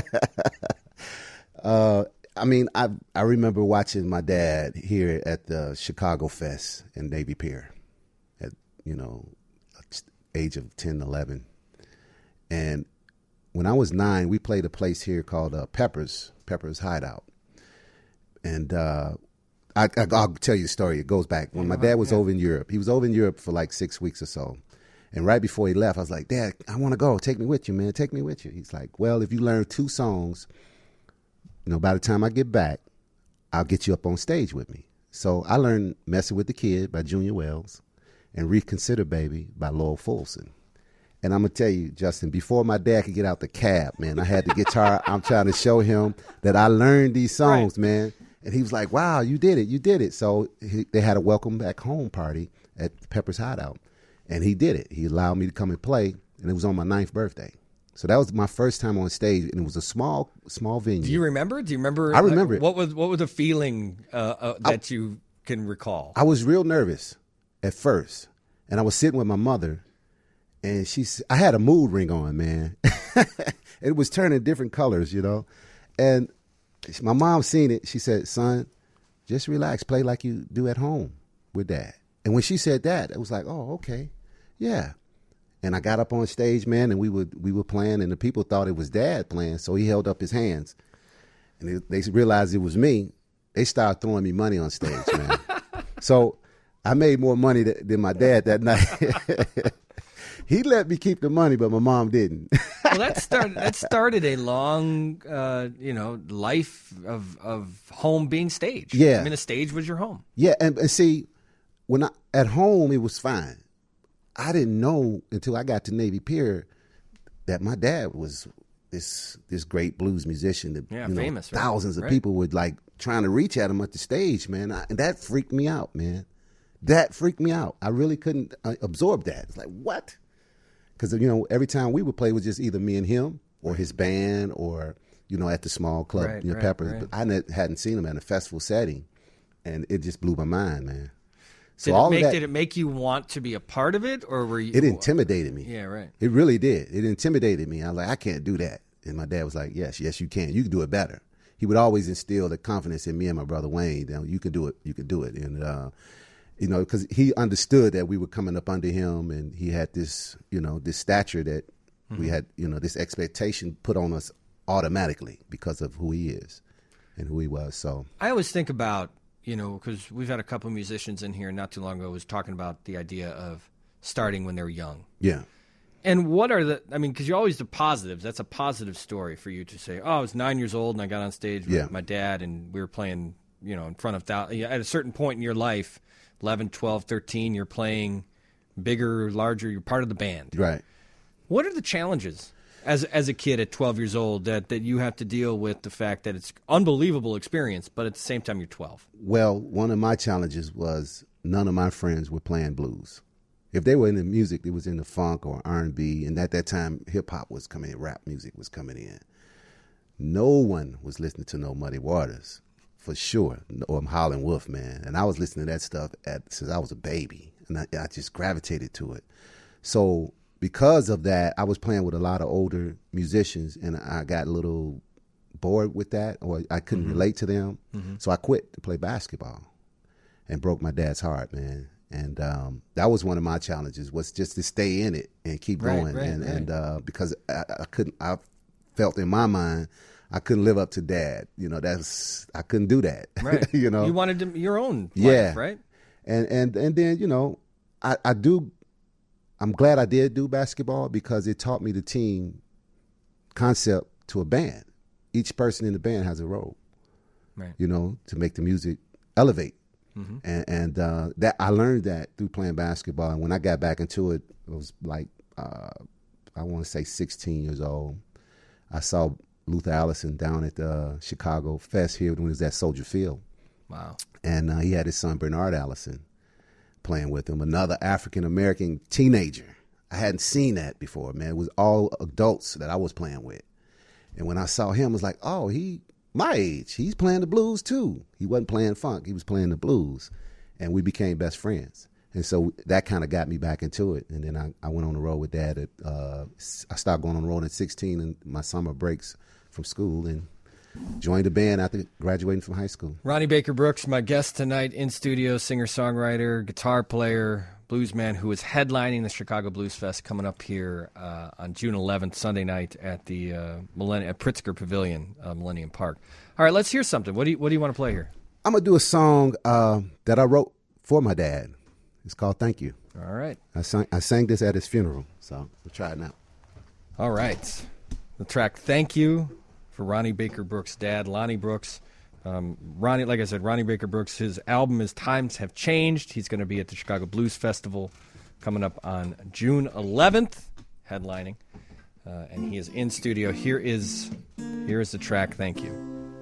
Speaker 17: uh, I mean, I I remember watching my dad here at the Chicago Fest in Navy Pier at, you know, age of ten, eleven. And when I was nine, we played a place here called uh, Pepper's, Pepper's Hideout. And uh, I, I, I'll tell you the story. It goes back. When my dad was over in Europe, he was over in Europe for like six weeks or so. And right before he left, I was like, Dad, I want to go. Take me with you, man. Take me with you. He's like, well, if you learn two songs, you know, by the time I get back, I'll get you up on stage with me. So I learned Messing with the Kid by Junior Wells and Reconsider Baby by Lowell Fulson. And I'm going to tell you, Justin, before my dad could get out the cab, man, I had the guitar. I'm trying to show him that I learned these songs, right. man. And he was like, wow, you did it. You did it. So he, they had a welcome back home party at Pepper's Hideout. And he did it. He allowed me to come and play. And it was on my ninth birthday. So that was my first time on stage. And it was a small, small venue.
Speaker 2: Do you remember? Do you remember?
Speaker 17: I remember
Speaker 2: like,
Speaker 17: it.
Speaker 2: What was, what was the feeling uh, uh, that
Speaker 17: I,
Speaker 2: you can recall?
Speaker 17: I was real nervous at first. And I was sitting with my mother. And she, I had a mood ring on, man. It was turning different colors, you know. And my mom seen it. She said, son, just relax. Play like you do at home with Dad. And when she said that, it was like, oh, okay. Yeah. And I got up on stage, man, and we would we were playing, and the people thought it was Dad playing, so he held up his hands. And they, they realized it was me. They started throwing me money on stage, man. So I made more money th- than my dad that night. He let me keep the money, but my mom didn't.
Speaker 2: Well, that started that started a long, uh, you know, life of of home being staged.
Speaker 17: Yeah,
Speaker 2: I mean, a stage was your home.
Speaker 17: Yeah, and, and see, when I at home it was fine. I didn't know until I got to Navy Pier that my dad was this this great blues musician. That,
Speaker 2: yeah,
Speaker 17: you know,
Speaker 2: famous. Right?
Speaker 17: Thousands of
Speaker 2: right.
Speaker 17: people would like trying to reach at him at the stage, man, I, and that freaked me out, man. That freaked me out. I really couldn't uh, absorb that. It's like, what? Because, you know, every time we would play, it was just either me and him or his band or, you know, at the small club,
Speaker 2: right,
Speaker 17: you know,
Speaker 2: right,
Speaker 17: Peppers.
Speaker 2: right.
Speaker 17: But I n- hadn't seen him in a festival setting, and it just blew my mind, man. So
Speaker 2: did
Speaker 17: all
Speaker 2: it make,
Speaker 17: of that,
Speaker 2: did it make you want to be a part of it, or were you?
Speaker 17: It intimidated me.
Speaker 2: Yeah, right.
Speaker 17: It really did. It intimidated me. I was like, I can't do that. And my dad was like, yes, yes, you can. You can do it better. He would always instill the confidence in me and my brother Wayne. That you can do it. You can do it. And, uh, you know, because he understood that we were coming up under him, and he had this, you know, this stature that mm-hmm. we had, you know, this expectation put on us automatically because of who he is and who he was. So
Speaker 2: I always think about, you know, because we've had a couple of musicians in here not too long ago was talking about the idea of starting when they're young.
Speaker 17: Yeah.
Speaker 2: And what are the, I mean, because you're always the positives. That's a positive story for you to say, oh, I was nine years old and I got on stage with
Speaker 17: yeah.
Speaker 2: my dad and we were playing, you know, in front of, th- at a certain point in your life, eleven, twelve, thirteen, you're playing bigger, larger, you're part of the band.
Speaker 17: Right.
Speaker 2: What are the challenges as as a kid at twelve years old that, that you have to deal with the fact that it's unbelievable experience, but at the same time you're twelve?
Speaker 17: Well, one of my challenges was none of my friends were playing blues. If they were in the music, it was in the funk or R and B, and at that time hip-hop was coming in, rap music was coming in. No one was listening to no Muddy Waters. For sure, or Howlin' Wolf, man. And I was listening to that stuff at, since I was a baby, and I, I just gravitated to it. So because of that, I was playing with a lot of older musicians, and I got a little bored with that, or I couldn't mm-hmm. relate to them. Mm-hmm. So I quit to play basketball and broke my dad's heart, man. And um, that was one of my challenges, was just to stay in it and keep
Speaker 2: right,
Speaker 17: going.
Speaker 2: Right,
Speaker 17: and
Speaker 2: right.
Speaker 17: and uh, because I, I couldn't, I felt in my mind, I couldn't live up to Dad. You know, that's I couldn't do that.
Speaker 2: Right.
Speaker 17: you know,
Speaker 2: you wanted to, your own life,
Speaker 17: yeah.
Speaker 2: right?
Speaker 17: And and and then you know, I, I do I'm glad I did do basketball because it taught me the team concept to a band. Each person in the band has a role,
Speaker 2: right?
Speaker 17: You know, to make the music elevate.
Speaker 2: Mm-hmm.
Speaker 17: And, and uh, that I learned that through playing basketball. And when I got back into it, it was like, uh, I want to say sixteen years old. I saw Luther Allison down at the Chicago Fest here when he was at Soldier Field.
Speaker 2: Wow.
Speaker 17: And uh, he had his son, Bernard Allison, playing with him, another African-American teenager. I hadn't seen that before, man. It was all adults that I was playing with. And when I saw him, I was like, oh, he my age. He's playing the blues, too. He wasn't playing funk. He was playing the blues. And we became best friends. And so that kind of got me back into it. And then I, I went on the road with Dad. At, uh, I started going on the road at sixteen in my summer breaks from school and joined the band after graduating from high school.
Speaker 2: Ronnie Baker Brooks, my guest tonight in studio, singer-songwriter, guitar player, bluesman who is headlining the Chicago Blues Fest coming up here uh, on June eleventh, Sunday night at the uh, Millennium, at Pritzker Pavilion, uh, Millennium Park. All right, let's hear something. What do you What do you want to play here?
Speaker 17: I'm gonna do a song uh, that I wrote for my dad. It's called "Thank You."
Speaker 2: All right.
Speaker 17: I sang I sang this at his funeral, so we'll try it now.
Speaker 2: All right. The track "Thank You" for Ronnie Baker Brooks' dad, Lonnie Brooks. Um, Ronnie, like I said, Ronnie Baker Brooks, his album, His Times Have Changed. He's going to be at the Chicago Blues Festival coming up on June eleventh, headlining. Uh, and he is in studio. Here is, here is the track, Thank You.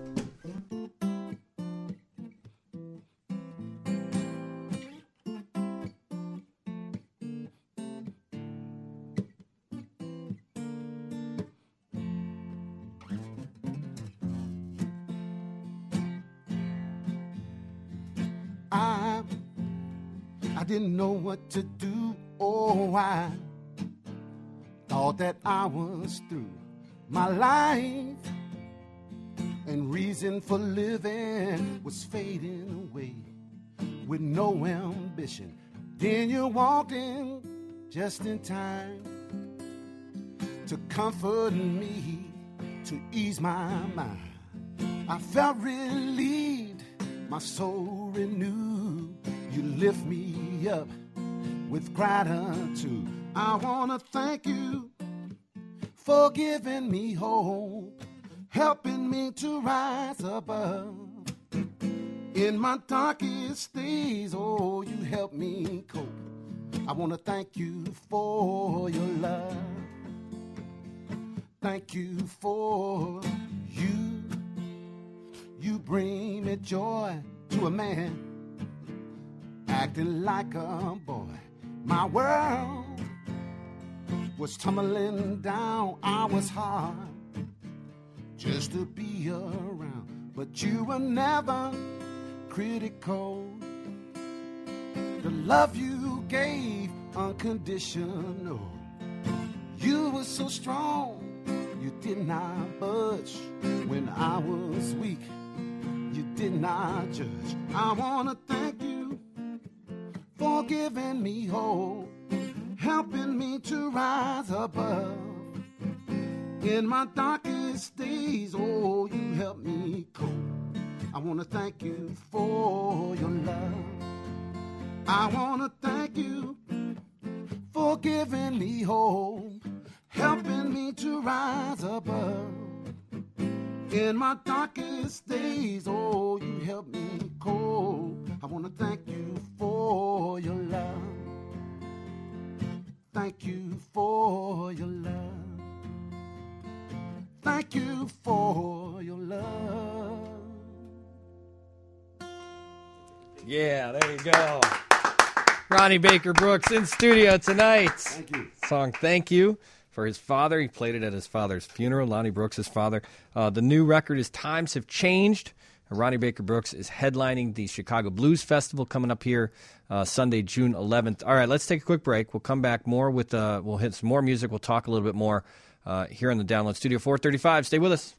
Speaker 16: I, I didn't know what to do. Oh, I thought that I was through. My life and reason for living was fading away with no ambition. Then you walked in just in time to comfort me, to ease my mind. I felt relieved, my soul renewed. You lift me up with gratitude. I want to thank you for giving me hope, helping me to rise above. In my darkest days, oh, you helped me cope. I want to thank you for your love. Thank you for you. You bring me joy to a man acting like a boy. My world was tumbling down. I was hard just to be around, but you were never critical. The love you gave unconditional. You were so strong, you did not budge. When I was weak, you did not judge. I want to thank you for giving me hope, helping me to rise above. In my darkest days, oh, you helped me cope. I want to thank you for your love. I want to thank you for giving me hope, helping me to rise above. In my darkest days, oh, you helped me cope. I want to thank you for your love. Thank you for your love. Thank you for your love.
Speaker 2: Yeah, there you go. Ronnie Baker Brooks in studio tonight.
Speaker 16: Thank you.
Speaker 2: Song Thank You for his father. He played it at his father's funeral, Lonnie Brooks' father. Uh, the new record is Times Have Changed. Ronnie Baker Brooks is headlining the Chicago Blues Festival coming up here uh, Sunday, June eleventh. All right, let's take a quick break. We'll come back more with, uh, we'll hit some more music. We'll talk a little bit more uh, here in the Download Studio four thirty-five. Stay with us.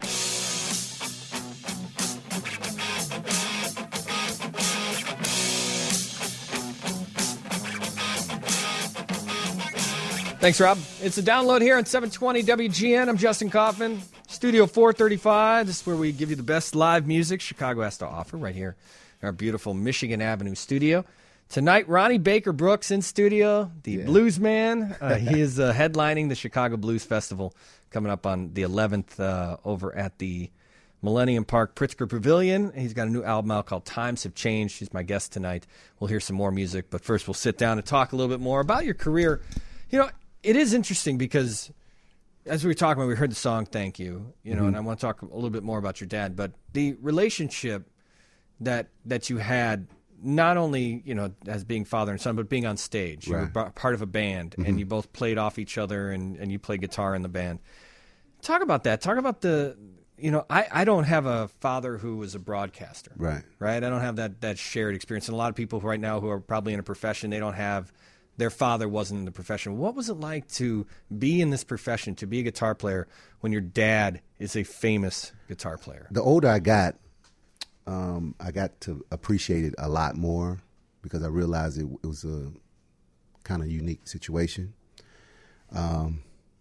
Speaker 2: Thanks, Rob. It's a download here on seven twenty W G N. I'm Justin Kaufman. Studio four thirty-five. This is where we give you the best live music Chicago has to offer right here in our beautiful Michigan Avenue studio. Tonight, Ronnie Baker Brooks in studio, the
Speaker 17: Yeah.
Speaker 2: blues man. Uh, he is uh, headlining the Chicago Blues Festival coming up on the eleventh uh, over at the Millennium Park Pritzker Pavilion. He's got a new album out called Times Have Changed. He's my guest tonight. We'll hear some more music, but first we'll sit down and talk a little bit more about your career. You know, it is interesting because as we were talking about, we heard the song Thank You, you know,
Speaker 17: Mhm.
Speaker 2: and I want to talk a little bit more about your dad, but the relationship that that you had, not only, you know, as being father and son, but being on stage. You
Speaker 17: Right.
Speaker 2: were b- part of a band,
Speaker 17: Mhm.
Speaker 2: and you both played off each other, and, and you played guitar in the band. Talk about that. Talk about the, you know, I, I don't have a father who was a broadcaster.
Speaker 17: Right.
Speaker 2: Right? I don't have that, that shared experience. And a lot of people right now who are probably in a profession, they don't have, their father wasn't in the profession. What was it like to be in this profession, to be a guitar player, when your dad is a famous guitar player?
Speaker 17: The older I got, um, I got to appreciate it a lot more because I realized it, it was a kind of unique situation. Um,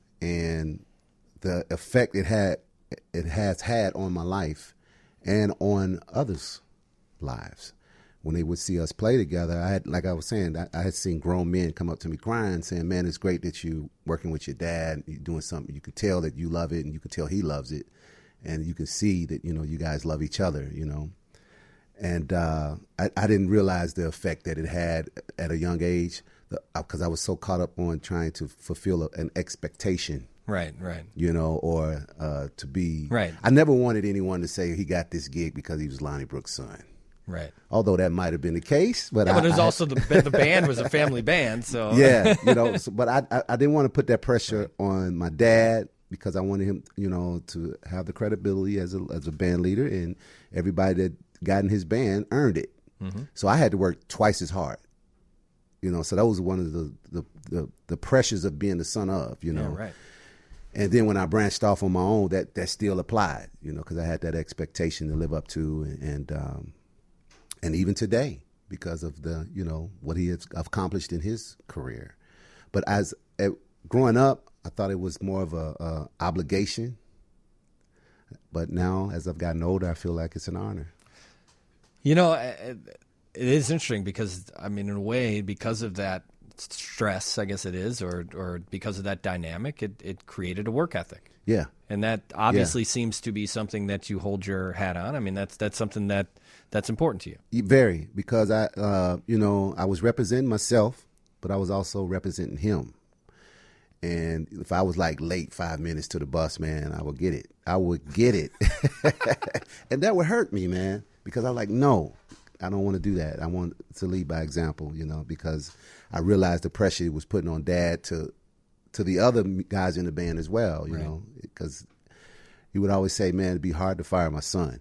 Speaker 17: and the effect it had, it has had on my life and on others' lives. When they would see us play together, I had, like I was saying, I, I had seen grown men come up to me crying, saying, "Man, it's great that you working with your dad. You're doing something. You can tell that you love it, and you can tell he loves it, and you can see that you know you guys love each other. You know." And uh, I, I didn't realize the effect that it had at a young age because I was so caught up on trying to fulfill a, an expectation.
Speaker 2: Right, right.
Speaker 17: You know, or uh, to be.
Speaker 2: Right.
Speaker 17: I never wanted anyone to say he got this gig because he was Lonnie Brooks' son.
Speaker 2: Right.
Speaker 17: Although that might have been the case, but
Speaker 2: yeah,
Speaker 17: I,
Speaker 2: but there's
Speaker 17: I,
Speaker 2: also the the band was a family band, so
Speaker 17: yeah, you know. So, but I, I I didn't want to put that pressure on my dad because I wanted him, you know, to have the credibility as a as a band leader, and everybody that got in his band earned it.
Speaker 2: Mm-hmm.
Speaker 17: So I had to work twice as hard, you know. So that was one of the the the, the pressures of being the son of, you know.
Speaker 2: Yeah, right.
Speaker 17: And then when I branched off on my own, that that still applied, you know, because I had that expectation to live up to, and. and um, And even today, because of the, you know, what he has accomplished in his career. But as uh, growing up, I thought it was more of a, a obligation. But now, as I've gotten older, I feel like it's an honor.
Speaker 2: You know, it, it is interesting because, I mean, in a way, because of that stress, I guess it is, or or because of that dynamic, it, it created a work ethic.
Speaker 17: Yeah.
Speaker 2: And that obviously
Speaker 17: yeah.
Speaker 2: seems to be something that you hold your hat on. I mean, that's that's something that that's important to you.
Speaker 17: Very, because I, uh, you know, I was representing myself, but I was also representing him. And if I was like late five minutes to the bus, man, I would get it. I would get it. And that would hurt me, man, because I'm like, no, I don't want to do that. I want to lead by example, you know, because I realized the pressure it was putting on Dad to to the other guys in the band as well, you
Speaker 2: right.
Speaker 17: know, because he would always say, man, it'd be hard to fire my son.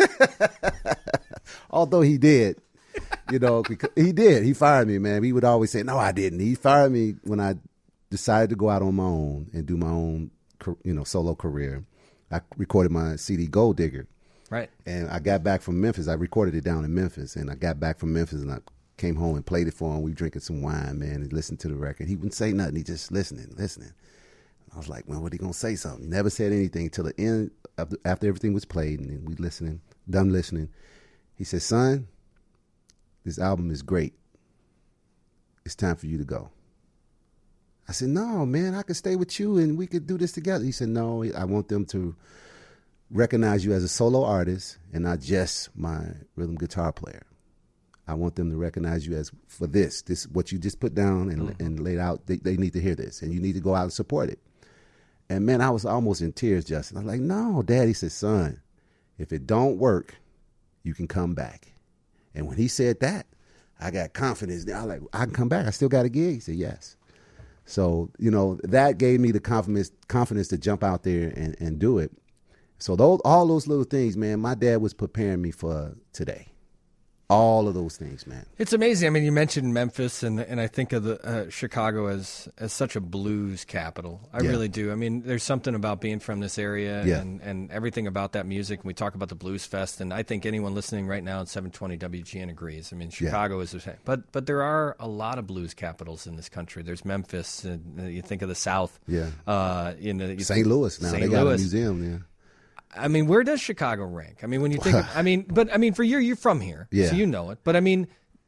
Speaker 17: Although he did, you know, because he did. He fired me, man. He would always say, no, I didn't. He fired me when I decided to go out on my own and do my own, you know, solo career. I recorded my C D Gold Digger.
Speaker 2: Right.
Speaker 17: And I got back from Memphis. I recorded it down in Memphis. And I got back from Memphis and I came home and played it for him. We drinking some wine, man, and listened to the record. He wouldn't say nothing. He just listening, listening. I was like, man, what are he going to say something? He never said anything until the end, of the, after everything was played and then we listening, done listening. He said, son, this album is great. It's time for you to go. I said, no, man, I could stay with you and we could do this together. He said, no, I want them to recognize you as a solo artist and not just my rhythm guitar player. I want them to recognize you as for this, this what you just put down and, mm-hmm. and laid out. They, they need to hear this, and you need to go out and support it. And man, I was almost in tears, Justin. I was like, no, Dad. He said, son, if it don't work, you can come back. And when he said that, I got confidence. I was like, I can come back. I still got a gig. He said, yes. So, you know, that gave me the confidence confidence to jump out there and, and do it. So those all those little things, man, my dad was preparing me for today. All of those things, man.
Speaker 2: It's amazing. I mean, you mentioned Memphis, and and I think of the uh, Chicago as as such a blues capital. I
Speaker 17: yeah.
Speaker 2: really do. I mean, there's something about being from this area
Speaker 17: yeah.
Speaker 2: and, and everything about that music. And we talk about the Blues Fest, and I think anyone listening right now at seven twenty W G N agrees. I mean, Chicago yeah. is the same. But, but there are a lot of blues capitals in this country. There's Memphis, and uh, you think of the South.
Speaker 17: Yeah.
Speaker 2: Uh, you know, you
Speaker 17: Saint Louis now.
Speaker 2: Saint
Speaker 17: they got
Speaker 2: Louis.
Speaker 17: a museum, yeah.
Speaker 2: I mean, where does Chicago rank? I mean, when you think, of, I mean, but I mean, for you, you're from here,
Speaker 17: yeah.
Speaker 2: so you know it. But I mean,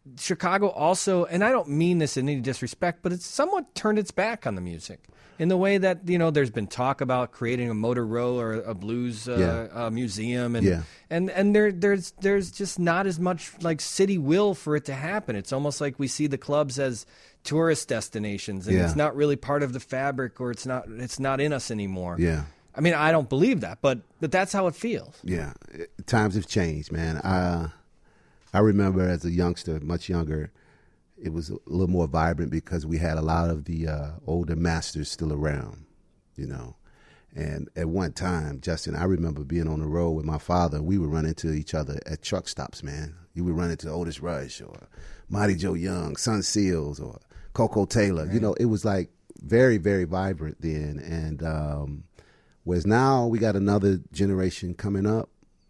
Speaker 2: Chicago also, and I don't mean this in any disrespect, but it's somewhat turned its back on the music in the way that, you know, there's been talk about creating a motor row or a blues uh,
Speaker 17: Yeah.
Speaker 2: uh, museum, and
Speaker 17: Yeah.
Speaker 2: and and there there's there's just not as much like city will for it to happen. It's almost like we see the clubs as tourist destinations, and
Speaker 17: Yeah.
Speaker 2: it's not really part of the fabric, or it's not it's not in us anymore.
Speaker 17: Yeah.
Speaker 2: I mean, I don't believe that, but but that's how it feels.
Speaker 17: Yeah, times have changed, man. I I remember as a youngster, much younger, it was a little more vibrant because we had a lot of the uh, older masters still around, you know. And at one time, Justin, I remember being on the road with my father. We would run into each other at truck stops, man. You would run into Otis Rush or Mighty Joe Young, Sun Seals, or Coco Taylor.
Speaker 2: Right.
Speaker 17: You know, it was like very, very vibrant then. And um, whereas now we got another generation coming up,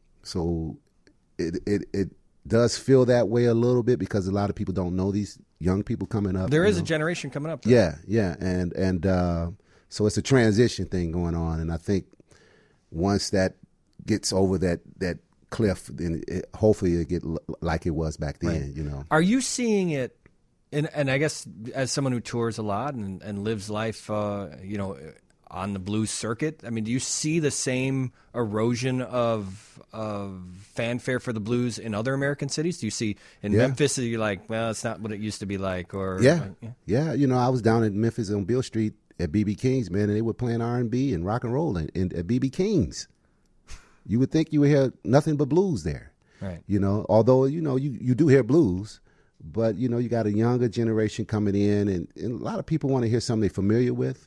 Speaker 17: so it it it does feel that way a little bit because a lot of people don't know these young people coming up.
Speaker 2: There
Speaker 17: you
Speaker 2: is
Speaker 17: know.
Speaker 2: a generation coming up, though.
Speaker 17: Yeah, yeah, and and uh, so it's a transition thing going on, and I think once that gets over that that cliff, then it, hopefully it get l- like it was back then.
Speaker 2: Right.
Speaker 17: You know,
Speaker 2: Are you seeing it? And and I guess as someone who tours a lot and, and lives life, uh, you know, on the blues circuit, I mean, do you see the same erosion of of fanfare for the blues in other American cities? Do you see in
Speaker 17: Yeah.
Speaker 2: Memphis? Are you like, well, it's not what it used to be like, or
Speaker 17: yeah,
Speaker 2: like, yeah.
Speaker 17: yeah. You know, I was down in Memphis on Beale Street at B B King's, man, and they were playing R and B and rock and roll in, in, at B B King's. You would think you would hear nothing but blues there.
Speaker 2: Right.
Speaker 17: You know, although, you know, you, you do hear blues, but, you know, you got a younger generation coming in, and, and a lot of people want to hear something they're familiar with.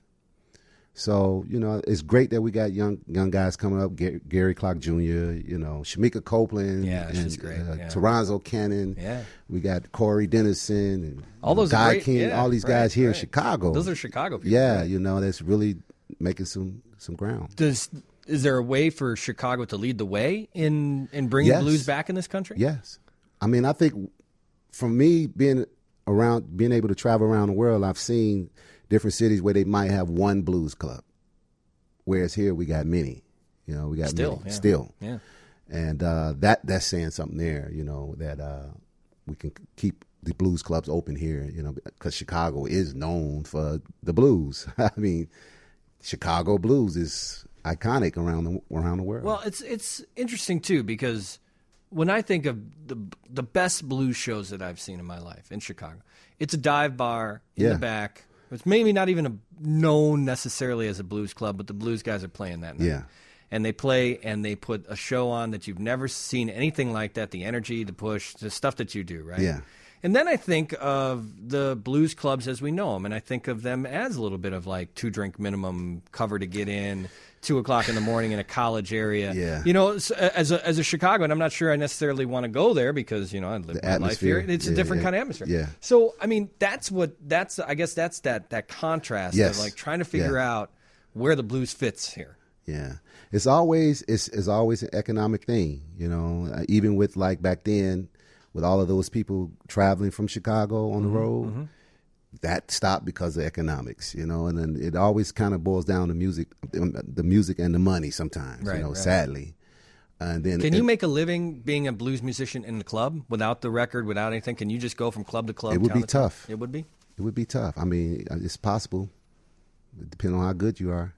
Speaker 17: So, you know, it's great that we got young young guys coming up, Gary, Gary Clark Junior, you know, Shamika Copeland.
Speaker 2: Yeah, she's
Speaker 17: and,
Speaker 2: great,
Speaker 17: Uh,
Speaker 2: yeah.
Speaker 17: Teronzo Cannon.
Speaker 2: Yeah.
Speaker 17: We got Corey Dennison and
Speaker 2: All those
Speaker 17: Guy
Speaker 2: great-
Speaker 17: King,
Speaker 2: yeah,
Speaker 17: all these
Speaker 2: right,
Speaker 17: guys here
Speaker 2: right.
Speaker 17: in Chicago.
Speaker 2: Those are Chicago people.
Speaker 17: Yeah,
Speaker 2: right?
Speaker 17: you know, that's really making some, some ground.
Speaker 2: Does is there a way for Chicago to lead the way in in bringing
Speaker 17: Yes.
Speaker 2: blues back in this country?
Speaker 17: Yes. I mean, I think from me being around, being able to travel around the world, I've seen different cities where they might have one blues club, whereas here we got many. You know, we got
Speaker 2: Still,
Speaker 17: many.
Speaker 2: yeah.
Speaker 17: Still.
Speaker 2: Yeah.
Speaker 17: And uh, that that's saying something there, you know, that uh, we can keep the blues clubs open here, you know, because Chicago is known for the blues. I mean, Chicago blues is iconic around the around the world.
Speaker 2: Well, it's it's interesting too because when I think of the the best blues shows that I've seen in my life in Chicago, it's a dive bar in
Speaker 17: Yeah.
Speaker 2: the back. It's maybe not even a, known necessarily as a blues club, but the blues guys are playing that night.
Speaker 17: Yeah.
Speaker 2: And they play and they put a show on that you've never seen anything like that. The energy, the push, the stuff that you do, right?
Speaker 17: Yeah.
Speaker 2: And then I think of the blues clubs as we know them, and I think of them as a little bit of like two drink minimum, cover to get in, two o'clock in the morning in a college area.
Speaker 17: Yeah.
Speaker 2: You know, s- as a as a Chicagoan, I'm not sure I necessarily want to go there because you know I live
Speaker 17: The
Speaker 2: my life here.
Speaker 17: atmosphere.
Speaker 2: It's a
Speaker 17: Yeah,
Speaker 2: different
Speaker 17: yeah.
Speaker 2: kind of atmosphere.
Speaker 17: Yeah.
Speaker 2: So I mean, that's what that's I guess that's that that contrast
Speaker 17: Yes.
Speaker 2: of like trying to figure
Speaker 17: Yeah.
Speaker 2: out where the blues fits here.
Speaker 17: Yeah, it's always it's it's always an economic thing, you know. Uh, even with like back then, with all of those people traveling from Chicago on the
Speaker 2: Mm-hmm,
Speaker 17: road, that stopped because of economics, you know. And then it always kind of boils down to music, the music and the money sometimes,
Speaker 2: Right,
Speaker 17: you know.
Speaker 2: right.
Speaker 17: Sadly, and then
Speaker 2: Can
Speaker 17: it,
Speaker 2: you make a living being a blues musician in the club without the record, without anything? Can you just go from club to club?
Speaker 17: It would
Speaker 2: town
Speaker 17: be
Speaker 2: to town?
Speaker 17: tough.
Speaker 2: It would be.
Speaker 17: It would be tough. I mean, it's possible, depending on how good you are.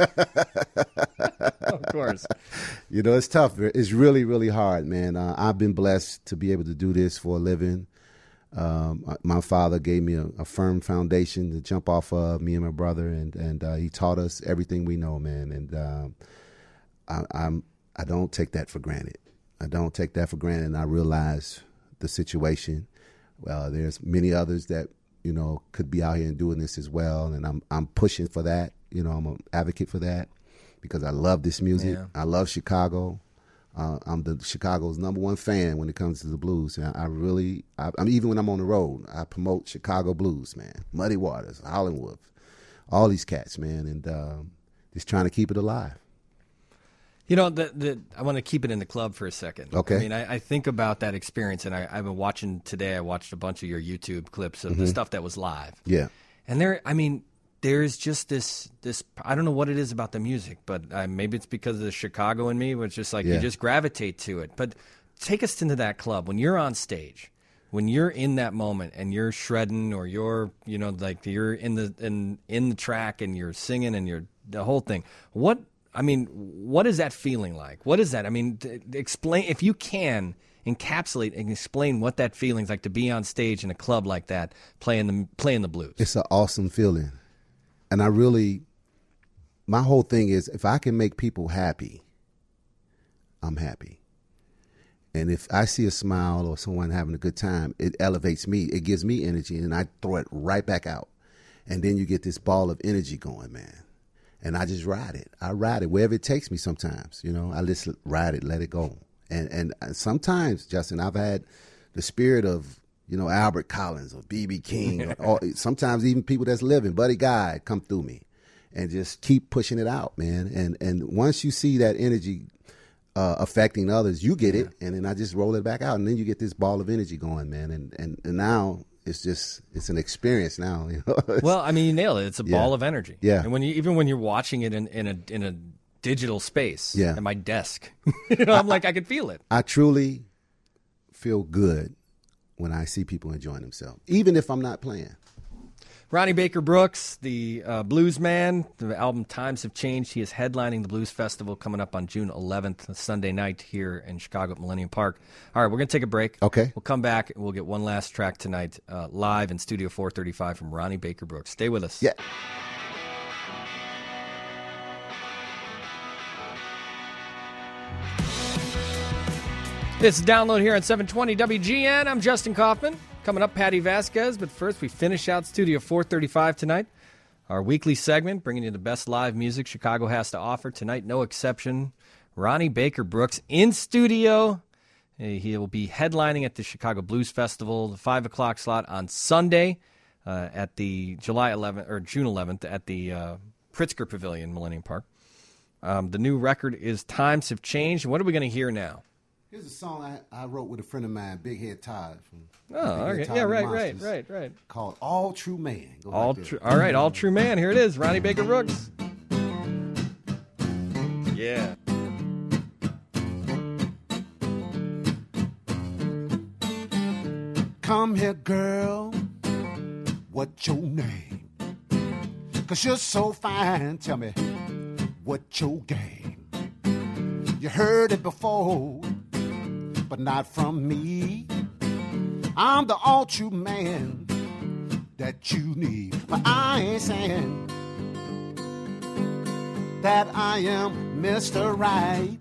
Speaker 2: Of course.
Speaker 17: You know, it's tough. It's really, really hard, man. Uh, I've been blessed to be able to do this for a living. Um, my father gave me a, a firm foundation to jump off of, me and my brother, and and uh, he taught us everything we know, man. And um, I, I'm I don't take that for granted. I don't take that for granted, and I realize the situation. Well, there's many others that you know could be out here and doing this as well, and I'm I'm pushing for that. You know, I'm an advocate for that because I love this music.
Speaker 2: Yeah.
Speaker 17: I love Chicago. Uh, I'm the Chicago's number one fan when it comes to the blues. And I, I really, I, I mean, even when I'm on the road, I promote Chicago blues, man. Muddy Waters, Hollywood, all these cats, man, and um, just trying to keep it alive.
Speaker 2: You know, the, the, I want to keep it in the club for a second.
Speaker 17: Okay.
Speaker 2: I mean, I, I think about that experience, and I, I've been watching today. I watched a bunch of your YouTube clips of the
Speaker 17: Mhm.
Speaker 2: stuff that was live.
Speaker 17: Yeah.
Speaker 2: And there, I mean, there's just this, this. I don't know what it is about the music, but uh, maybe it's because of the Chicago in me, which just like
Speaker 17: Yeah.
Speaker 2: you just gravitate to it. But take us into that club when you're on stage. when you're in that moment and you're shredding, or you're, you know, like you're in the in in the track and you're singing and you're the whole thing. What I mean, what is that feeling like? What is that? I mean, t- explain if you can encapsulate and explain what that feeling's like to be on stage in a club like that, playing the playing the blues.
Speaker 17: It's an awesome feeling, and I really, my whole thing is if I can make people happy, I'm happy. And if I see a smile or someone having a good time, it elevates me. It gives me energy, and I throw it right back out. And then you get this ball of energy going, man. And I just ride it. I ride it wherever it takes me sometimes. You know, I just ride it, let it go. And and sometimes, Justin, I've had the spirit of, you know, Albert Collins or B B King, or, or sometimes even people that's living, Buddy Guy, come through me and just keep pushing it out, man. And, and once you see that energy Uh, affecting others, you get it, and then I just roll it back out, and then you get this ball of energy going, man. And and, and now it's just it's an experience now. You know?
Speaker 2: Well, I mean, you nailed it. It's a
Speaker 17: Yeah.
Speaker 2: ball of energy.
Speaker 17: Yeah.
Speaker 2: And when you even when you're watching it in, in a in a digital space,
Speaker 17: Yeah.
Speaker 2: at my desk, you know, I'm like I can feel it.
Speaker 17: I truly feel good when I see people enjoying themselves, even if I'm not playing.
Speaker 2: Ronnie Baker Brooks, the uh, blues man, the album Times Have Changed. He is headlining the Blues Festival coming up on June eleventh, Sunday night here in Chicago at Millennium Park. All right, we're going to take a break.
Speaker 17: Okay.
Speaker 2: We'll come back and we'll get one last track tonight uh, live in Studio four thirty-five from Ronnie Baker Brooks. Stay with us.
Speaker 17: Yeah.
Speaker 2: It's Download here on seven twenty W G N. I'm Justin Kaufman. Coming up, Patty Vasquez. But first, we finish out Studio four thirty-five tonight. Our weekly segment, bringing you the best live music Chicago has to offer. Tonight, no exception. Ronnie Baker Brooks in studio. He will be headlining at the Chicago Blues Festival, the five o'clock slot on Sunday uh, at the July eleventh or June eleventh at the uh, Pritzker Pavilion, Millennium Park. Um, the new record is Times Have Changed. What are we going to hear now?
Speaker 14: Here's a song I, I wrote with a friend of mine, Big Head Todd. From
Speaker 2: Oh,
Speaker 14: Big Head
Speaker 2: okay.
Speaker 14: Todd
Speaker 2: Yeah,
Speaker 14: and
Speaker 2: right,
Speaker 14: Monsters,
Speaker 2: right, right, right.
Speaker 14: Called All True Man. Goes
Speaker 2: All
Speaker 14: like this.
Speaker 2: true. All right, all true man. Here it is, Ronnie Baker Brooks. Yeah.
Speaker 16: Come here, girl. What's your name? Cause you're so fine. Tell me, what's your game? You heard it before, but not from me. I'm the all true man that you need. But I ain't saying that I am Mister Right.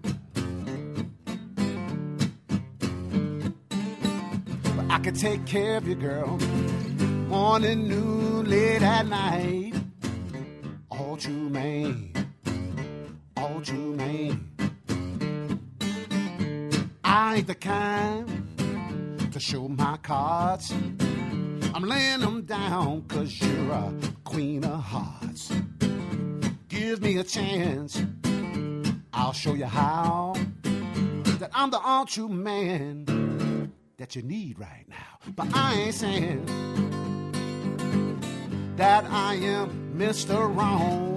Speaker 16: But I can take care of you, girl. Morning, noon, late at night. All true man. All true man. I ain't the kind to show my cards. I'm laying them down cause you're a queen of hearts. Give me a chance, I'll show you how. That I'm the all true man that you need right now. But I ain't saying that I am Mister Wrong.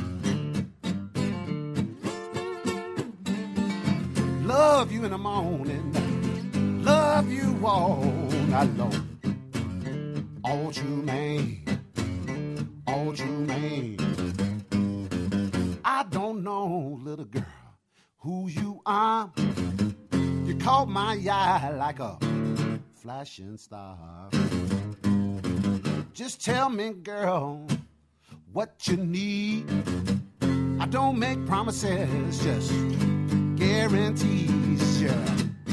Speaker 16: Love you in the morning, love you all night long. All true man, all true man. I don't know, little girl, who you are. You caught my eye like a flashing star. Just tell me, girl, what you need. I don't make promises, just guarantees, yeah.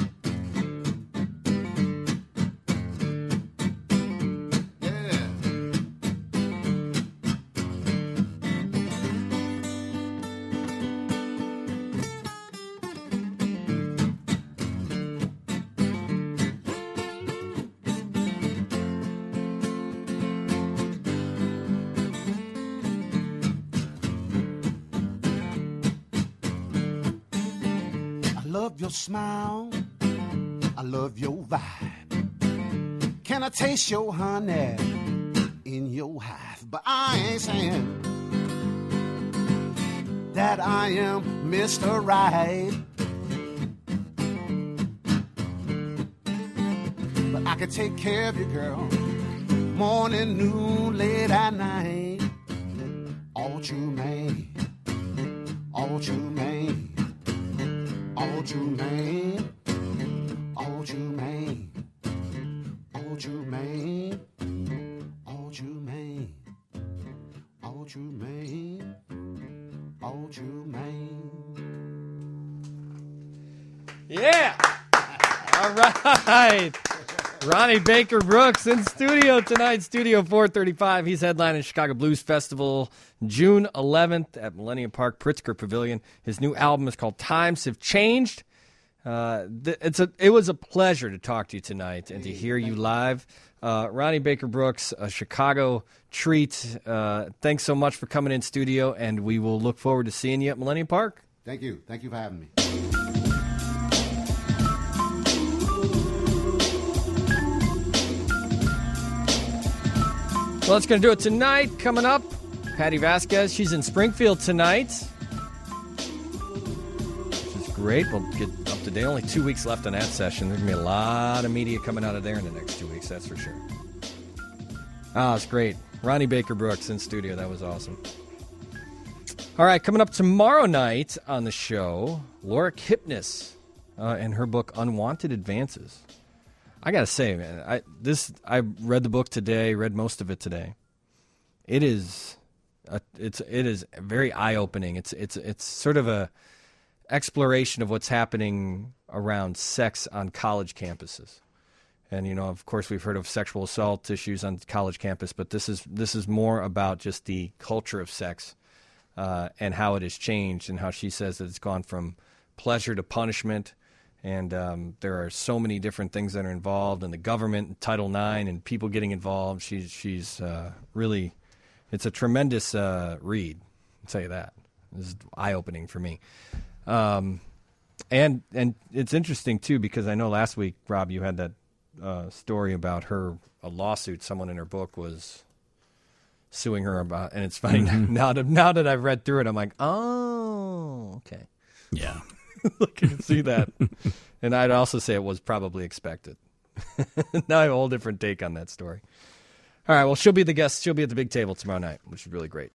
Speaker 16: Your smile, I love your vibe. Can I taste your honey in your hive? But I ain't saying that I am Mister Right. But I can take care of you, girl. Morning, noon, late at night. All true, man. All true, man. All true, man. All true, man. All true, man. All true, man. All true, man. All true, man.
Speaker 2: Yeah. All right. Ronnie Baker Brooks in studio tonight, Studio four thirty-five. He's headlining Chicago Blues Festival June eleventh at Millennium Park, Pritzker Pavilion. His new album is called Times Have Changed. Uh, th- it's a, it was a pleasure to talk to you tonight and to hear you live. Uh, Ronnie Baker Brooks, a Chicago treat. Uh, thanks so much for coming in studio, and we will look forward to seeing you at Millennium Park.
Speaker 16: Thank you. Thank you for having me.
Speaker 2: Well, that's going to do it tonight. Coming up, Patty Vasquez. She's in Springfield tonight, which is great. We'll get up to date. Only two weeks left on that session. There's going to be a lot of media coming out of there in the next two weeks, that's for sure. Ah, it's great. Ronnie Baker Brooks in studio. That was awesome. All right, coming up tomorrow night on the show, Laura Kipnis uh, and her book Unwanted Advances. I gotta say, man, I this I read the book today, read most of it today. It is, a, it's it is very eye opening. It's it's it's sort of a exploration of what's happening around sex on college campuses, and you know, of course, we've heard of sexual assault issues on college campus, but this is this is more about just the culture of sex uh, and how it has changed, and how she says that it's gone from pleasure to punishment. And um, there are so many different things that are involved, and the government, and Title nine, and people getting involved. She's she's uh, really, it's a tremendous uh, read. I'll tell you that. This is eye-opening for me. Um, and and it's interesting, too, because I know last week, Rob, you had that uh, story about her, a lawsuit. Someone in her book was suing her about, and it's funny, mm-hmm. now, that, now that I've read through it, I'm like, oh, okay.
Speaker 3: Yeah.
Speaker 2: Look, I can see that. And I'd also say it was probably expected. Now I have a whole different take on that story. All right, well, she'll be the guest. She'll be at the big table tomorrow night, which is really great.